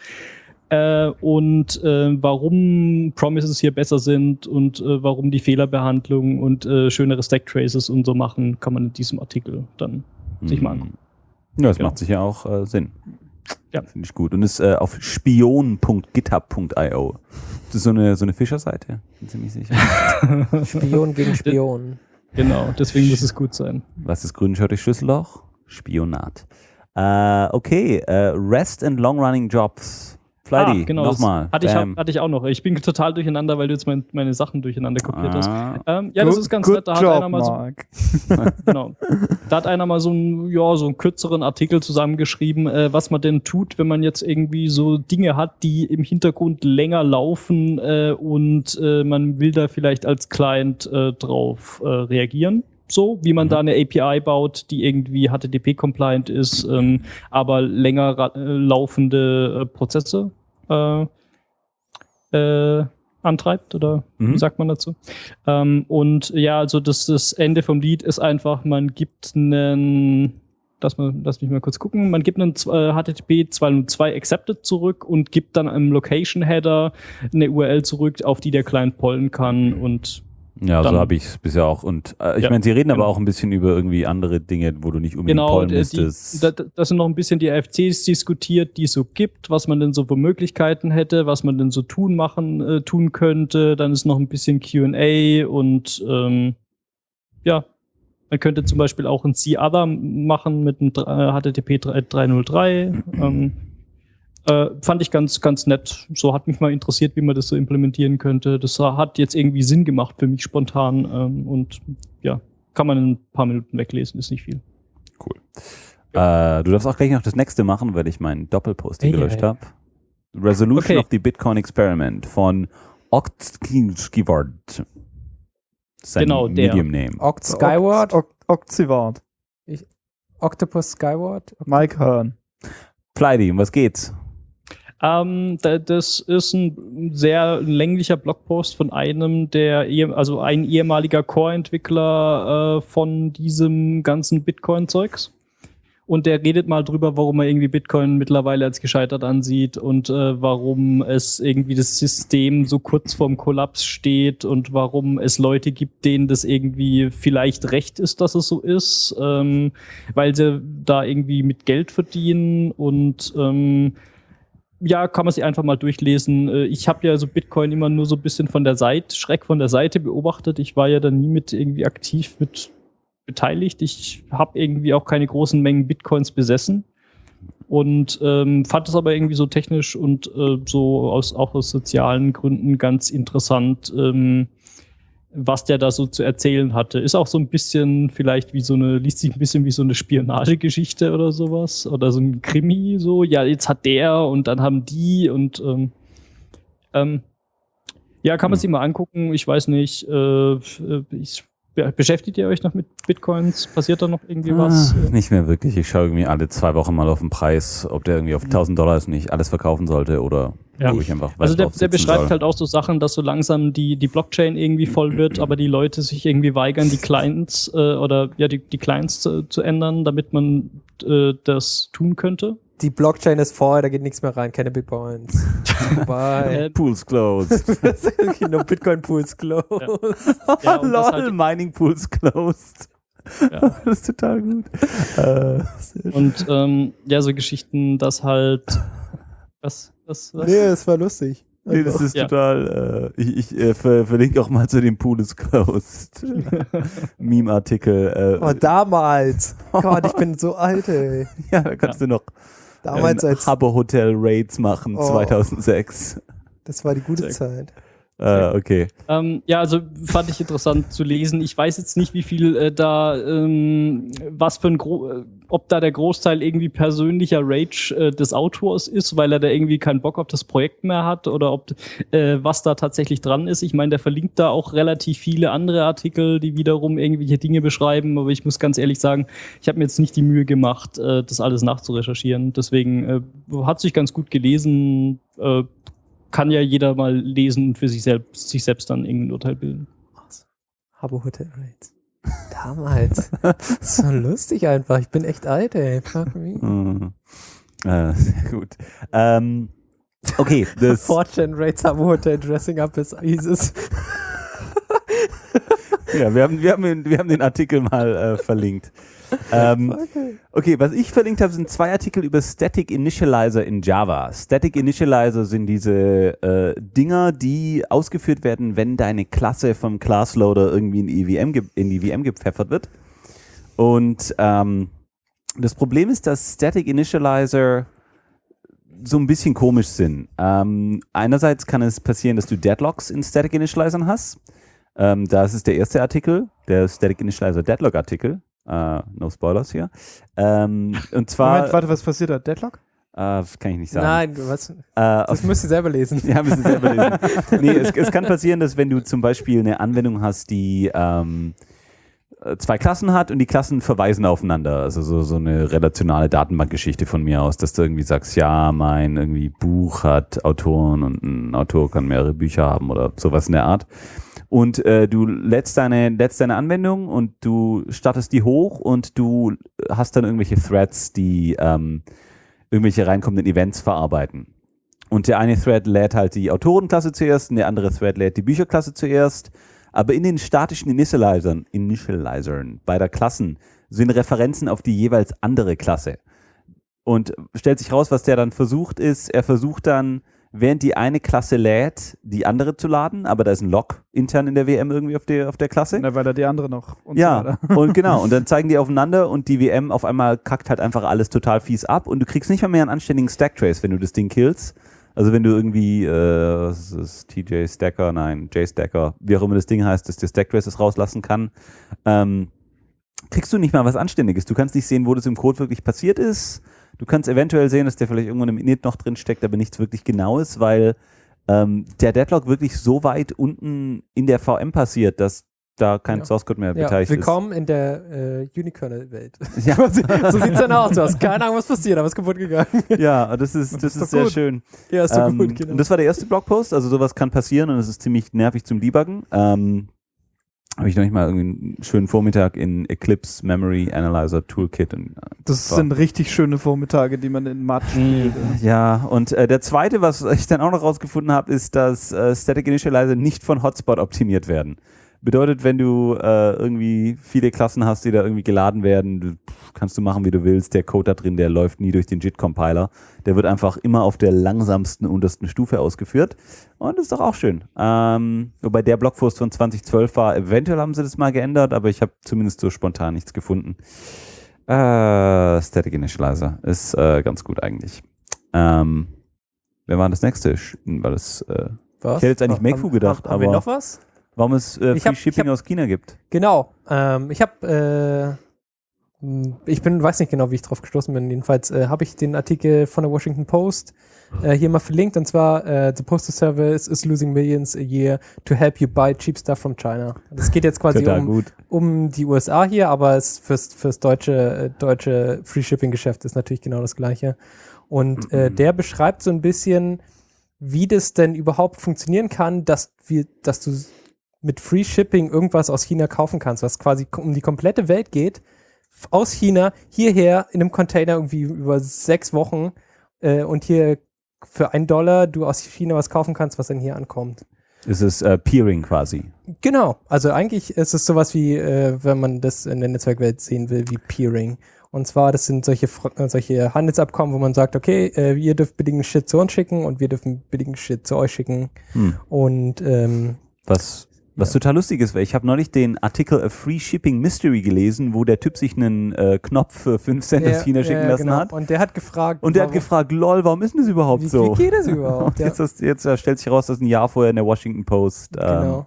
[SPEAKER 4] Warum Promises hier besser sind und warum die Fehlerbehandlung und schönere Stack Traces und so machen, kann man in diesem Artikel dann sich mal angucken.
[SPEAKER 3] Ja, das macht sicher auch Sinn.
[SPEAKER 4] Ja.
[SPEAKER 3] Finde ich gut. Und ist auf spion.github.io. Das ist so eine Fischerseite, bin ziemlich sicher.
[SPEAKER 5] Spion gegen Spion.
[SPEAKER 4] Genau, deswegen muss es gut sein.
[SPEAKER 3] Was ist grün schaut durch Schlüsselloch? Spionat. Okay, Rest and Long-Running Jobs. Flighty,
[SPEAKER 4] genau,
[SPEAKER 3] nochmal.
[SPEAKER 4] Hatte ich auch noch. Ich bin total durcheinander, weil du jetzt meine Sachen durcheinander kopiert hast. Ja,
[SPEAKER 2] Good,
[SPEAKER 4] das ist ganz nett. Da hat einer mal
[SPEAKER 2] Mark.
[SPEAKER 4] Da hat einer mal so einen kürzeren Artikel zusammengeschrieben, was man denn tut, wenn man jetzt irgendwie so Dinge hat, die im Hintergrund länger laufen und man will da vielleicht als Client drauf reagieren. So, wie man da eine API baut, die irgendwie HTTP-compliant ist, aber länger laufende Prozesse antreibt, oder wie sagt man dazu? Und ja, also das Ende vom Lied ist einfach, man gibt einen, lass mich mal kurz gucken, man gibt einen HTTP 202 Accepted zurück und gibt dann im Location-Header eine URL zurück, auf die der Client pollen kann und
[SPEAKER 3] ja, so habe ich es bisher auch. Und ich meine, sie reden aber auch ein bisschen über irgendwie andere Dinge, wo du nicht unbedingt pollen müsstest.
[SPEAKER 4] Das sind noch ein bisschen die RFCs diskutiert, die es so gibt, was man denn so für Möglichkeiten hätte, was man denn so tun könnte. Dann ist noch ein bisschen Q&A und ja, man könnte zum Beispiel auch ein C-Other machen mit einem HTTP 303. Fand ich ganz, ganz nett. So hat mich mal interessiert, wie man das so implementieren könnte. Das hat jetzt irgendwie Sinn gemacht für mich spontan und ja, kann man in ein paar Minuten weglesen, ist nicht viel.
[SPEAKER 3] Cool. Du darfst auch gleich noch das nächste machen, weil ich meinen Doppelpost hier gelöscht habe. Resolution of the Bitcoin Experiment von Octskivard.
[SPEAKER 4] Genau, der.
[SPEAKER 3] Medium-Name.
[SPEAKER 5] Skyward?
[SPEAKER 2] Octivard.
[SPEAKER 5] Octopus Skyward?
[SPEAKER 2] Mike Hearn.
[SPEAKER 3] Flighty, um was geht's?
[SPEAKER 4] Das ist ein sehr länglicher Blogpost von einem ein ehemaliger Core-Entwickler von diesem ganzen Bitcoin-Zeugs. Und der redet mal drüber, warum er irgendwie Bitcoin mittlerweile als gescheitert ansieht und warum es irgendwie das System so kurz vorm Kollaps steht und warum es Leute gibt, denen das irgendwie vielleicht recht ist, dass es so ist, weil sie da irgendwie mit Geld verdienen und ja, kann man sich einfach mal durchlesen. Ich habe ja so Bitcoin immer nur so ein bisschen schräg von der Seite beobachtet. Ich war ja da nie mit irgendwie aktiv mit beteiligt. Ich habe irgendwie auch keine großen Mengen Bitcoins besessen und fand es aber irgendwie so technisch und so auch aus sozialen Gründen ganz interessant, was der da so zu erzählen hatte. Ist auch so ein bisschen vielleicht liest sich ein bisschen wie so eine Spionagegeschichte oder sowas. Oder so ein Krimi, so, ja, jetzt hat der und dann haben die und ja, kann man sich mal angucken. Ich weiß nicht, beschäftigt ihr euch noch mit Bitcoins? Passiert da noch irgendwie was?
[SPEAKER 3] Nicht mehr wirklich. Ich schaue irgendwie alle 2 Wochen mal auf den Preis, ob der irgendwie auf $1.000 ist und ich alles verkaufen sollte oder wo ich einfach
[SPEAKER 4] also der
[SPEAKER 3] sitzen
[SPEAKER 4] beschreibt
[SPEAKER 3] soll.
[SPEAKER 4] halt auch so Sachen, dass so langsam die Blockchain irgendwie voll wird, aber die Leute sich irgendwie weigern, die Clients die Clients zu ändern, damit man das tun könnte.
[SPEAKER 5] Die Blockchain ist voll, da geht nichts mehr rein, keine Bitcoins. Bye.
[SPEAKER 3] Pools closed.
[SPEAKER 5] No Bitcoin Pools closed.
[SPEAKER 4] Ja, und das
[SPEAKER 3] Lol,
[SPEAKER 4] halt-
[SPEAKER 3] Mining Pools closed.
[SPEAKER 4] Ja.
[SPEAKER 3] Das ist total gut.
[SPEAKER 4] Und so Geschichten, dass halt was?
[SPEAKER 5] Nee, es war lustig.
[SPEAKER 3] Nee, das ist
[SPEAKER 4] Ja.
[SPEAKER 3] total, ich verlinke auch mal zu dem Pool is closed Meme-Artikel.
[SPEAKER 5] Damals. Gott, ich bin so alt, ey.
[SPEAKER 3] Ja, da kannst du noch
[SPEAKER 5] Damals als,
[SPEAKER 3] Habbo Hotel Raids machen,
[SPEAKER 5] Oh.
[SPEAKER 3] 2006.
[SPEAKER 5] das war die gute Zeit.
[SPEAKER 3] Okay.
[SPEAKER 4] Also fand ich interessant zu lesen. Ich weiß jetzt nicht, wie viel ob da der Großteil irgendwie persönlicher Rage des Autors ist, weil er da irgendwie keinen Bock auf das Projekt mehr hat oder ob was da tatsächlich dran ist. Ich meine, der verlinkt da auch relativ viele andere Artikel, die wiederum irgendwelche Dinge beschreiben, aber ich muss ganz ehrlich sagen, ich habe mir jetzt nicht die Mühe gemacht, das alles nachzurecherchieren. Deswegen hat sich ganz gut gelesen, kann ja jeder mal lesen und für sich selbst dann irgendein Urteil bilden.
[SPEAKER 5] Habbo Hotel Raids. Damals. So lustig einfach. Ich bin echt alt, ey. Fuck me.
[SPEAKER 3] Sehr gut. Okay, das
[SPEAKER 5] 4chan Raids Habbo Hotel Dressing Up as ISIS.
[SPEAKER 3] ja, wir haben den Artikel mal verlinkt. Okay, was ich verlinkt habe, sind 2 Artikel über Static Initializer in Java. Static Initializer sind diese Dinger, die ausgeführt werden, wenn deine Klasse vom Classloader irgendwie in die VM gepfeffert wird. Und das Problem ist, dass Static Initializer so ein bisschen komisch sind. Einerseits kann es passieren, dass du Deadlocks in Static Initializern hast. Das ist der erste Artikel, der Static Initializer Deadlock Artikel. No Spoilers hier. Und zwar.
[SPEAKER 2] Moment, warte, was passiert da? Deadlock?
[SPEAKER 3] Kann ich nicht sagen.
[SPEAKER 5] Nein, was? Das müsst ihr selber lesen.
[SPEAKER 3] Ja, müssen Sie selber lesen. Nee, es kann passieren, dass wenn du zum Beispiel eine Anwendung hast, die 2 Klassen hat und die Klassen verweisen aufeinander. Also so eine relationale Datenbankgeschichte von mir aus, dass du irgendwie sagst, ja, mein irgendwie Buch hat Autoren und ein Autor kann mehrere Bücher haben oder sowas in der Art. Und du lädst deine Anwendung und du startest die hoch und du hast dann irgendwelche Threads, die irgendwelche reinkommenden Events verarbeiten. Und der eine Thread lädt halt die Autorenklasse zuerst und der andere Thread lädt die Bücherklasse zuerst. Aber in den statischen Initializern beider Klassen sind Referenzen auf die jeweils andere Klasse. Und stellt sich raus, was der dann versucht ist, er versucht dann, während die eine Klasse lädt, die andere zu laden, aber da ist ein Log intern in der VM irgendwie auf der Klasse.
[SPEAKER 2] Na, weil da die andere noch und
[SPEAKER 3] Ja,
[SPEAKER 2] so weiter.
[SPEAKER 3] und genau, und dann zeigen die aufeinander und die VM auf einmal kackt halt einfach alles total fies ab und du kriegst nicht mal mehr einen anständigen Stacktrace, wenn du das Ding killst. Also wenn du irgendwie, was ist JStacker, wie auch immer das Ding heißt, dass der Stacktraces rauslassen kann, kriegst du nicht mal was Anständiges. Du kannst nicht sehen, wo das im Code wirklich passiert ist. Du kannst eventuell sehen, dass der vielleicht irgendwo im Init noch drin steckt, aber nichts wirklich Genaues, weil der Deadlock wirklich so weit unten in der VM passiert, dass da kein Source Code mehr beteiligt
[SPEAKER 5] willkommen in der Unikernel-Welt.
[SPEAKER 3] Ja.
[SPEAKER 5] So sieht es dann aus. Du hast keine Ahnung, was passiert, aber es ist kaputt gegangen.
[SPEAKER 3] ist. Ja, das ist
[SPEAKER 2] doch
[SPEAKER 3] sehr
[SPEAKER 2] gut.
[SPEAKER 3] schön.
[SPEAKER 5] Ja, ist doch gut, genau.
[SPEAKER 3] Und das war der erste Blogpost, also sowas kann passieren und es ist ziemlich nervig zum Debuggen. Habe ich noch nicht mal irgendwie einen schönen Vormittag in Eclipse Memory Analyzer Toolkit. Und,
[SPEAKER 2] Das sind richtig schöne Vormittage, die man in Mathe spielt.
[SPEAKER 3] ja, und der zweite, was ich dann auch noch rausgefunden habe, ist, dass Static Initializer nicht von Hotspot optimiert werden. Bedeutet, wenn du irgendwie viele Klassen hast, die da irgendwie geladen werden, kannst du machen, wie du willst. Der Code da drin, der läuft nie durch den JIT-Compiler. Der wird einfach immer auf der langsamsten, untersten Stufe ausgeführt. Und das ist doch auch schön. Wobei der Blogpost von 2012 war, eventuell haben sie das mal geändert, aber ich habe zumindest so spontan nichts gefunden. Static Initializer ist ganz gut eigentlich. Wer war das nächste? War das,
[SPEAKER 5] Was?
[SPEAKER 3] ich hätte jetzt eigentlich Makefu gedacht,
[SPEAKER 5] haben
[SPEAKER 3] aber
[SPEAKER 5] wir noch was?
[SPEAKER 3] warum es Free Shipping aus China gibt.
[SPEAKER 5] Genau. Weiß nicht genau, wie ich drauf gestoßen bin. Jedenfalls habe ich den Artikel von der Washington Post hier mal verlinkt. Und zwar, the Postal Service is losing millions a year to help you buy cheap stuff from China. Das geht jetzt quasi um die USA hier, aber es fürs deutsche Free-Shipping-Geschäft ist natürlich genau das Gleiche. Und der beschreibt so ein bisschen, wie das denn überhaupt funktionieren kann, dass du mit Free Shipping irgendwas aus China kaufen kannst, was quasi um die komplette Welt geht, aus China hierher in einem Container irgendwie über 6 Wochen und hier für $1 du aus China was kaufen kannst, was dann hier ankommt.
[SPEAKER 3] Es ist Peering quasi.
[SPEAKER 5] Genau, also eigentlich ist es sowas wie, wenn man das in der Netzwerkwelt sehen will, wie Peering. Und zwar, das sind solche Handelsabkommen, wo man sagt, okay, ihr dürft billigen Shit zu uns schicken und wir dürfen billigen Shit zu euch schicken. Und
[SPEAKER 3] was total lustig ist, weil ich habe neulich den Artikel A Free Shipping Mystery gelesen, wo der Typ sich einen Knopf für 5 Cent aus China schicken lassen hat.
[SPEAKER 5] Und der hat gefragt,
[SPEAKER 3] lol, warum ist denn das überhaupt so?
[SPEAKER 5] Wie geht das überhaupt?
[SPEAKER 3] Jetzt stellt sich raus, dass ein Jahr vorher in der Washington Post.
[SPEAKER 5] Genau,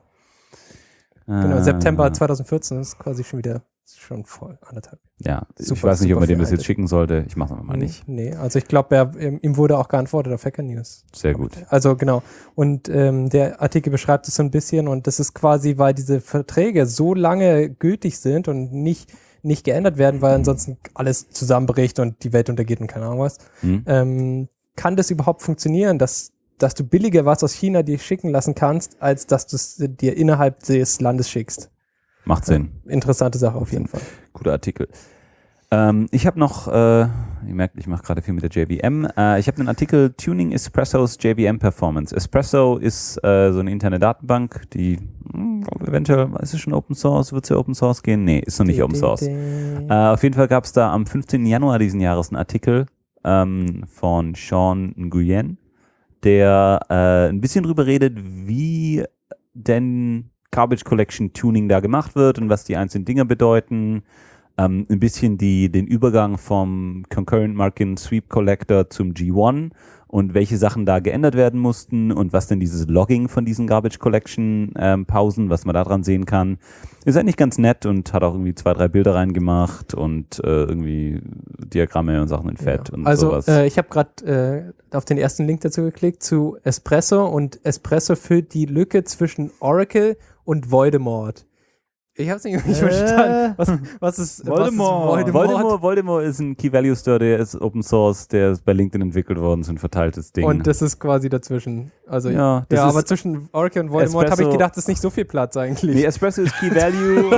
[SPEAKER 5] September 2014 ist quasi schon voll, 1,5.
[SPEAKER 3] Ja, ich weiß nicht, ob man dem das jetzt schicken sollte. Ich mache es mal nicht.
[SPEAKER 5] Nee, also ich glaube, ihm wurde auch geantwortet auf Hacker News.
[SPEAKER 3] Sehr gut.
[SPEAKER 5] Also genau. Und der Artikel beschreibt es so ein bisschen und das ist quasi, weil diese Verträge so lange gültig sind und nicht geändert werden, weil ansonsten alles zusammenbricht und die Welt untergeht und keine Ahnung was. Kann das überhaupt funktionieren, dass du billiger was aus China dir schicken lassen kannst, als dass du es dir innerhalb des Landes schickst?
[SPEAKER 3] Macht Sinn.
[SPEAKER 5] Interessante Sache auf jeden Fall.
[SPEAKER 3] Guter Artikel. Ich habe noch, ihr merkt, ich mache gerade viel mit der JVM. Ich habe einen Artikel Tuning Espressos JVM Performance. Espresso ist so eine interne Datenbank, die eventuell, ist es schon Open Source? Wird es ja Open Source gehen? Nee, ist noch nicht Open Source. Auf jeden Fall gab es da am 15. Januar diesen Jahres einen Artikel von Sean Nguyen, der ein bisschen drüber redet, wie denn Garbage Collection Tuning da gemacht wird und was die einzelnen Dinge bedeuten. Ein bisschen den Übergang vom Concurrent Mark-in Sweep Collector zum G1 und welche Sachen da geändert werden mussten und was denn dieses Logging von diesen Garbage Collection Pausen, was man da dran sehen kann. Ist eigentlich ganz nett und hat auch irgendwie 2, 3 Bilder reingemacht und irgendwie Diagramme und Sachen in Fett und sowas.
[SPEAKER 5] Also ich habe gerade auf den ersten Link dazu geklickt zu Espresso und Espresso füllt die Lücke zwischen Oracle und Voldemort. Ich habe es nicht verstanden. Was ist
[SPEAKER 2] Voldemort?
[SPEAKER 3] Voldemort ist ein Key-Value-Store, der ist Open Source, der ist bei LinkedIn entwickelt worden, so ein verteiltes Ding.
[SPEAKER 5] Und das ist quasi dazwischen. Also aber zwischen Oracle und Voldemort habe ich gedacht, das ist nicht so viel Platz eigentlich.
[SPEAKER 3] Nee, Espresso ist Key-Value.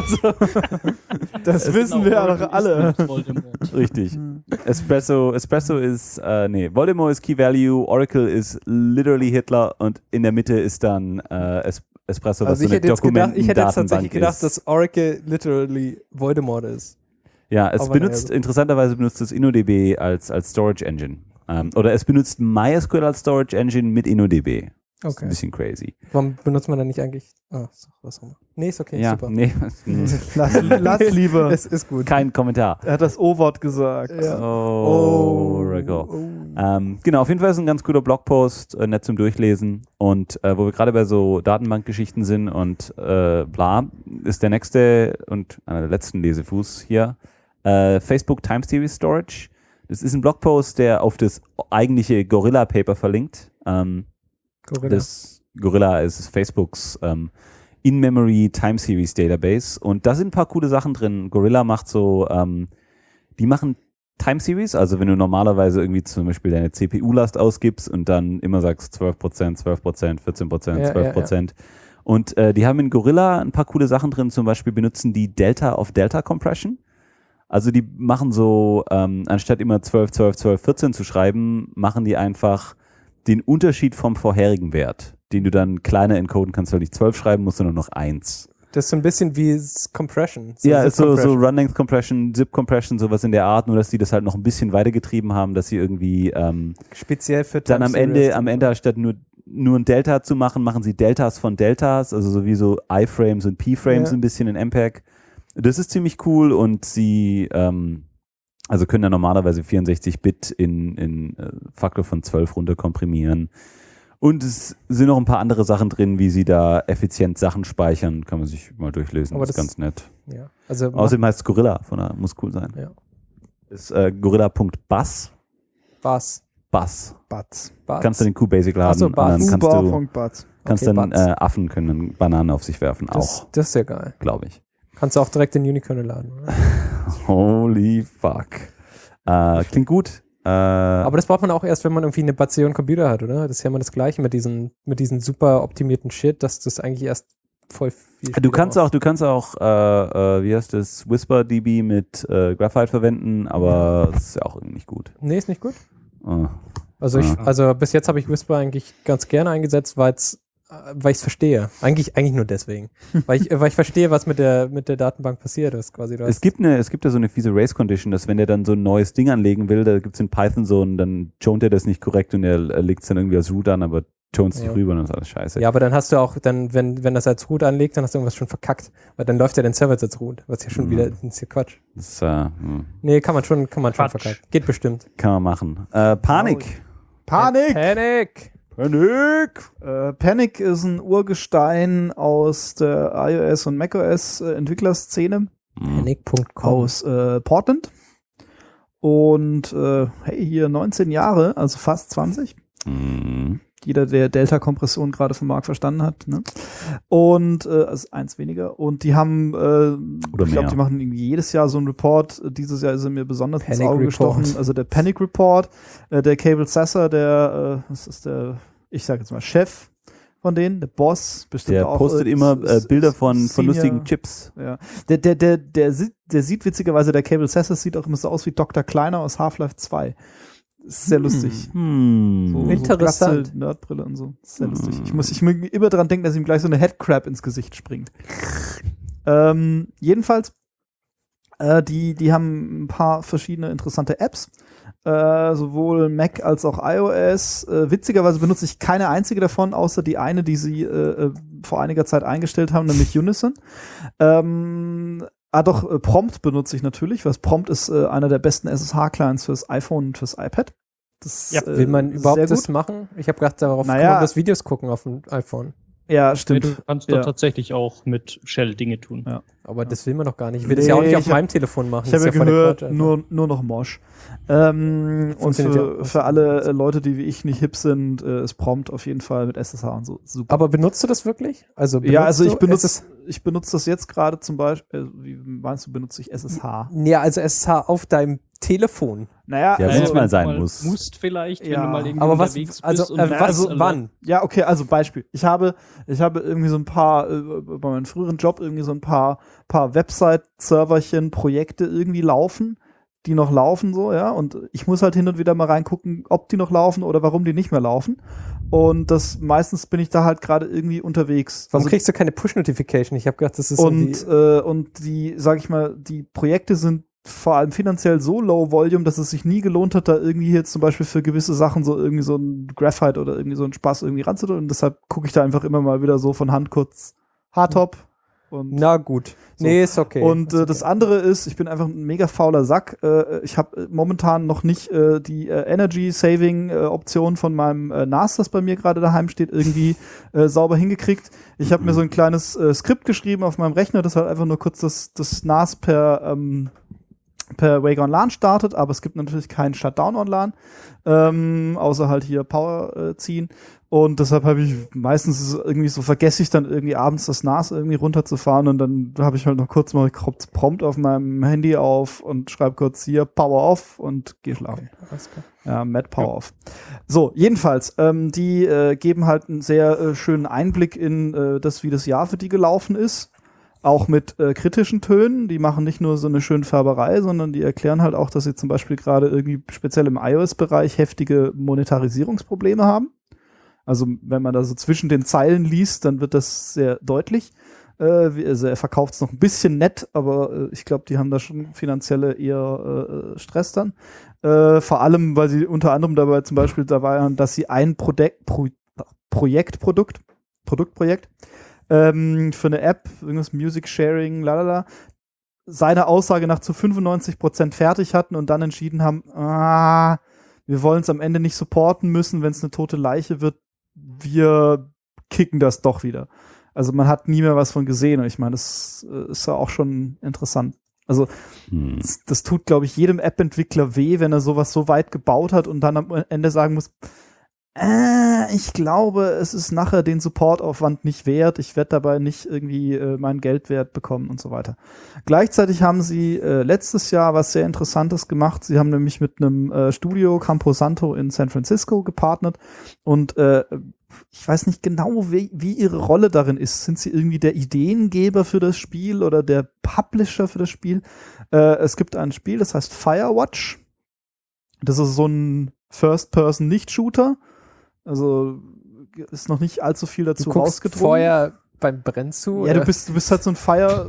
[SPEAKER 2] Das wissen wir ja doch alle.
[SPEAKER 3] Richtig. Espresso ist, Voldemort ist Key-Value, Oracle ist literally Hitler und in der Mitte ist dann Espresso, was
[SPEAKER 5] also
[SPEAKER 3] so eine Dokumentendatenbank ist.
[SPEAKER 5] Ich hätte jetzt tatsächlich gedacht, dass Oracle literally Voldemort ist.
[SPEAKER 3] Ja, interessanterweise benutzt es InnoDB als Storage Engine. Oder es benutzt MySQL als Storage Engine mit InnoDB. Das ist ein bisschen crazy.
[SPEAKER 5] Warum benutzt man dann nicht eigentlich? Was auch immer. Nee, ist okay, super.
[SPEAKER 3] Nee.
[SPEAKER 2] Lass lieber.
[SPEAKER 5] Es ist gut.
[SPEAKER 3] Kein Kommentar.
[SPEAKER 2] Er hat das O-Wort gesagt.
[SPEAKER 5] Ja.
[SPEAKER 3] Genau, auf jeden Fall ist ein ganz guter Blogpost, nett zum Durchlesen. Und wo wir gerade bei so Datenbankgeschichten sind und bla, ist der nächste und einer der letzten Lesefuß hier Facebook Time Series Storage. Das ist ein Blogpost, der auf das eigentliche Gorilla-Paper verlinkt. Gorilla ist Facebooks In-Memory Time Series Database und da sind ein paar coole Sachen drin. Gorilla macht so, die machen Time Series, also wenn du normalerweise irgendwie zum Beispiel deine CPU-Last ausgibst und dann immer sagst 12%, 12%, 14%, 12%. Ja. Und die haben in Gorilla ein paar coole Sachen drin, zum Beispiel benutzen die Delta-of-Delta Compression. Also die machen so, anstatt immer 12, 12, 12, 14 zu schreiben, machen die einfach den Unterschied vom vorherigen Wert, den du dann kleiner encoden kannst, weil nicht 12 schreiben musst, sondern noch 1.
[SPEAKER 5] Das ist so ein bisschen wie Compression.
[SPEAKER 3] Ja, ist so
[SPEAKER 5] Compression.
[SPEAKER 3] Run-Length Compression, Zip Compression, sowas in der Art, nur dass die das halt noch ein bisschen weitergetrieben haben, dass sie irgendwie
[SPEAKER 5] Speziell für
[SPEAKER 3] dann am Ende
[SPEAKER 5] Time-Series.
[SPEAKER 3] statt nur ein Delta zu machen, machen sie Deltas von Deltas, also so wie so I-Frames und P-Frames
[SPEAKER 5] Ja.
[SPEAKER 3] ein bisschen in MPEG. Das ist ziemlich cool und sie also können da normalerweise 64-Bit in Faktor von 12 runter komprimieren. Und es sind noch ein paar andere Sachen drin, wie sie da effizient Sachen speichern. Kann man sich mal durchlesen.
[SPEAKER 5] Aber
[SPEAKER 3] Das ist
[SPEAKER 5] das-
[SPEAKER 3] ganz nett.
[SPEAKER 5] Ja. Also
[SPEAKER 3] Außerdem heißt es Gorilla, von daher muss cool sein.
[SPEAKER 5] Ja.
[SPEAKER 3] Ist gorilla.bus.
[SPEAKER 5] Bass.
[SPEAKER 3] Bus.
[SPEAKER 2] Batz.
[SPEAKER 3] Kannst du den QBasic laden
[SPEAKER 5] Ach so,
[SPEAKER 3] und dann
[SPEAKER 5] Bus.
[SPEAKER 3] kannst du
[SPEAKER 2] Uber.batz.
[SPEAKER 3] kannst
[SPEAKER 5] Okay,
[SPEAKER 3] dann
[SPEAKER 5] Bus.
[SPEAKER 3] Affen können dann Bananen auf sich werfen. Auch,
[SPEAKER 5] Das ist ja geil.
[SPEAKER 3] glaube ich.
[SPEAKER 5] Kannst du auch direkt den Unikernel laden, oder?
[SPEAKER 3] Holy fuck. Klingt gut.
[SPEAKER 5] Aber das braucht man auch erst, wenn man irgendwie eine Bazillion Computer hat, oder? Das ist ja immer das Gleiche mit diesen super optimierten Shit, dass das eigentlich erst voll viel
[SPEAKER 3] Du kannst auch, wie heißt das, WhisperDB mit Graphite verwenden, aber das ist ja auch irgendwie nicht gut.
[SPEAKER 5] Nee, ist nicht gut.
[SPEAKER 3] Ah.
[SPEAKER 5] Also bis jetzt habe ich Whisper eigentlich ganz gerne eingesetzt, weil ich es verstehe. Eigentlich nur deswegen. weil ich verstehe, was mit der Datenbank passiert ist, quasi.
[SPEAKER 3] Es gibt ja so eine fiese Race Condition, dass wenn der dann so ein neues Ding anlegen will, da gibt es in Python so und dann joint er das nicht korrekt und er legt es dann irgendwie als Root an, aber joint es nicht
[SPEAKER 5] Ja.
[SPEAKER 3] rüber und dann ist alles scheiße.
[SPEAKER 5] Ja, aber dann hast du auch, wenn das als Root anlegt, dann hast du irgendwas schon verkackt. Weil dann läuft ja dein Server jetzt als Root. Was ja schon wieder, das ist ja Quatsch.
[SPEAKER 3] Das
[SPEAKER 5] Nee, kann man schon
[SPEAKER 4] Quatsch.
[SPEAKER 5] verkacken. Geht bestimmt.
[SPEAKER 3] kann man machen. Panik.
[SPEAKER 2] Panik!
[SPEAKER 5] Panic!
[SPEAKER 2] Panic ist ein Urgestein aus der iOS und macOS Entwicklerszene
[SPEAKER 5] Panic.com.
[SPEAKER 2] aus Portland. Und hey, hier 19 Jahre, also fast 20.
[SPEAKER 3] Mhm.
[SPEAKER 2] Jeder, der Delta-Kompression gerade vom Markt verstanden hat. Ne? Und also eins weniger. Und die haben,
[SPEAKER 3] Oder
[SPEAKER 2] ich glaube,
[SPEAKER 3] mehr.
[SPEAKER 2] die machen irgendwie jedes Jahr so einen Report. Dieses Jahr ist er mir besonders ins
[SPEAKER 5] Panic
[SPEAKER 2] Auge
[SPEAKER 5] Report.
[SPEAKER 2] gestochen. Also der Panic Report, der Cable Sasser, das ist der, ich sage jetzt mal Chef von denen, der Boss, bestimmt
[SPEAKER 3] Der
[SPEAKER 2] auch.
[SPEAKER 3] postet immer Bilder von
[SPEAKER 2] Senior-
[SPEAKER 3] lustigen Chips.
[SPEAKER 2] Ja. Der sieht witzigerweise, der Cable Sasser sieht auch immer so aus wie Dr. Kleiner aus Half-Life 2. Ist sehr lustig. So
[SPEAKER 5] Interessant.
[SPEAKER 2] Glatze, Nerdbrille und so. Sehr lustig. Ich muss immer dran denken, dass ihm gleich so eine Headcrab ins Gesicht springt. Jedenfalls, die haben ein paar verschiedene interessante Apps. Sowohl Mac als auch iOS. Witzigerweise benutze ich keine einzige davon, außer die eine, die sie vor einiger Zeit eingestellt haben, nämlich Unison. Prompt benutze ich natürlich, was Prompt ist einer der besten SSH-Clients fürs iPhone und fürs iPad. Das
[SPEAKER 5] Ja, will man überhaupt
[SPEAKER 2] sehr
[SPEAKER 5] das
[SPEAKER 2] gut.
[SPEAKER 5] machen? Ich habe gedacht, darauf
[SPEAKER 2] Naja.
[SPEAKER 5] kann man das Videos gucken auf dem iPhone.
[SPEAKER 2] Ja,
[SPEAKER 4] Nee,
[SPEAKER 2] stimmt.
[SPEAKER 4] du kannst
[SPEAKER 2] Ja.
[SPEAKER 4] da tatsächlich auch mit Shell Dinge tun.
[SPEAKER 2] Ja.
[SPEAKER 5] Aber das will man doch gar nicht. Ich will das
[SPEAKER 2] Nee,
[SPEAKER 5] ja auch nicht auf
[SPEAKER 2] ich hab-
[SPEAKER 5] meinem Telefon machen.
[SPEAKER 2] Ich habe ja
[SPEAKER 5] Das ist voll der
[SPEAKER 2] gehört,
[SPEAKER 5] Quatsch einfach.
[SPEAKER 2] nur noch Mosh. Und
[SPEAKER 5] Funktioniert ja auch.
[SPEAKER 2] für alle Leute, die wie ich nicht hip sind, ist Prompt auf jeden Fall mit SSH und so super.
[SPEAKER 5] Aber benutzt du das wirklich? Also
[SPEAKER 2] Ja, also ich
[SPEAKER 5] benutze
[SPEAKER 2] benutze das jetzt gerade zum Beispiel, wie meinst du, benutze ich SSH?
[SPEAKER 5] Ja, also SSH auf deinem Telefon.
[SPEAKER 2] Naja,
[SPEAKER 3] Ja,
[SPEAKER 2] also,
[SPEAKER 3] wenn's mal
[SPEAKER 4] wenn du
[SPEAKER 3] sein
[SPEAKER 4] mal
[SPEAKER 3] muss.
[SPEAKER 4] Musst vielleicht,
[SPEAKER 2] Ja.
[SPEAKER 4] wenn du mal irgendwie
[SPEAKER 5] Aber was,
[SPEAKER 4] unterwegs bist.
[SPEAKER 5] also,
[SPEAKER 4] und
[SPEAKER 5] was,
[SPEAKER 2] also
[SPEAKER 5] wann?
[SPEAKER 2] ja, okay, also Beispiel. Ich habe irgendwie so ein paar, bei meinem früheren Job irgendwie so ein paar Website-Serverchen, Projekte irgendwie laufen, die noch laufen so, ja, und ich muss halt hin und wieder mal reingucken, ob die noch laufen oder warum die nicht mehr laufen. Und meistens bin ich da halt gerade irgendwie unterwegs.
[SPEAKER 5] Warum
[SPEAKER 2] Also
[SPEAKER 5] kriegst du keine Push-Notification? Ich habe gedacht, das ist
[SPEAKER 2] und die, sag ich mal, die Projekte sind vor allem finanziell so low volume, dass es sich nie gelohnt hat, da irgendwie jetzt zum Beispiel für gewisse Sachen so irgendwie so ein Graphite oder irgendwie so einen Spaß irgendwie ranzutun. Und deshalb gucke ich da einfach immer mal wieder so von Hand kurz Hardtop. Und
[SPEAKER 5] Na gut.
[SPEAKER 2] So.
[SPEAKER 5] Nee, ist okay.
[SPEAKER 2] Und
[SPEAKER 5] Ist okay.
[SPEAKER 2] das andere ist, ich bin einfach ein mega fauler Sack. Ich habe momentan noch nicht die Energy-Saving-Option von meinem NAS, das bei mir gerade daheim steht, irgendwie sauber hingekriegt. Ich habe mir so ein kleines Skript geschrieben auf meinem Rechner, das halt einfach nur kurz das NAS per Wake on LAN startet, aber es gibt natürlich keinen Shutdown on LAN, außer halt hier Power ziehen. Und deshalb habe ich meistens irgendwie so, vergesse ich dann irgendwie abends das NAS irgendwie runterzufahren und dann habe ich halt noch kurz mal Prompt auf meinem Handy auf und schreibe kurz hier Power off und gehe schlafen.
[SPEAKER 5] Alles klar.
[SPEAKER 2] Ja, Mad Power off. So, jedenfalls, die geben halt einen sehr schönen Einblick in das, wie das Jahr für die gelaufen ist. Auch mit kritischen Tönen. Die machen nicht nur so eine schöne Färberei, sondern die erklären halt auch, dass sie zum Beispiel gerade irgendwie speziell im iOS-Bereich heftige Monetarisierungsprobleme haben. Also wenn man da so zwischen den Zeilen liest, dann wird das sehr deutlich. Also er verkauft es noch ein bisschen nett, aber ich glaube, die haben da schon finanzielle eher Stress dann. Vor allem, weil sie unter anderem dabei zum Beispiel dabei waren, dass sie ein Produktprojekt für eine App, irgendwas Music Sharing, lalala, seiner Aussage nach zu 95% fertig hatten und dann entschieden haben, wir wollen es am Ende nicht supporten müssen, wenn es eine tote Leiche wird, wir kicken das doch wieder. Also man hat nie mehr was von gesehen und ich meine, das ist ja auch schon interessant. Also das tut, glaube ich, jedem App-Entwickler weh, wenn er sowas so weit gebaut hat und dann am Ende sagen muss, ich glaube, es ist nachher den Supportaufwand nicht wert, ich werde dabei nicht irgendwie mein Geldwert bekommen und so weiter. Gleichzeitig haben sie letztes Jahr was sehr Interessantes gemacht. Sie haben nämlich mit einem Studio Camposanto in San Francisco gepartnert und ich weiß nicht genau, wie ihre Rolle darin ist. Sind sie irgendwie der Ideengeber für das Spiel oder der Publisher für das Spiel? Es gibt ein Spiel, das heißt Firewatch. Das ist so ein First-Person-Nicht-Shooter. Also ist noch nicht allzu viel dazu rausgedrungen.
[SPEAKER 5] Vorher beim Brennen zu?
[SPEAKER 2] Ja, du bist halt so ein Firefighter.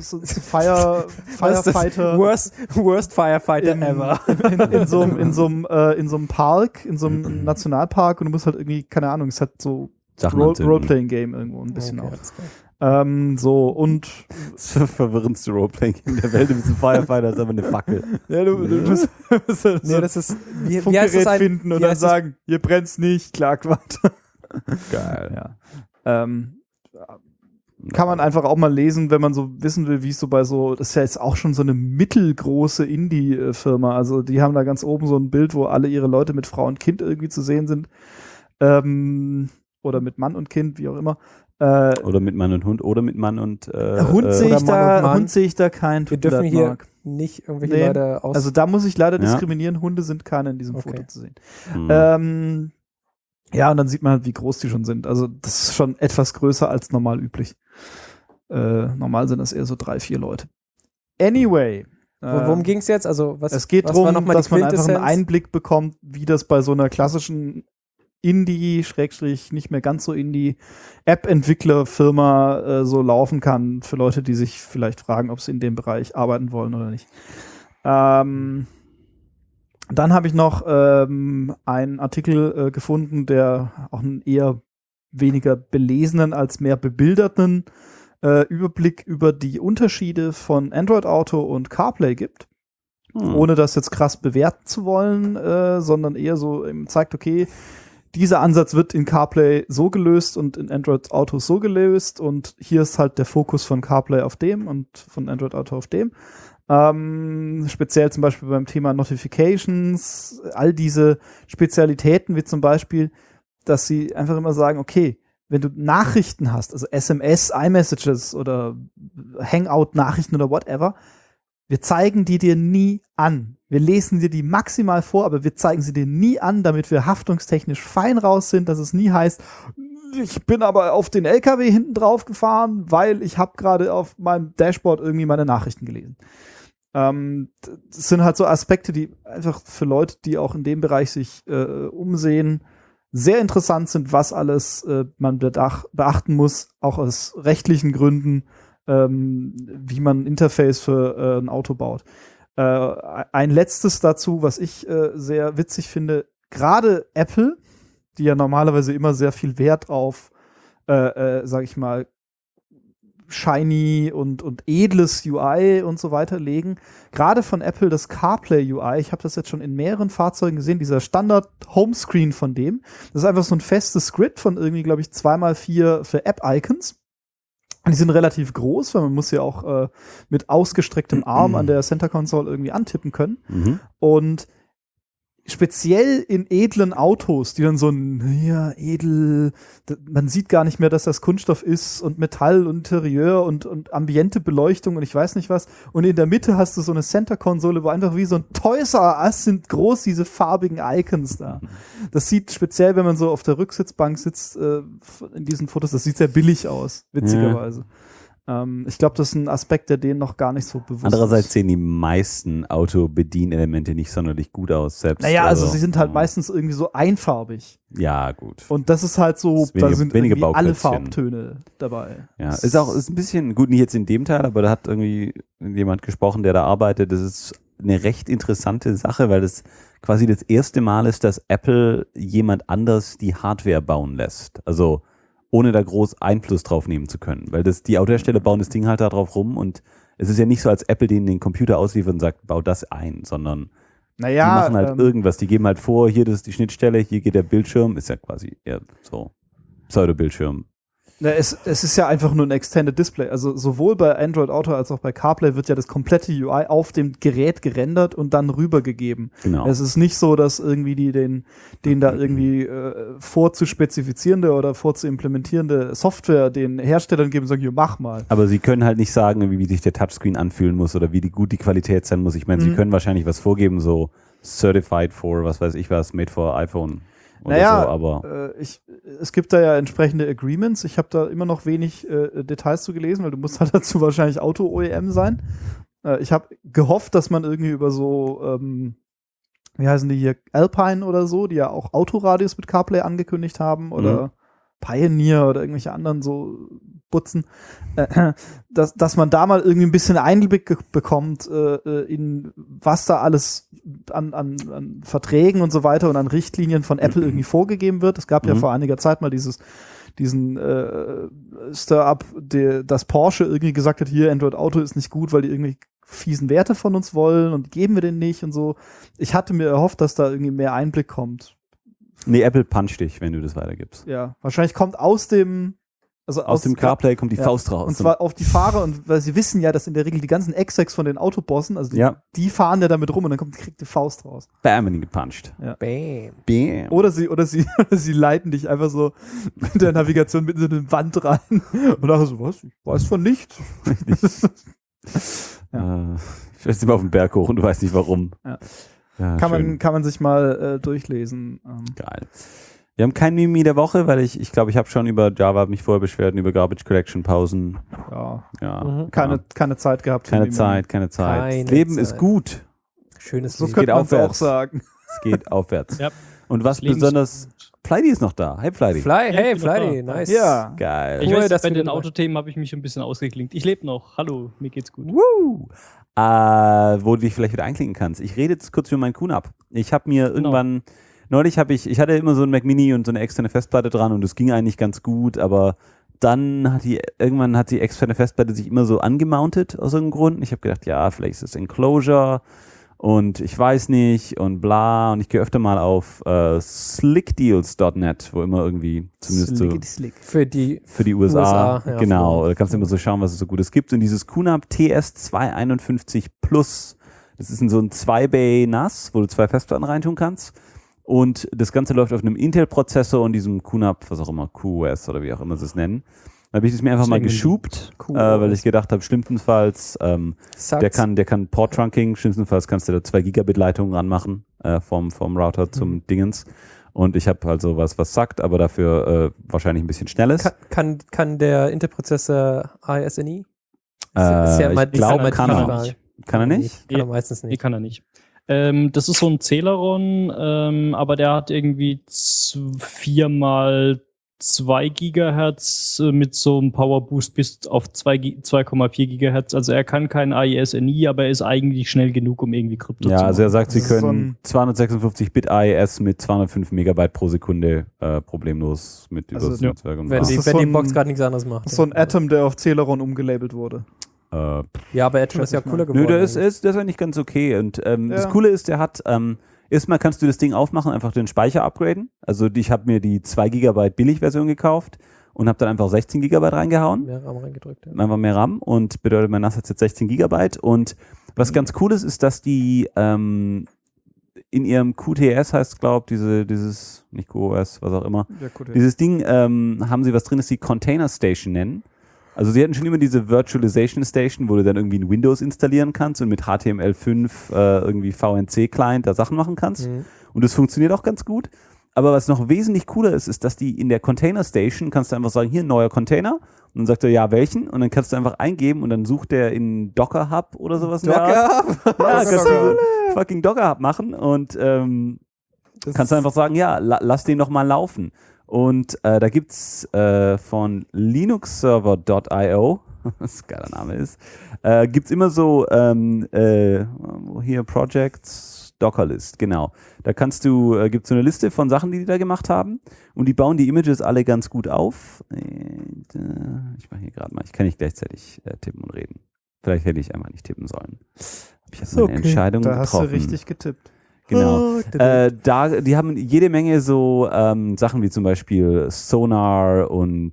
[SPEAKER 5] Worst Firefighter ever.
[SPEAKER 2] In so einem Park, in so einem Nationalpark und du musst halt irgendwie, keine Ahnung, es hat so Roleplaying-Game irgendwo ein bisschen auch. So, und
[SPEAKER 3] das verwirrendste Roleplaying in der Welt. Du bist ein Firefighter, das ist aber eine Fackel.
[SPEAKER 2] Ja, du musst so
[SPEAKER 5] das ist wie
[SPEAKER 2] Funkgerät finden und dann sagen, ihr brennt's nicht, klagt weiter.
[SPEAKER 3] Geil.
[SPEAKER 2] Ja. Kann man einfach auch mal lesen, wenn man so wissen will, wie es so bei so, das ist ja jetzt auch schon so eine mittelgroße Indie-Firma, also die haben da ganz oben so ein Bild, wo alle ihre Leute mit Frau und Kind irgendwie zu sehen sind. Oder mit Mann und Kind, wie auch immer.
[SPEAKER 3] Oder mit Mann und Hund oder mit Mann und
[SPEAKER 2] Hund sehe ich da keinen.
[SPEAKER 5] Wir dürfen hier nicht irgendwelche Leute aus...
[SPEAKER 2] Also da muss ich leider diskriminieren, Hunde sind keine in diesem Foto zu sehen. Ja, und dann sieht man halt, wie groß die schon sind. Also das ist schon etwas größer als normal üblich. Normal sind das eher so 3-4 Leute. Anyway.
[SPEAKER 5] Worum ging es jetzt? Also
[SPEAKER 2] es geht darum, dass man einfach einen Einblick bekommt, wie das bei so einer klassischen nicht mehr ganz so App-Entwickler-Firma so laufen kann, für Leute, die sich vielleicht fragen, ob sie in dem Bereich arbeiten wollen oder nicht. Dann habe ich noch einen Artikel gefunden, der auch einen eher weniger belesenen als mehr bebilderten Überblick über die Unterschiede von Android Auto und CarPlay gibt. Ohne das jetzt krass bewerten zu wollen, sondern eher so zeigt, okay, dieser Ansatz wird in CarPlay so gelöst und in Android Auto so gelöst und hier ist halt der Fokus von CarPlay auf dem und von Android Auto auf dem. Speziell zum Beispiel beim Thema Notifications, all diese Spezialitäten wie zum Beispiel, dass sie einfach immer sagen, okay, wenn du Nachrichten hast, also SMS, iMessages oder Hangout-Nachrichten oder whatever, wir zeigen die dir nie an. Wir lesen dir die maximal vor, aber wir zeigen sie dir nie an, damit wir haftungstechnisch fein raus sind, dass es nie heißt, ich bin aber auf den LKW hinten drauf gefahren, weil ich habe gerade auf meinem Dashboard irgendwie meine Nachrichten gelesen. Das sind halt so Aspekte, die einfach für Leute, die auch in dem Bereich sich umsehen, sehr interessant sind, was alles man beachten muss, auch aus rechtlichen Gründen, wie man ein Interface für ein Auto baut. Ein letztes dazu, was ich sehr witzig finde, gerade Apple, die ja normalerweise immer sehr viel Wert auf, sag ich mal, shiny und edles UI und so weiter legen. Gerade von Apple das CarPlay UI, ich habe das jetzt schon in mehreren Fahrzeugen gesehen, dieser Standard-Homescreen von dem, das ist einfach so ein festes Grid von irgendwie, glaube ich, 2x4 für App-Icons. Die sind relativ groß, weil man muss ja auch mit ausgestrecktem Arm an der Center Console irgendwie antippen können. Und speziell in edlen Autos, die dann so edel, man sieht gar nicht mehr, dass das Kunststoff ist und Metall und Interieur und ambiente Beleuchtung und ich weiß nicht was. Und in der Mitte hast du so eine Center-Konsole, wo einfach wie so ein Toys R Us sind groß diese farbigen Icons da. Das sieht speziell, wenn man so auf der Rücksitzbank sitzt, in diesen Fotos, das sieht sehr billig aus, witzigerweise. Ich glaube, das ist ein Aspekt, der denen noch gar nicht so bewusst
[SPEAKER 3] Andererseits
[SPEAKER 2] ist.
[SPEAKER 3] sehen die meisten Autobedienelemente nicht sonderlich gut aus. Selbst,
[SPEAKER 2] Naja, also sie sind halt meistens irgendwie so einfarbig.
[SPEAKER 3] Ja, gut.
[SPEAKER 2] Und das ist halt so,
[SPEAKER 3] Das ist weniger-
[SPEAKER 2] da sind
[SPEAKER 3] weniger
[SPEAKER 2] irgendwie alle
[SPEAKER 3] Bauklötzchen.
[SPEAKER 2] Farbtöne dabei.
[SPEAKER 3] Ja, ist ein bisschen, gut, nicht jetzt in dem Teil, aber da hat irgendwie jemand gesprochen, der da arbeitet. Das ist eine recht interessante Sache, weil das quasi das erste Mal ist, dass Apple jemand anders die Hardware bauen lässt. Also ohne da groß Einfluss drauf nehmen zu können. Weil die Autohersteller bauen das Ding halt da drauf rum und es ist ja nicht so, als Apple denen den Computer ausliefert und sagt, bau das ein, sondern die machen halt irgendwas. Die geben halt vor, hier, das ist die Schnittstelle, hier geht der Bildschirm, ist ja quasi eher so Pseudo-Bildschirm.
[SPEAKER 2] Es ist ja einfach nur ein Extended Display. Also sowohl bei Android Auto als auch bei CarPlay wird ja das komplette UI auf dem Gerät gerendert und dann rübergegeben.
[SPEAKER 3] Genau.
[SPEAKER 2] Es ist nicht so, dass irgendwie die den da irgendwie vorzuspezifizierende oder vorzuimplementierende Software den Herstellern geben und sagen, hier, mach mal.
[SPEAKER 3] Aber sie können halt nicht sagen, wie sich der Touchscreen anfühlen muss oder wie gut die Qualität sein muss. Ich meine, sie können wahrscheinlich was vorgeben, so Certified for, was weiß ich was, made for iPhone oder
[SPEAKER 2] Naja,
[SPEAKER 3] so, aber
[SPEAKER 2] es gibt da ja entsprechende Agreements. Ich habe da immer noch wenig Details zu gelesen, weil du musst halt dazu wahrscheinlich Auto-OEM sein. Ich habe gehofft, dass man irgendwie über so, wie heißen die hier, Alpine oder so, die ja auch Autoradios mit CarPlay angekündigt haben oder Pioneer oder irgendwelche anderen so Butzen, dass man da mal irgendwie ein bisschen Einblick bekommt in was da alles an Verträgen und so weiter und an Richtlinien von Apple irgendwie vorgegeben wird. Es gab ja vor einiger Zeit mal diesen Stir-up, dass Porsche irgendwie gesagt hat, hier Android Auto ist nicht gut, weil die irgendwie fiesen Werte von uns wollen und geben wir den nicht und so. Ich hatte mir erhofft, dass da irgendwie mehr Einblick kommt.
[SPEAKER 3] nee, Apple puncht dich, wenn du das weitergibst.
[SPEAKER 2] Ja, wahrscheinlich kommt aus dem
[SPEAKER 3] CarPlay kommt die Faust raus.
[SPEAKER 2] Und zwar auf die Fahrer, und weil sie wissen ja, dass in der Regel die ganzen Execs von den Autobossen, also die fahren ja damit rum und dann kriegt die Faust raus.
[SPEAKER 3] Bam, in ihn gepuncht.
[SPEAKER 2] Ja.
[SPEAKER 5] Bam.
[SPEAKER 3] Bam.
[SPEAKER 2] Oder sie leiten dich einfach so mit der Navigation mitten in eine Wand rein und dann so, was? Ich weiß von nichts.
[SPEAKER 3] Ich weiß immer auf den Berg hoch und du weißt nicht warum.
[SPEAKER 2] Ja.
[SPEAKER 3] Ja,
[SPEAKER 2] Kann man sich mal durchlesen.
[SPEAKER 3] Geil. Wir haben kein Mimi der Woche, weil ich glaube, ich habe schon über Java mich vorher beschwert und über Garbage Collection Pausen.
[SPEAKER 2] Ja. Keine Zeit gehabt.
[SPEAKER 3] Keine Zeit. Das Leben ist gut.
[SPEAKER 5] Schönes
[SPEAKER 2] So
[SPEAKER 5] Lied.
[SPEAKER 2] könnte man es auch
[SPEAKER 3] aufwärts.
[SPEAKER 2] sagen.
[SPEAKER 3] Es geht aufwärts.
[SPEAKER 4] Ja.
[SPEAKER 3] Und was
[SPEAKER 4] Leben ist
[SPEAKER 3] besonders... Flighty ist noch da. Hi Flighty.
[SPEAKER 5] Hey,
[SPEAKER 4] ich bin noch
[SPEAKER 5] Flighty,
[SPEAKER 4] da.
[SPEAKER 5] nice.
[SPEAKER 2] Ja.
[SPEAKER 3] Geil.
[SPEAKER 4] Ich
[SPEAKER 5] Cool,
[SPEAKER 4] weiß,
[SPEAKER 5] dass
[SPEAKER 4] bei
[SPEAKER 5] du
[SPEAKER 4] den
[SPEAKER 5] wieder dabei-
[SPEAKER 4] Autothemen habe ich mich ein bisschen ausgeklinkt. Ich lebe noch. Hallo, mir geht's gut.
[SPEAKER 3] Woo! Wo du dich vielleicht wieder einklinken kannst. Ich rede jetzt kurz über meinen QNAP. Ich habe mir irgendwann, neulich ich hatte immer so ein Mac Mini und so eine externe Festplatte dran und das ging eigentlich ganz gut, aber dann irgendwann hat die externe Festplatte sich immer so angemountet aus irgendeinem Grund. Ich habe gedacht, ja, vielleicht ist es Enclosure und ich weiß nicht und bla, und ich gehe öfter mal auf slickdeals.net, wo immer irgendwie zumindest so
[SPEAKER 5] Für die
[SPEAKER 3] für die USA,
[SPEAKER 5] ja,
[SPEAKER 3] genau. Da kannst du immer so schauen, was es so Gutes gibt. Und dieses QNAP TS251 Plus, das ist so ein 2-Bay NAS, wo du 2 Festplatten reintun kannst. Und das Ganze läuft auf einem Intel-Prozessor und diesem QNAP, was auch immer, QoS oder wie auch immer sie es nennen. Da habe ich das mir einfach mal geschubt, weil ich gedacht habe, schlimmstenfalls, der kann Port-Trunking, schlimmstenfalls kannst du da 2 Gigabit Leitungen ranmachen, vom Router zum Dingens. Und ich habe also was sagt, aber dafür wahrscheinlich ein bisschen schnelles.
[SPEAKER 5] Kann der Intel-Prozessor ISNI?
[SPEAKER 3] Ich glaube, kann er
[SPEAKER 5] Frage.
[SPEAKER 3] nicht. Kann er nicht?
[SPEAKER 5] Kann er meistens
[SPEAKER 4] Nee,
[SPEAKER 5] nicht.
[SPEAKER 4] kann er nicht. Das ist so ein Celeron, aber der hat irgendwie 4 mal 2 Gigahertz mit so einem Powerboost bis auf 2,4 Gigahertz. Also er kann kein AES-NI, aber er ist eigentlich schnell genug, um irgendwie Krypto zu
[SPEAKER 3] Ja,
[SPEAKER 4] machen.
[SPEAKER 3] also er sagt, sie
[SPEAKER 2] Das ist so
[SPEAKER 3] können 256-Bit AES mit 205 Megabyte pro Sekunde problemlos mit
[SPEAKER 2] Also,
[SPEAKER 3] über das Netzwerk und
[SPEAKER 5] Wenn
[SPEAKER 2] Das
[SPEAKER 5] die,
[SPEAKER 2] ist
[SPEAKER 5] wenn
[SPEAKER 2] so
[SPEAKER 5] die
[SPEAKER 2] ein-
[SPEAKER 5] Box gerade nichts anderes macht.
[SPEAKER 2] So ein Atom, der auf Celeron umgelabelt wurde.
[SPEAKER 5] Ja, aber Atom ist ja cooler geworden.
[SPEAKER 3] Nö, der ist eigentlich ganz okay. Und das Coole ist, der hat, erstmal kannst du das Ding aufmachen, einfach den Speicher upgraden. Also ich habe mir die 2 Gigabyte Billigversion gekauft und habe dann einfach 16 Gigabyte reingehauen.
[SPEAKER 5] Mehr RAM reingedrückt. Ja.
[SPEAKER 3] Einfach mehr RAM und bedeutet, mein NAS hat jetzt 16 Gigabyte. Und was ganz cool ist, dass die in ihrem QTS heißt, glaube ich, dieses, nicht QoS, was auch immer, dieses Ding haben sie was drin, das sie Container Station nennen. Also sie hatten schon immer diese Virtualization Station, wo du dann irgendwie ein Windows installieren kannst und mit HTML5 irgendwie VNC-Client da Sachen machen kannst. Und das funktioniert auch ganz gut. aber was noch wesentlich cooler ist, ist, dass die in der Container Station kannst du einfach sagen, hier, neuer Container. Und dann sagt er, ja, welchen? Und dann kannst du einfach eingeben und dann sucht der in Docker Hub oder sowas.
[SPEAKER 5] Docker?
[SPEAKER 3] Ja, kannst du fucking Docker Hub machen und kannst du einfach sagen, ja, lass den doch mal laufen. Und da gibt's von linuxserver.io, was ein geiler Name ist, gibt's immer so hier Projects, Dockerlist, genau. Da gibt's so eine Liste von Sachen, die da gemacht haben und die bauen die Images alle ganz gut auf. Ich mache hier gerade mal, ich kann nicht gleichzeitig tippen und reden. Vielleicht hätte ich einfach nicht tippen sollen. Ich habe meine Entscheidung
[SPEAKER 2] Da
[SPEAKER 3] getroffen.
[SPEAKER 2] hast du richtig getippt.
[SPEAKER 3] Genau. Die haben jede Menge so Sachen wie zum Beispiel Sonar und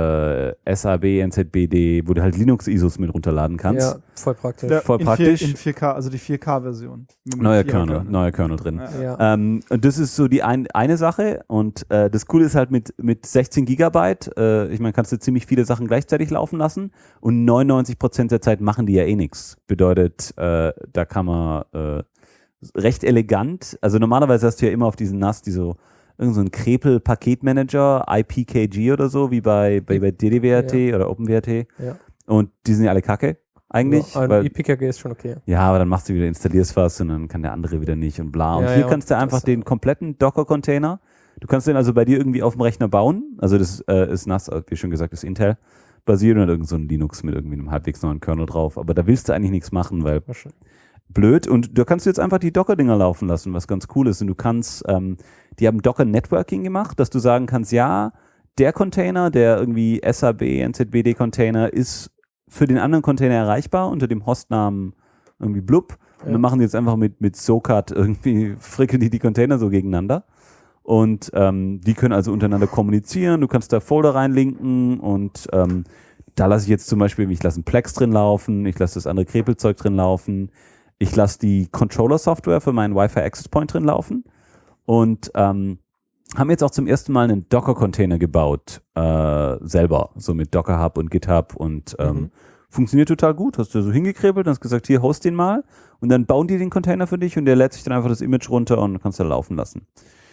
[SPEAKER 3] SAB, NZBD, wo du halt Linux-ISOs mit runterladen kannst.
[SPEAKER 5] Ja, voll praktisch.
[SPEAKER 2] Ja,
[SPEAKER 3] Voll
[SPEAKER 2] in
[SPEAKER 3] praktisch.
[SPEAKER 2] In 4K, also die 4K-Version.
[SPEAKER 3] Neuer Kernel drin.
[SPEAKER 5] Ja.
[SPEAKER 3] Und das ist so die eine Sache und das Coole ist halt mit 16 Gigabyte, ich meine, kannst du ziemlich viele Sachen gleichzeitig laufen lassen und 99% der Zeit machen die ja eh nichts. Bedeutet, da kann man recht elegant, also normalerweise hast du ja immer auf diesen NAS irgend so ein Krepel-Paketmanager, IPKG oder so, wie bei DDWRT oder OpenWRT.
[SPEAKER 5] Ja.
[SPEAKER 3] Und die sind ja alle kacke, eigentlich.
[SPEAKER 5] Ja,
[SPEAKER 3] weil,
[SPEAKER 5] IPKG ist schon okay.
[SPEAKER 3] ja, aber dann machst du wieder, installierst was und dann kann der andere wieder nicht und bla. Und
[SPEAKER 5] Ja,
[SPEAKER 3] hier
[SPEAKER 5] ja,
[SPEAKER 3] kannst du
[SPEAKER 5] und
[SPEAKER 3] einfach
[SPEAKER 5] das,
[SPEAKER 3] den kompletten Docker-Container, du kannst den also bei dir irgendwie auf dem Rechner bauen, also das ist NAS, wie schon gesagt, ist Intel basiert und hat irgend so ein Linux mit irgendwie einem halbwegs neuen Kernel drauf, aber da willst du eigentlich nichts machen, weil blöd. Und da kannst du jetzt einfach die Docker-Dinger laufen lassen, was ganz cool ist. Und du kannst, die haben Docker-Networking gemacht, dass du sagen kannst, ja, der Container, der irgendwie SAB, NZBD-Container ist für den anderen Container erreichbar unter dem Hostnamen irgendwie blub. Und dann machen die jetzt einfach mit SOCAT irgendwie, frickeln die Container so gegeneinander. Und die können also untereinander kommunizieren. Du kannst da Folder reinlinken und da lasse ich jetzt zum Beispiel, ich lasse einen Plex drin laufen, ich lasse das andere Krepelzeug drin laufen. Ich lasse die Controller-Software für meinen Wi-Fi Access Point drin laufen und haben jetzt auch zum ersten Mal einen Docker-Container gebaut, selber, so mit Docker Hub und GitHub und funktioniert total gut. Hast du so hingekrebelt und hast gesagt, hier, host den mal und dann bauen die den Container für dich und der lädt sich dann einfach das Image runter und kannst da laufen lassen.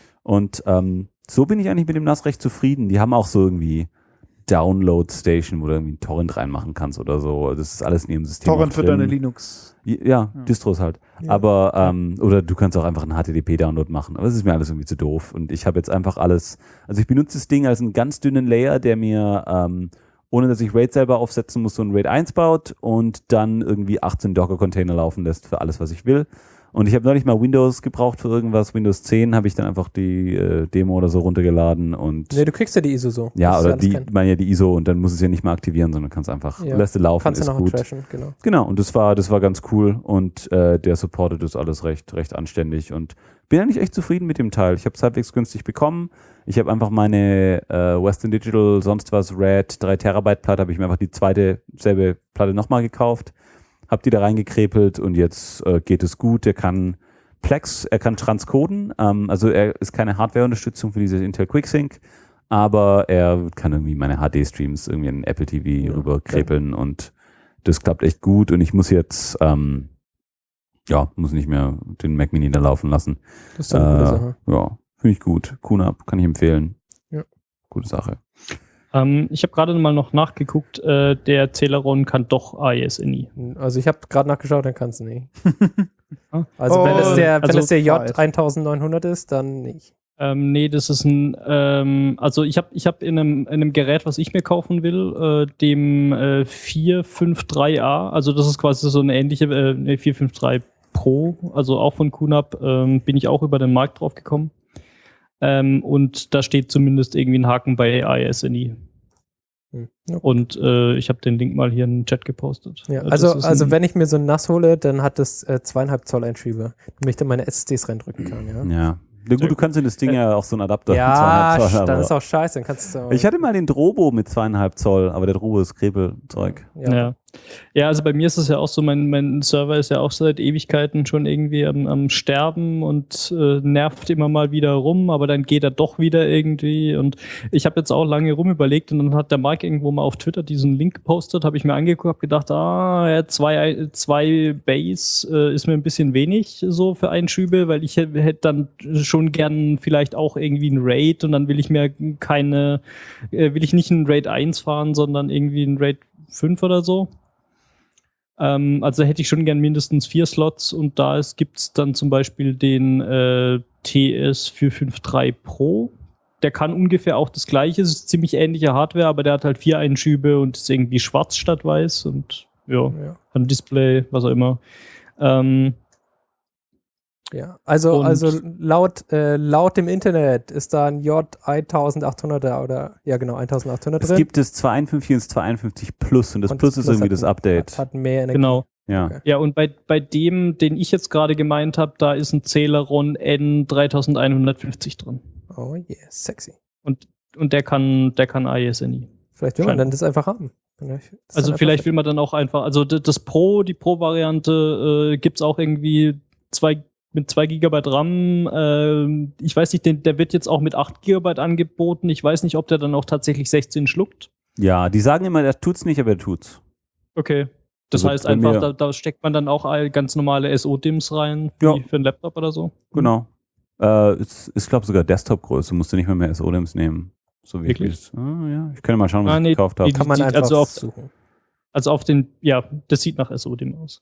[SPEAKER 3] Und so bin ich eigentlich mit dem NAS recht zufrieden. Die haben auch so irgendwie Download Station, wo du irgendwie einen Torrent reinmachen kannst oder so. Das ist alles in ihrem System.
[SPEAKER 2] Torrent für deine Linux.
[SPEAKER 3] Ja, Distros halt.
[SPEAKER 5] Ja.
[SPEAKER 3] Aber, oder du kannst auch einfach einen HTTP-Download machen. Aber das ist mir alles irgendwie zu doof. Und ich habe jetzt einfach alles, also ich benutze das Ding als einen ganz dünnen Layer, der mir, ohne dass ich RAID selber aufsetzen muss, so ein RAID 1 baut und dann irgendwie 18 Docker-Container laufen lässt für alles, was ich will. Und ich habe neulich mal Windows gebraucht für irgendwas. Windows 10 habe ich dann einfach die Demo oder so runtergeladen und.
[SPEAKER 5] Nee, du kriegst ja die ISO so.
[SPEAKER 3] Ja, oder die ISO und dann muss es ja nicht mehr aktivieren, sondern kannst einfach, lässt du laufen,
[SPEAKER 5] kannst
[SPEAKER 3] ist
[SPEAKER 5] du noch
[SPEAKER 3] gut.
[SPEAKER 5] trashen, genau.
[SPEAKER 3] Genau, und das war ganz cool und der supportet das alles recht anständig und bin eigentlich echt zufrieden mit dem Teil. Ich habe es halbwegs günstig bekommen. Ich habe einfach meine Western Digital, sonst was, Red 3 Terabyte Platte, habe ich mir einfach die zweite, selbe Platte nochmal gekauft. Hab die da reingekrepelt und jetzt geht es gut. Er kann Plex, er kann transcoden, also er ist keine Hardware-Unterstützung für diese Intel QuickSync, aber er kann irgendwie meine HD-Streams irgendwie in Apple TV rüberkrepeln und das klappt echt gut und ich muss jetzt, muss nicht mehr den Mac Mini da laufen lassen.
[SPEAKER 5] Das ist eine gute Sache.
[SPEAKER 3] Ja, finde ich gut. QNAP kann ich empfehlen.
[SPEAKER 5] Ja.
[SPEAKER 3] Gute Sache.
[SPEAKER 4] Ich habe gerade mal noch nachgeguckt, der Celeron kann doch AES-INI.
[SPEAKER 5] Also ich habe gerade nachgeschaut, dann kannst du nicht. Also
[SPEAKER 2] Oh,
[SPEAKER 5] wenn es der
[SPEAKER 2] Fight.
[SPEAKER 5] J1900 ist, dann nicht.
[SPEAKER 4] Nee, das ist ein, also ich hab in einem Gerät, was ich mir kaufen will, dem 453A, also das ist quasi so eine ähnliche 453 Pro, also auch von QNAP, bin ich auch über den Markt drauf gekommen. Und da steht zumindest irgendwie ein Haken bei AES-INI.
[SPEAKER 5] Ja.
[SPEAKER 4] Und ich habe den Link mal hier in den Chat gepostet.
[SPEAKER 5] Ja,
[SPEAKER 4] Das ist
[SPEAKER 5] also wenn ich mir so ein NAS hole, dann hat das 2,5 Zoll Einschübe, damit ich dann meine SSDs reindrücken kann. Ja,
[SPEAKER 3] Ja. Ja, gut, du kannst in das Ding ja auch so einen Adapter.
[SPEAKER 5] ja
[SPEAKER 3] 2,5 Zoll,
[SPEAKER 5] dann
[SPEAKER 3] aber-
[SPEAKER 5] ist auch scheiße. Dann kannst du
[SPEAKER 3] Ich hatte mal den Drobo mit 2,5 Zoll, aber der Drobo ist Krepelzeug.
[SPEAKER 5] ja.
[SPEAKER 4] Ja, also bei mir ist es ja auch so, mein Server ist ja auch seit Ewigkeiten schon irgendwie am Sterben und nervt immer mal wieder rum, aber dann geht er doch wieder irgendwie und ich habe jetzt auch lange rumüberlegt und dann hat der Mark irgendwo mal auf Twitter diesen Link gepostet, habe ich mir angeguckt, habe gedacht, ja, zwei Base ist mir ein bisschen wenig so für Einschübe, weil ich hätte dann schon gern vielleicht auch irgendwie ein Raid und dann will ich mir will ich nicht ein Raid 1 fahren, sondern irgendwie ein Raid 5 oder so. Also hätte ich schon gern mindestens 4 Slots und da gibt es dann zum Beispiel den TS453 Pro. Der kann ungefähr auch das Gleiche, es ist ziemlich ähnliche Hardware, aber der hat halt 4 Einschübe und ist irgendwie schwarz statt weiß und ja. Ein Display, was auch immer.
[SPEAKER 5] Ja, also laut dem Internet ist da ein J1800er oder, ja genau, 1800 drin.
[SPEAKER 3] Es gibt das 251 und das 251 Plus und das Plus ist irgendwie das Update.
[SPEAKER 5] Hat mehr Energie.
[SPEAKER 4] Genau.
[SPEAKER 3] Ja.
[SPEAKER 5] Okay.
[SPEAKER 4] Ja, und bei dem, den ich jetzt gerade gemeint habe, da ist ein Celeron N3150 drin.
[SPEAKER 5] Oh yeah, sexy.
[SPEAKER 4] Und der kann ISNI.
[SPEAKER 5] Vielleicht will man dann das einfach haben.
[SPEAKER 4] Also vielleicht will man dann auch einfach, also die Pro-Variante gibt's auch irgendwie mit 2 GB RAM. Ich weiß nicht, der wird jetzt auch mit 8 GB angeboten. Ich weiß nicht, ob der dann auch tatsächlich 16 schluckt.
[SPEAKER 3] Ja, die sagen immer, er tut's nicht, aber er tut's.
[SPEAKER 4] Okay. Das
[SPEAKER 3] Also
[SPEAKER 4] heißt
[SPEAKER 3] bei
[SPEAKER 4] einfach,
[SPEAKER 3] mir-
[SPEAKER 4] da steckt man dann auch ganz normale SO-DIMMs rein,
[SPEAKER 3] Ja.
[SPEAKER 4] wie für einen Laptop oder so.
[SPEAKER 3] Genau. Ist glaube sogar Desktop-Größe, musst du nicht mehr SO-DIMMs nehmen. So wie
[SPEAKER 4] Wirklich?
[SPEAKER 3] ich ja, ich kann mal schauen, was ich
[SPEAKER 4] Nee,
[SPEAKER 3] gekauft habe.
[SPEAKER 5] kann man
[SPEAKER 4] sieht
[SPEAKER 5] einfach
[SPEAKER 4] also
[SPEAKER 5] suchen.
[SPEAKER 4] Also auf den, ja, das sieht nach SO-DIM aus.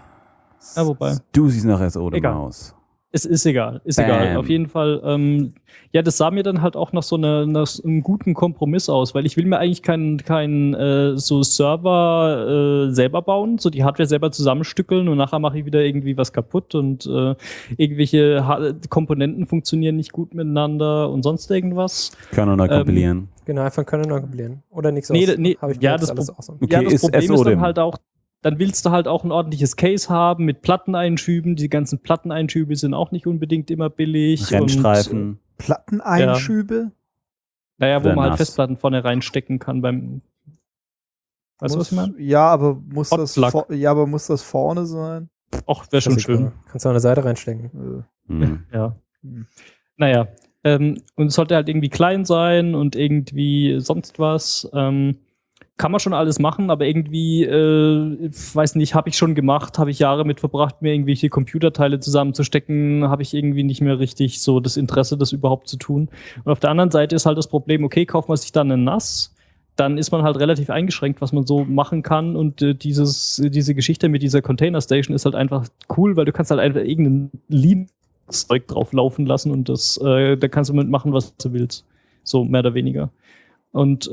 [SPEAKER 4] Ja, wobei.
[SPEAKER 3] Du siehst nach SO-DIM
[SPEAKER 4] Egal.
[SPEAKER 3] aus.
[SPEAKER 4] Es ist egal,
[SPEAKER 3] Bam.
[SPEAKER 4] egal. Auf jeden Fall, ja, das sah mir dann halt auch nach nach so einem guten Kompromiss aus, weil ich will mir eigentlich keinen so Server selber bauen, so die Hardware selber zusammenstückeln und nachher mache ich wieder irgendwie was kaputt und irgendwelche Komponenten funktionieren nicht gut miteinander und sonst irgendwas.
[SPEAKER 3] Können wir neu kompilieren.
[SPEAKER 5] Genau, einfach können wir kompilieren. Oder nichts
[SPEAKER 4] Nee,
[SPEAKER 5] aus.
[SPEAKER 4] nee,
[SPEAKER 5] Hab ich
[SPEAKER 4] ja,
[SPEAKER 5] mir jetzt
[SPEAKER 4] das
[SPEAKER 5] alles
[SPEAKER 4] Pro-
[SPEAKER 5] awesome.
[SPEAKER 3] Okay,
[SPEAKER 4] Ja, das
[SPEAKER 3] ist
[SPEAKER 4] Problem ist
[SPEAKER 3] SO-DIM.
[SPEAKER 4] dann halt auch, dann willst du halt auch ein ordentliches Case haben mit Platteneinschüben. Die ganzen Platteneinschübe sind auch nicht unbedingt immer billig.
[SPEAKER 3] Rennstreifen.
[SPEAKER 2] Platteneinschübe?
[SPEAKER 4] Naja, wo
[SPEAKER 3] Oder
[SPEAKER 4] man halt
[SPEAKER 3] nass.
[SPEAKER 4] Festplatten vorne reinstecken kann beim. Weißt du, was ich meine?
[SPEAKER 2] Ja, aber muss
[SPEAKER 4] Hotplug.
[SPEAKER 2] muss das vorne sein?
[SPEAKER 4] Ach, wäre schon
[SPEAKER 5] Schön.
[SPEAKER 4] schön.
[SPEAKER 5] Kannst du an der Seite reinstecken.
[SPEAKER 3] Hm.
[SPEAKER 4] Ja. Naja. Und es sollte halt irgendwie klein sein und irgendwie sonst was. Kann man schon alles machen, aber irgendwie, weiß nicht, habe ich schon gemacht, habe ich Jahre mit verbracht, mir irgendwelche Computerteile zusammenzustecken, habe ich irgendwie nicht mehr richtig so das Interesse, das überhaupt zu tun. Und auf der anderen Seite ist halt das Problem, okay, kauft man sich dann einen NAS, dann ist man halt relativ eingeschränkt, was man so machen kann und diese Geschichte mit dieser Container Station ist halt einfach cool, weil du kannst halt einfach irgendein Linux-Zeug drauf laufen lassen und da kannst du mitmachen, was du willst. So, mehr oder weniger. Und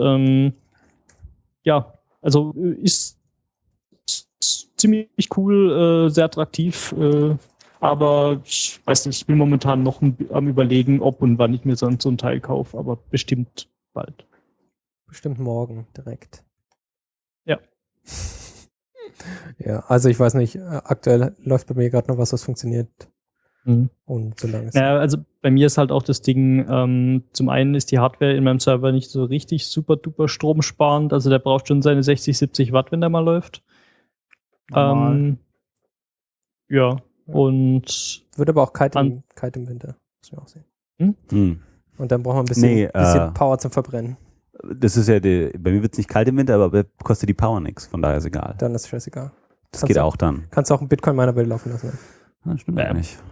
[SPEAKER 4] ja, also ist ziemlich cool, sehr attraktiv, aber ich weiß nicht, ich bin momentan noch am Überlegen, ob und wann ich mir so ein Teil kaufe, aber bestimmt bald.
[SPEAKER 5] Bestimmt morgen direkt.
[SPEAKER 4] Ja.
[SPEAKER 5] Ja, also ich weiß nicht, aktuell läuft bei mir gerade noch was funktioniert.
[SPEAKER 4] Mhm.
[SPEAKER 5] Und solange es.
[SPEAKER 4] Ja, also bei mir ist halt auch das Ding, zum einen ist die Hardware in meinem Server nicht so richtig super duper stromsparend, also der braucht schon seine 60, 70 Watt, wenn der mal läuft. Ja, und
[SPEAKER 5] Wird aber auch kalt im Winter. Muss man auch sehen.
[SPEAKER 3] Hm.
[SPEAKER 5] Und dann braucht man ein bisschen Power zum Verbrennen.
[SPEAKER 3] Das ist ja, bei mir wird es nicht kalt im Winter, aber kostet die Power nichts, von daher ist egal.
[SPEAKER 5] Dann ist es scheißegal.
[SPEAKER 3] Das geht auch dann.
[SPEAKER 5] Kannst du auch einen Bitcoin-Miner laufen lassen.
[SPEAKER 3] Das stimmt auch nicht.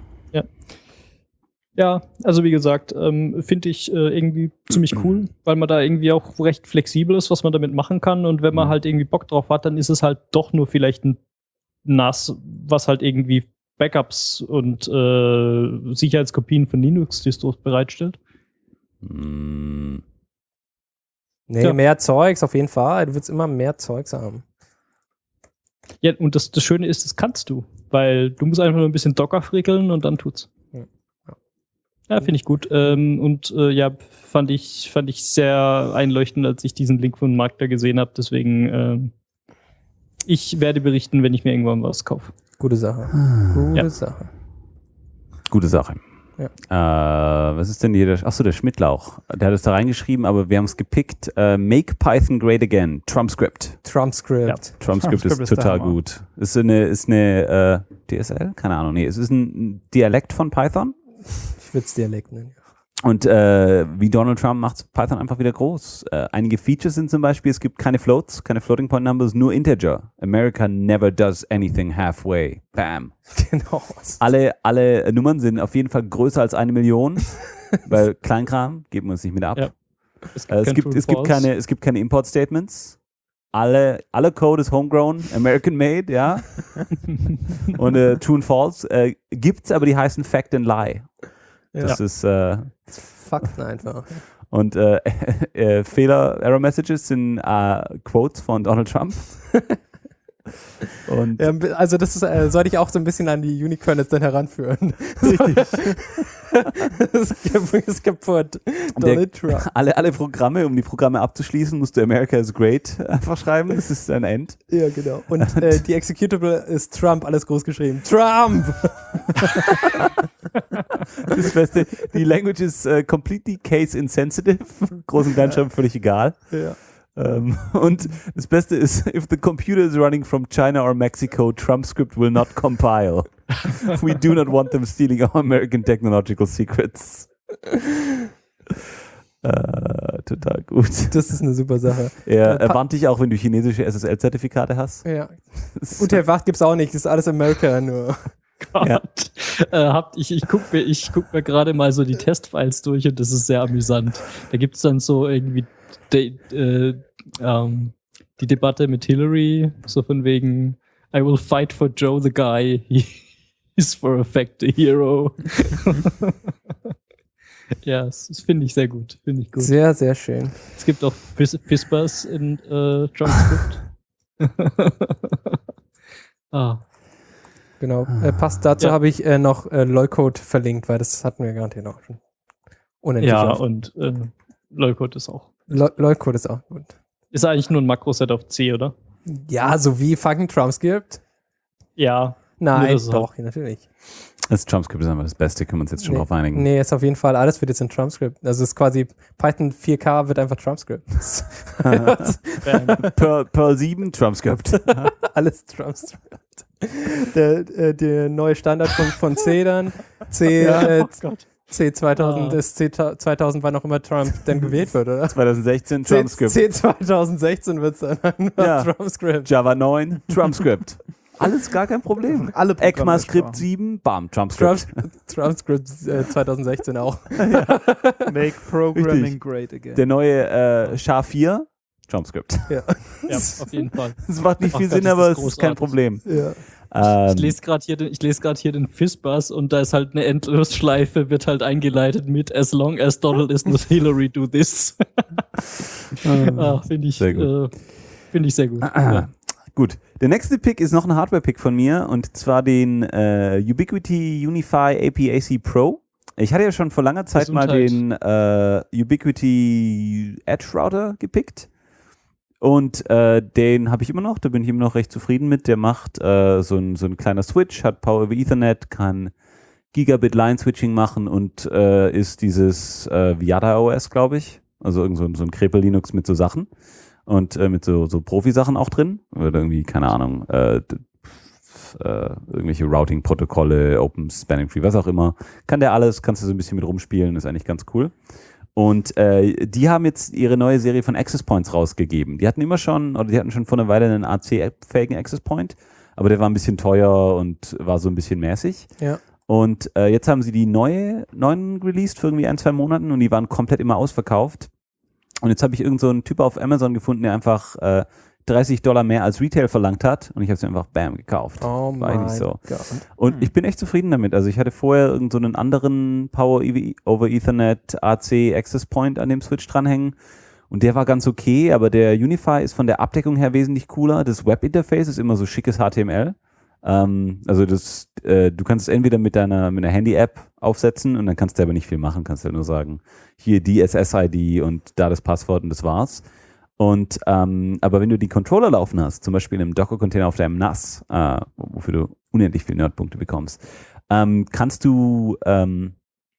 [SPEAKER 4] ja, also wie gesagt, finde ich irgendwie ziemlich cool, weil man da irgendwie auch recht flexibel ist, was man damit machen kann. Und wenn man halt irgendwie Bock drauf hat, dann ist es halt doch nur vielleicht ein NAS, was halt irgendwie Backups und Sicherheitskopien von Linux-Distros bereitstellt.
[SPEAKER 3] Hm.
[SPEAKER 5] Nee,
[SPEAKER 4] Ja.
[SPEAKER 5] mehr Zeugs auf jeden Fall. Du willst immer mehr Zeugs haben.
[SPEAKER 4] Ja, und das Schöne ist, das kannst du, weil du musst einfach nur ein bisschen Docker frickeln und dann tut's. Ja, finde ich gut. Ja, fand ich sehr einleuchtend, als ich diesen Link von Mark da gesehen habe. Deswegen, ich werde berichten, wenn ich mir irgendwann was kaufe.
[SPEAKER 5] Gute Sache. Gute Sache.
[SPEAKER 3] Gute Sache. Was ist denn hier? Achso, der Schmidtlauch. Der hat es da reingeschrieben, aber wir haben es gepickt. Make Python great again. TrumpScript.
[SPEAKER 5] TrumpScript.
[SPEAKER 3] TrumpScript ist
[SPEAKER 2] TrumpScript ist der
[SPEAKER 3] total
[SPEAKER 2] Hammer.
[SPEAKER 3] gut. Ist eine DSL? Keine Ahnung. Nee, es ist ein Dialekt von Python.
[SPEAKER 5] Ich würde es Dialekt nennen.
[SPEAKER 3] Und wie Donald Trump macht Python einfach wieder groß. Einige Features sind zum Beispiel, es gibt keine Floats, keine Floating Point Numbers, nur Integer. America never does anything halfway. Bam.
[SPEAKER 5] Genau.
[SPEAKER 3] Alle Nummern sind auf jeden Fall größer als 1 Million, weil Kleinkram geben wir uns nicht mit ab.
[SPEAKER 4] Ja.
[SPEAKER 3] Es gibt keine Import-Statements. Alle Code ist homegrown, American made, ja. Und True and False gibt's, aber die heißen Fact and Lie. Das ist
[SPEAKER 5] Fakten einfach.
[SPEAKER 3] und Fehler, Error Messages sind Quotes von Donald Trump. Und
[SPEAKER 5] Ja, also das ist, sollte ich auch so ein bisschen an die Unicorns dann heranführen. Das ist kaputt. Donald Trump.
[SPEAKER 3] alle Programme, um die Programme abzuschließen, musst du America is great einfach schreiben. Das ist ein End.
[SPEAKER 5] Ja, genau. Und die Executable ist Trump, alles groß geschrieben. Trump!
[SPEAKER 3] Das Beste, die Language ist completely case insensitive. Groß und Kleinschreiben völlig egal.
[SPEAKER 5] Ja.
[SPEAKER 3] Und das Beste ist, if the computer is running from China or Mexico, TrumpScript will not compile. We do not want them stealing our American technological secrets. Total gut.
[SPEAKER 5] Das ist eine super Sache.
[SPEAKER 3] Er warnt dich auch, wenn du chinesische SSL-Zertifikate hast.
[SPEAKER 5] Ja. UTF-8 gibt's auch nicht, das ist alles America nur.
[SPEAKER 4] Gott. Ich guck mir gerade mal so die Testfiles durch und das ist sehr amüsant. Da gibt's dann so irgendwie die Debatte mit Hillary, so von wegen I will fight for Joe the guy, he is for a fact a hero. Ja, das finde ich sehr gut. Finde ich gut.
[SPEAKER 5] Sehr, sehr schön.
[SPEAKER 4] Es gibt auch Fispers in JavaScript.
[SPEAKER 5] Genau. Passt dazu habe ich noch Leucode verlinkt, weil das hatten wir garantiert noch schon. Unendlich
[SPEAKER 4] Ja,
[SPEAKER 5] oft.
[SPEAKER 4] und Leucode ist auch.
[SPEAKER 5] Leucode ist auch gut.
[SPEAKER 4] Ist eigentlich nur ein Makroset auf C, oder?
[SPEAKER 5] Ja, so wie fucking TrumpScript.
[SPEAKER 4] Ja.
[SPEAKER 5] Nein,
[SPEAKER 4] das ist
[SPEAKER 5] doch, natürlich.
[SPEAKER 3] Das TrumpScript ist einfach das Beste, können wir uns jetzt schon drauf einigen.
[SPEAKER 5] Nee, ist auf jeden Fall, alles wird jetzt in TrumpScript. Also es ist quasi, Python 4K wird einfach TrumpScript.
[SPEAKER 3] Perl 7, TrumpScript.
[SPEAKER 5] Alles TrumpScript. Der neue Standard von C dann. C,
[SPEAKER 4] Oh Gott.
[SPEAKER 5] C 2000, das C 2000 war noch immer Trump dann gewählt wird, oder?
[SPEAKER 3] 2016, TrumpScript.
[SPEAKER 5] C 2016 wird es dann
[SPEAKER 3] Ja.
[SPEAKER 5] TrumpScript.
[SPEAKER 3] Java 9, TrumpScript. Alles gar kein Problem.
[SPEAKER 2] Alle
[SPEAKER 3] ECMAScript 7, bam, TrumpScript.
[SPEAKER 5] TrumpScript 2016 auch.
[SPEAKER 2] Make Programming
[SPEAKER 3] Richtig.
[SPEAKER 2] great again.
[SPEAKER 3] Der neue SHA-4, TrumpScript.
[SPEAKER 5] Ja.
[SPEAKER 4] Ja, auf jeden Fall.
[SPEAKER 3] Das macht nicht
[SPEAKER 4] Ach
[SPEAKER 3] viel
[SPEAKER 4] Gott,
[SPEAKER 3] Sinn,
[SPEAKER 4] das
[SPEAKER 3] aber
[SPEAKER 4] ist
[SPEAKER 3] es ist kein
[SPEAKER 4] großartig.
[SPEAKER 3] Problem.
[SPEAKER 5] Ja.
[SPEAKER 4] Ich lese gerade hier den Fizzbuzz und da ist halt eine Endlosschleife, wird halt eingeleitet mit As long as Donald is not Hillary, do this. Finde ich
[SPEAKER 3] Sehr gut.
[SPEAKER 4] Finde ich sehr gut. Ja.
[SPEAKER 3] Gut. Der nächste Pick ist noch ein Hardware-Pick von mir und zwar den Ubiquiti Unify AP-AC Pro. Ich hatte ja schon vor langer Zeit mal den Ubiquiti Edge Router gepickt und den habe ich immer noch, da bin ich immer noch recht zufrieden mit. Der macht so ein kleiner Switch, hat Power over Ethernet, kann Gigabit Line Switching machen und ist dieses Viada OS, glaube ich. Also irgend so ein Krepel Linux mit so Sachen. Und mit so Profi-Sachen auch drin. Oder irgendwie, keine Ahnung, irgendwelche Routing-Protokolle, Open Spanning Tree, was auch immer. Kann der alles, kannst du so ein bisschen mit rumspielen, ist eigentlich ganz cool. Und die haben jetzt ihre neue Serie von Access Points rausgegeben. Die hatten schon vor einer Weile einen AC-fähigen Access Point, aber der war ein bisschen teuer und war so ein bisschen mäßig.
[SPEAKER 5] Ja.
[SPEAKER 3] Und jetzt haben sie die neuen released für irgendwie 1-2 Monaten und die waren komplett immer ausverkauft. Und jetzt habe ich irgend so einen Typ auf Amazon gefunden, der einfach $30 mehr als Retail verlangt hat und ich habe es einfach bam gekauft.
[SPEAKER 5] Oh
[SPEAKER 3] War eigentlich
[SPEAKER 5] mein
[SPEAKER 3] so.
[SPEAKER 5] Gott.
[SPEAKER 3] Und ich bin echt zufrieden damit. Also ich hatte vorher irgend so einen anderen Power over Ethernet AC Access Point an dem Switch dranhängen und der war ganz okay, aber der Unify ist von der Abdeckung her wesentlich cooler. Das Webinterface ist immer so schickes HTML. Also du kannst es entweder mit einer Handy-App aufsetzen und dann kannst du aber nicht viel machen, kannst du ja nur sagen, hier die SSID und da das Passwort und das war's. Und aber wenn du die Controller laufen hast, zum Beispiel in einem Docker-Container auf deinem NAS, wofür du unendlich viele Nerdpunkte bekommst, kannst du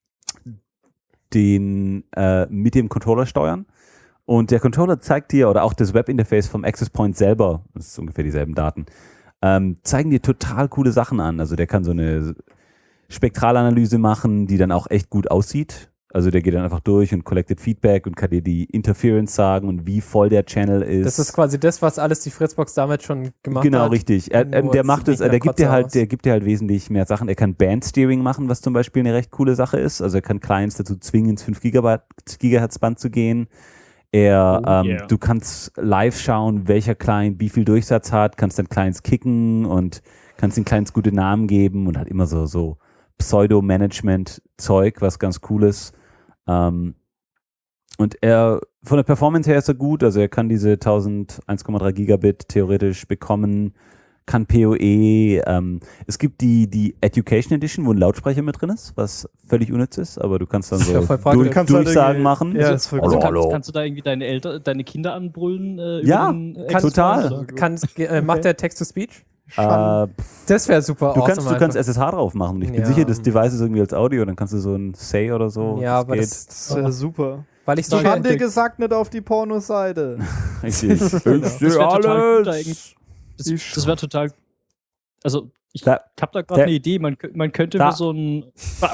[SPEAKER 3] den mit dem Controller steuern. Und der Controller zeigt dir, oder auch das Webinterface vom Access Point selber, das ist ungefähr dieselben Daten, zeigen dir total coole Sachen an. Also der kann so eine Spektralanalyse machen, die dann auch echt gut aussieht. Also der geht dann einfach durch und collected Feedback und kann dir die Interference sagen und wie voll der Channel ist.
[SPEAKER 5] Das ist quasi das, was alles die Fritzbox damals schon gemacht hat.
[SPEAKER 3] Genau, richtig. Der macht es, der gibt dir
[SPEAKER 5] aus.
[SPEAKER 3] halt wesentlich mehr Sachen. Er kann Band-Steering machen, was zum Beispiel eine recht coole Sache ist. Also er kann Clients dazu zwingen, ins 5 Gigahertz Band zu gehen. Du kannst live schauen, welcher Client wie viel Durchsatz hat, kannst dann Clients kicken und kannst den Clients gute Namen geben und hat immer so Pseudo-Management-Zeug, was ganz cool ist. Und von der Performance her ist er gut, also er kann diese 1,3 Gigabit theoretisch bekommen, kann PoE, es gibt die Education Edition, wo ein Lautsprecher mit drin ist, was völlig unnütz ist, aber du kannst dann so Durchsagen machen.
[SPEAKER 2] Ja, ist voll
[SPEAKER 4] Kannst du da irgendwie deine Kinder anbrüllen?
[SPEAKER 3] Ja, total.
[SPEAKER 5] Macht der Text-to-Speech?
[SPEAKER 3] Das
[SPEAKER 5] wäre super
[SPEAKER 3] Du kannst SSH drauf machen. Ich bin sicher, das Device ist irgendwie als Audio, dann kannst du so ein Say oder so.
[SPEAKER 5] Ja, aber
[SPEAKER 2] das ist super.
[SPEAKER 5] Weil ich
[SPEAKER 2] Ich hab dir gesagt, nicht auf die Pornoseite.
[SPEAKER 3] Richtig.
[SPEAKER 4] Das wäre total gut eigentlich. Das wäre total. Also, ich habe da gerade eine Idee. Man könnte mir so ein.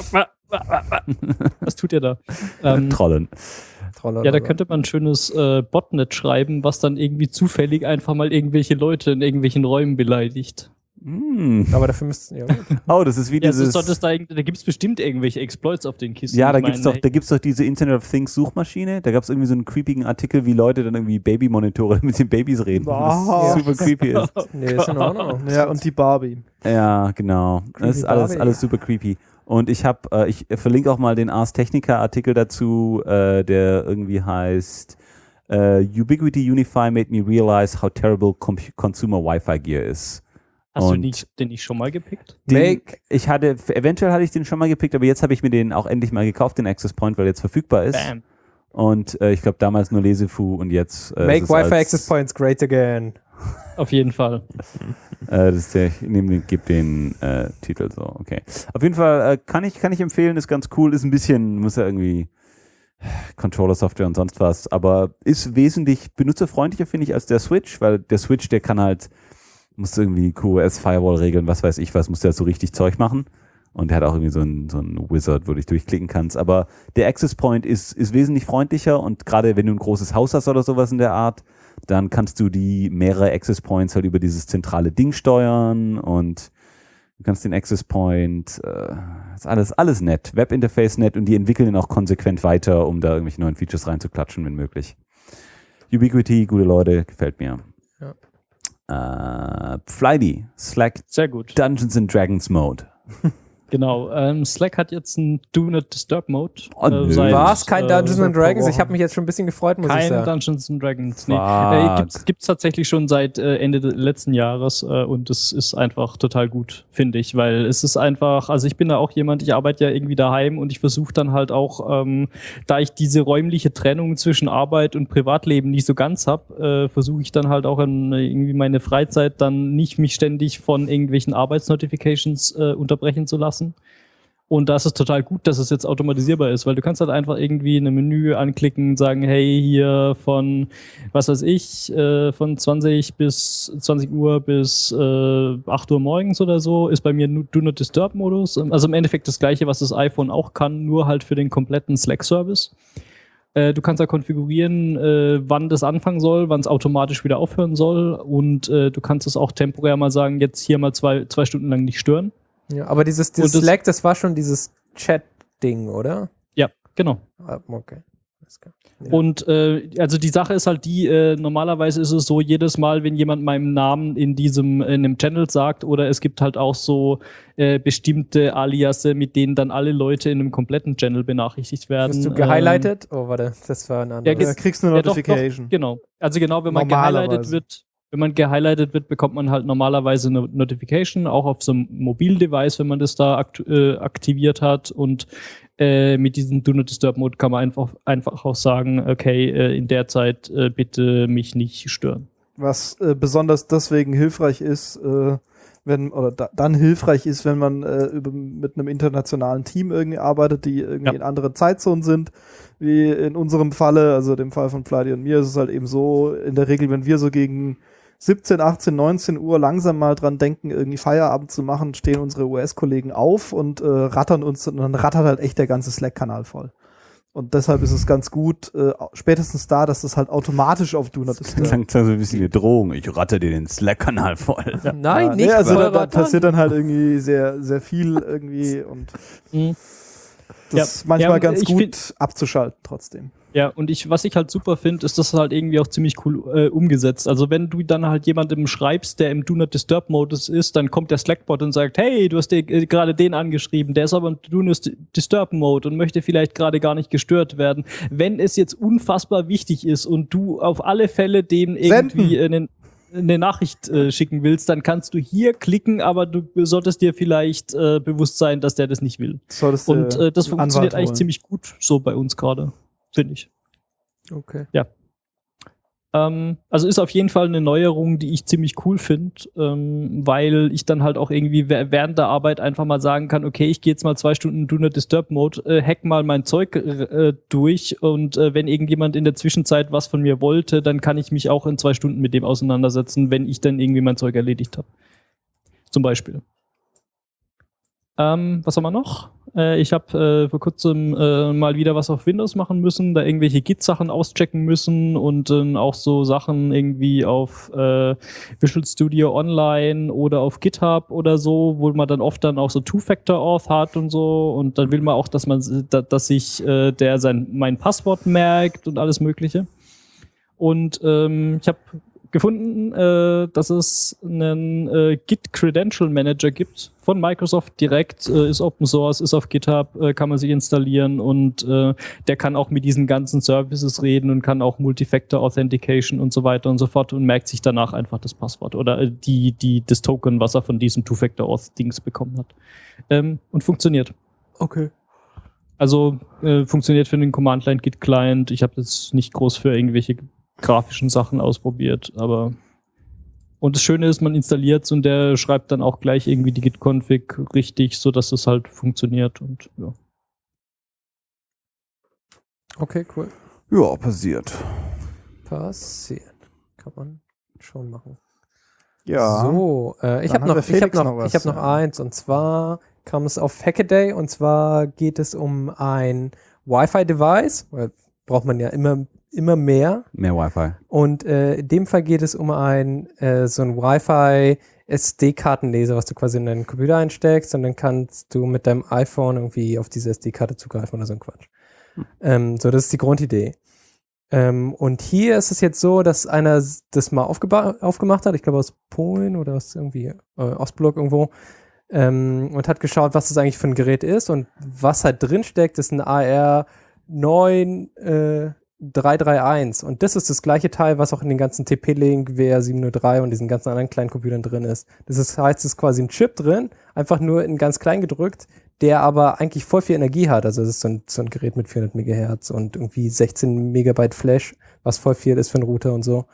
[SPEAKER 4] Was tut ihr da?
[SPEAKER 3] Trollen.
[SPEAKER 4] Ja, da könnte man ein schönes Botnet schreiben, was dann irgendwie zufällig einfach mal irgendwelche Leute in irgendwelchen Räumen beleidigt.
[SPEAKER 5] Aber dafür müssten. Ja.
[SPEAKER 3] Oh, das ist wie dieses.
[SPEAKER 4] Da gibt es bestimmt irgendwelche Exploits auf den Kisten.
[SPEAKER 3] Ja, da gibt's doch diese Internet of Things Suchmaschine. Da gab es irgendwie so einen creepigen Artikel, wie Leute dann irgendwie Babymonitore mit den Babys reden. Was super creepy ist.
[SPEAKER 5] Nee, ist in Ordnung.
[SPEAKER 2] Ja, und die Barbie.
[SPEAKER 3] Ja, genau. Das ist alles super creepy. Und ich verlinke auch mal den Ars Technica Artikel dazu, der irgendwie heißt Ubiquiti Unify made me realize how terrible consumer Wi-Fi gear is.
[SPEAKER 4] Hast du den nicht schon mal gepickt?
[SPEAKER 3] Eventuell hatte ich den schon mal gepickt, aber jetzt habe ich mir den auch endlich mal gekauft, den Access Point, weil er jetzt verfügbar ist. Bam. Und ich glaube damals nur Lesefu und jetzt
[SPEAKER 5] Make Wi-Fi Access Points great again.
[SPEAKER 4] Auf jeden Fall.
[SPEAKER 3] Gib den Titel so, okay. Auf jeden Fall kann ich empfehlen, ist ganz cool, ist ein bisschen, muss ja irgendwie Controller-Software und sonst was, aber ist wesentlich benutzerfreundlicher, finde ich, als der Switch, weil der Switch, der kann halt, musst du irgendwie QoS-Firewall regeln, was weiß ich was, musst du ja so richtig Zeug machen. Und der hat auch irgendwie so ein Wizard, wo du dich durchklicken kannst. Aber der Access Point ist wesentlich freundlicher und gerade wenn du ein großes Haus hast oder sowas in der Art, dann kannst du die mehrere Access Points halt über dieses zentrale Ding steuern und du kannst den Access Point, ist alles nett. Webinterface nett und die entwickeln ihn auch konsequent weiter, um da irgendwelche neuen Features reinzuklatschen, wenn möglich. Ubiquiti, gute Leute, gefällt mir. Flydy, Slack,
[SPEAKER 4] sehr gut.
[SPEAKER 3] Dungeons and Dragons Mode.
[SPEAKER 4] Genau, Slack hat jetzt einen Do Not Disturb Mode.
[SPEAKER 5] War es kein Dungeons and Dragons? Ich habe mich jetzt schon ein bisschen gefreut, muss ich sagen.
[SPEAKER 4] Kein Dungeons and Dragons, nee. Gibt's tatsächlich schon seit Ende des letzten Jahres und es ist einfach total gut, finde ich, weil es ist einfach, also ich bin da auch jemand, ich arbeite ja irgendwie daheim und ich versuche dann halt auch, da ich diese räumliche Trennung zwischen Arbeit und Privatleben nicht so ganz habe, versuche ich dann halt auch irgendwie meine Freizeit dann nicht mich ständig von irgendwelchen Arbeitsnotifications unterbrechen zu lassen. Und da ist es total gut, dass es jetzt automatisierbar ist, weil du kannst halt einfach irgendwie ein Menü anklicken und sagen, hey, hier von, was weiß ich, von 20 Uhr bis 8 Uhr morgens oder so, ist bei mir Do Not Disturb Modus. Also im Endeffekt das gleiche, was das iPhone auch kann, nur halt für den kompletten Slack-Service. Du kannst da konfigurieren, wann das anfangen soll, wann es automatisch wieder aufhören soll und du kannst es auch temporär mal sagen, jetzt hier mal zwei Stunden lang nicht stören.
[SPEAKER 5] Ja, aber dieses Slack, das war schon dieses Chat-Ding, oder?
[SPEAKER 4] Ja, genau.
[SPEAKER 5] Okay. Ja.
[SPEAKER 4] Und also die Sache ist halt die, normalerweise ist es so, jedes Mal, wenn jemand meinen Namen in einem Channel sagt, oder es gibt halt auch so bestimmte Aliasse, mit denen dann alle Leute in einem kompletten Channel benachrichtigt werden.
[SPEAKER 5] Hast du gehighlightet? Oh, warte, das war ein anderes.
[SPEAKER 2] Ja, kriegst du eine Notification.
[SPEAKER 4] Doch, genau. Also genau, wenn man gehighlightet wird, bekommt man halt normalerweise eine Notification, auch auf so einem Mobildevice, wenn man das da aktiviert hat. Und mit diesem Do Not Disturb Mode kann man einfach auch sagen, okay, in der Zeit bitte mich nicht stören.
[SPEAKER 2] Was besonders deswegen hilfreich ist, dann hilfreich ist, wenn man mit einem internationalen Team irgendwie arbeitet, die irgendwie in anderen Zeitzonen sind, wie in unserem Falle, also dem Fall von Flighty und mir, ist es halt eben so, in der Regel, wenn wir so gegen 17, 18, 19 Uhr langsam mal dran denken, irgendwie Feierabend zu machen, stehen unsere US-Kollegen auf und rattern uns, und dann rattert halt echt der ganze Slack-Kanal voll. Und deshalb ist es ganz gut, spätestens da, dass das halt automatisch auf Do Not Disturb.
[SPEAKER 3] Das klingt so ein bisschen eine Drohung. Ich ratte dir den Slack-Kanal voll.
[SPEAKER 5] Ja. Nein, nicht.
[SPEAKER 2] Also da
[SPEAKER 5] rattern.
[SPEAKER 2] passiert dann halt irgendwie sehr, sehr viel irgendwie und das ist manchmal ganz gut abzuschalten trotzdem.
[SPEAKER 4] Ja, und was ich halt super finde, ist das halt irgendwie auch ziemlich cool umgesetzt. Also wenn du dann halt jemandem schreibst, der im Do Not Disturb Modus ist, dann kommt der Slackbot und sagt, hey, du hast dir gerade den angeschrieben, der ist aber im Do Not Disturb Mode und möchte vielleicht gerade gar nicht gestört werden. Wenn es jetzt unfassbar wichtig ist und du auf alle Fälle dem irgendwie eine Nachricht schicken willst, dann kannst du hier klicken, aber du solltest dir vielleicht bewusst sein, dass der das nicht will. Und das funktioniert eigentlich ziemlich gut so bei uns gerade. Finde ich.
[SPEAKER 5] Okay.
[SPEAKER 4] Ja. Also ist auf jeden Fall eine Neuerung, die ich ziemlich cool finde, weil ich dann halt auch irgendwie während der Arbeit einfach mal sagen kann, okay, ich gehe jetzt mal 2 Stunden in Do Not Disturb Mode, hack mal mein Zeug durch und wenn irgendjemand in der Zwischenzeit was von mir wollte, dann kann ich mich auch in 2 Stunden mit dem auseinandersetzen, wenn ich dann irgendwie mein Zeug erledigt habe. Zum Beispiel. Was haben wir noch? Ich habe vor kurzem mal wieder was auf Windows machen müssen, da irgendwelche Git-Sachen auschecken müssen und auch so Sachen irgendwie auf Visual Studio Online oder auf GitHub oder so, wo man dann oft dann auch so Two-Factor-Auth hat und so und dann will man auch, dass sich mein Passwort merkt und alles Mögliche. Und ich habe gefunden, dass es einen Git Credential Manager gibt von Microsoft direkt, ist Open Source, ist auf GitHub, kann man sich installieren und der kann auch mit diesen ganzen Services reden und kann auch Multifactor Authentication und so weiter und so fort und merkt sich danach einfach das Passwort oder das Token, was er von diesem Two-Factor Auth Dings bekommen hat. Und funktioniert.
[SPEAKER 5] Okay.
[SPEAKER 4] Also funktioniert für den Command-Line Git Client. Ich habe jetzt nicht groß für irgendwelche grafischen Sachen ausprobiert, aber und das Schöne ist, man installiert es und der schreibt dann auch gleich irgendwie die Git-Config richtig, sodass es halt funktioniert und ja.
[SPEAKER 5] Okay, cool.
[SPEAKER 3] Ja, passiert.
[SPEAKER 5] Kann man schon machen.
[SPEAKER 2] Ja.
[SPEAKER 5] So, ich habe noch eins und zwar kam es auf Hackaday und zwar geht es um ein Wi-Fi-Device, weil braucht man ja immer mehr.
[SPEAKER 3] Mehr Wi-Fi.
[SPEAKER 5] Und in dem Fall geht es um so ein Wi-Fi SD-Kartenleser, was du quasi in deinen Computer einsteckst und dann kannst du mit deinem iPhone irgendwie auf diese SD-Karte zugreifen oder so ein Quatsch. So, das ist die Grundidee. Und hier ist es jetzt so, dass einer das mal aufgemacht hat, ich glaube aus Polen oder aus irgendwie Ostblock irgendwo, und hat geschaut, was das eigentlich für ein Gerät ist und was halt drin steckt, ist ein AR9 331 und das ist das gleiche Teil, was auch in den ganzen TP-Link, WR703 und diesen ganzen anderen kleinen Computern drin ist. Das heißt, es ist quasi ein Chip drin, einfach nur in ganz klein gedrückt, der aber eigentlich voll viel Energie hat. Also es ist so ein Gerät mit 400 Megahertz und irgendwie 16 Megabyte Flash, was voll viel ist für einen Router und so.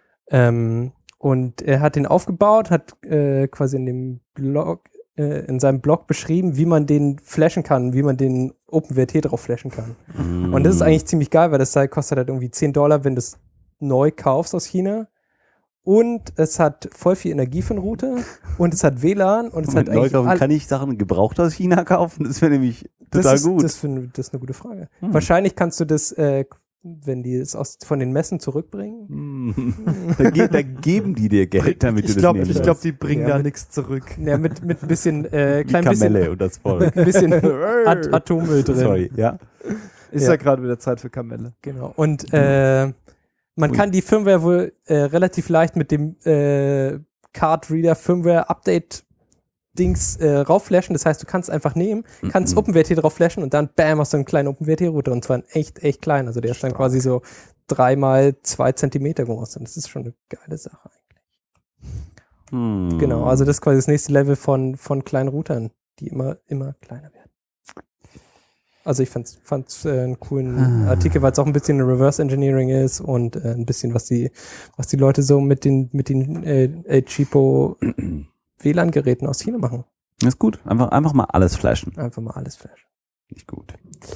[SPEAKER 5] Und er hat den aufgebaut, hat quasi in seinem Blog beschrieben, wie man den flashen kann, wie man den OpenWrt drauf flashen kann. Und das ist eigentlich ziemlich geil, weil das Teil kostet halt irgendwie $10, wenn du es neu kaufst aus China. Und es hat voll viel Energie für den Router und es hat WLAN und es hat eigentlich
[SPEAKER 3] kann ich Sachen gebraucht aus China kaufen? Das wäre nämlich total gut.
[SPEAKER 5] Das ist eine gute Frage. Wahrscheinlich kannst du das, wenn die es von den Messen zurückbringen.
[SPEAKER 3] Da geben die dir Geld, damit du das nehmen
[SPEAKER 2] Ich glaube, die bringen da nichts zurück.
[SPEAKER 5] Ja, mit ein bisschen,
[SPEAKER 3] die Kamelle und das Volk.
[SPEAKER 5] Ein bisschen Atommüll drin.
[SPEAKER 3] Sorry, ja.
[SPEAKER 2] Ist ja gerade wieder Zeit für Kamelle.
[SPEAKER 5] Genau. Und man kann die Firmware wohl relativ leicht mit dem Card Reader Firmware Update Dings raufflashen. Das heißt, du kannst einfach nehmen, kannst OpenWrt drauf flashen und dann bam, hast du einen kleinen OpenWrt-Router und zwar echt klein. Also der ist dann quasi so 3 mal 2 Zentimeter groß und das ist schon eine geile Sache eigentlich. Genau, also das ist quasi das nächste Level von kleinen Routern, die immer kleiner werden. Also ich fand's einen coolen Artikel, weil es auch ein bisschen Reverse Engineering ist und ein bisschen was die Leute so mit den cheapo WLAN-Geräten aus China machen.
[SPEAKER 3] Das ist gut. Einfach mal alles flashen.
[SPEAKER 5] Einfach mal alles flashen.
[SPEAKER 3] Nicht gut.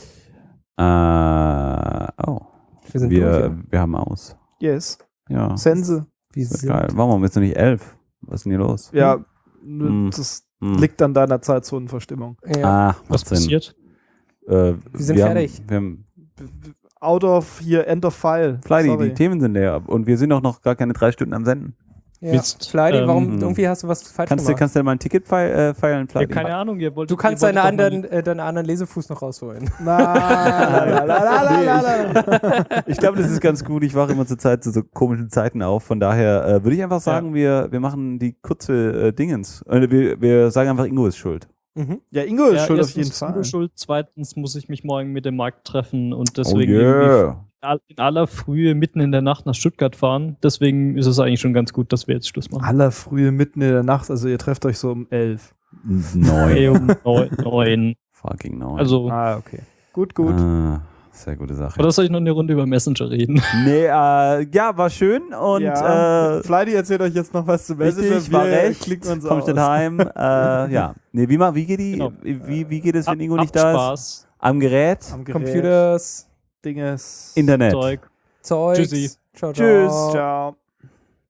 [SPEAKER 5] Wir sind durch.
[SPEAKER 3] Wir haben aus.
[SPEAKER 2] Yes.
[SPEAKER 3] Ja.
[SPEAKER 2] Sense.
[SPEAKER 5] Wie
[SPEAKER 3] Das ist
[SPEAKER 5] sind
[SPEAKER 3] geil. Warum jetzt noch nicht 11? Was ist denn hier los?
[SPEAKER 2] Ja,
[SPEAKER 3] Hm.
[SPEAKER 2] das
[SPEAKER 3] Hm.
[SPEAKER 2] liegt an deiner Zeitzonenverstimmung.
[SPEAKER 5] Ja.
[SPEAKER 3] Macht
[SPEAKER 4] Was
[SPEAKER 3] Sinn.
[SPEAKER 4] passiert?
[SPEAKER 5] Wir sind fertig.
[SPEAKER 3] Wir haben
[SPEAKER 2] Out of hier, end of file.
[SPEAKER 3] Flighty,
[SPEAKER 2] Sorry.
[SPEAKER 3] die Themen sind leer. Und wir sind auch noch gar keine 3 Stunden am Senden.
[SPEAKER 5] Ja.
[SPEAKER 4] Mist.
[SPEAKER 5] Flighty, warum
[SPEAKER 3] Ähm,
[SPEAKER 5] irgendwie hast du was falsch
[SPEAKER 3] Kannst
[SPEAKER 5] gemacht?
[SPEAKER 3] du mal ein Ticket feilen,
[SPEAKER 4] Ja,
[SPEAKER 3] Flighty?
[SPEAKER 4] keine Ahnung, ihr wollt.
[SPEAKER 5] Du kannst
[SPEAKER 4] ihr wolltet
[SPEAKER 5] deinen anderen Lesefuß noch rausholen.
[SPEAKER 3] Ich glaube, das ist ganz gut. Ich wache immer zur Zeit zu so komischen Zeiten auf. Von daher würde ich einfach sagen, wir machen die kurze Dingens. Wir sagen einfach, Ingo ist schuld.
[SPEAKER 5] Mhm.
[SPEAKER 2] Ja, Ingo ist
[SPEAKER 4] Ja,
[SPEAKER 2] schuld auf
[SPEAKER 4] erstens
[SPEAKER 2] jeden
[SPEAKER 4] ist Ingo
[SPEAKER 2] Fall.
[SPEAKER 4] schuld, zweitens muss ich mich morgen mit dem Markt treffen und
[SPEAKER 3] Oh
[SPEAKER 4] deswegen irgendwie in aller Frühe mitten in der Nacht nach Stuttgart fahren. Deswegen ist es eigentlich schon ganz gut, dass wir jetzt Schluss machen.
[SPEAKER 2] Aller Frühe mitten in der Nacht, also ihr trefft euch so um 11.
[SPEAKER 4] 3
[SPEAKER 3] 9.
[SPEAKER 4] um 9.
[SPEAKER 3] Fucking 9.
[SPEAKER 4] Also,
[SPEAKER 2] Okay. Gut, gut.
[SPEAKER 3] Sehr gute Sache.
[SPEAKER 4] oder soll ich noch eine Runde über Messenger reden?
[SPEAKER 3] Nee, ja, war schön und
[SPEAKER 2] Flighty erzählt euch jetzt noch was zu Messenger.
[SPEAKER 3] richtig, war
[SPEAKER 2] Wir
[SPEAKER 3] recht.
[SPEAKER 2] klicken uns
[SPEAKER 3] Komm
[SPEAKER 2] aus.
[SPEAKER 3] schnell heim. Ja. Nee, wie geht die?
[SPEAKER 4] Genau.
[SPEAKER 3] Wie geht es, wenn Ingo nicht
[SPEAKER 4] Habt
[SPEAKER 3] da ist?
[SPEAKER 4] Spaß.
[SPEAKER 3] Am Gerät?
[SPEAKER 2] Am Gerät.
[SPEAKER 5] Computers,
[SPEAKER 2] Dinges.
[SPEAKER 3] Internet.
[SPEAKER 4] Zeug.
[SPEAKER 5] Zeugs.
[SPEAKER 4] Tschüssi.
[SPEAKER 5] Ciao, ciao.
[SPEAKER 2] Tschüss. Ciao.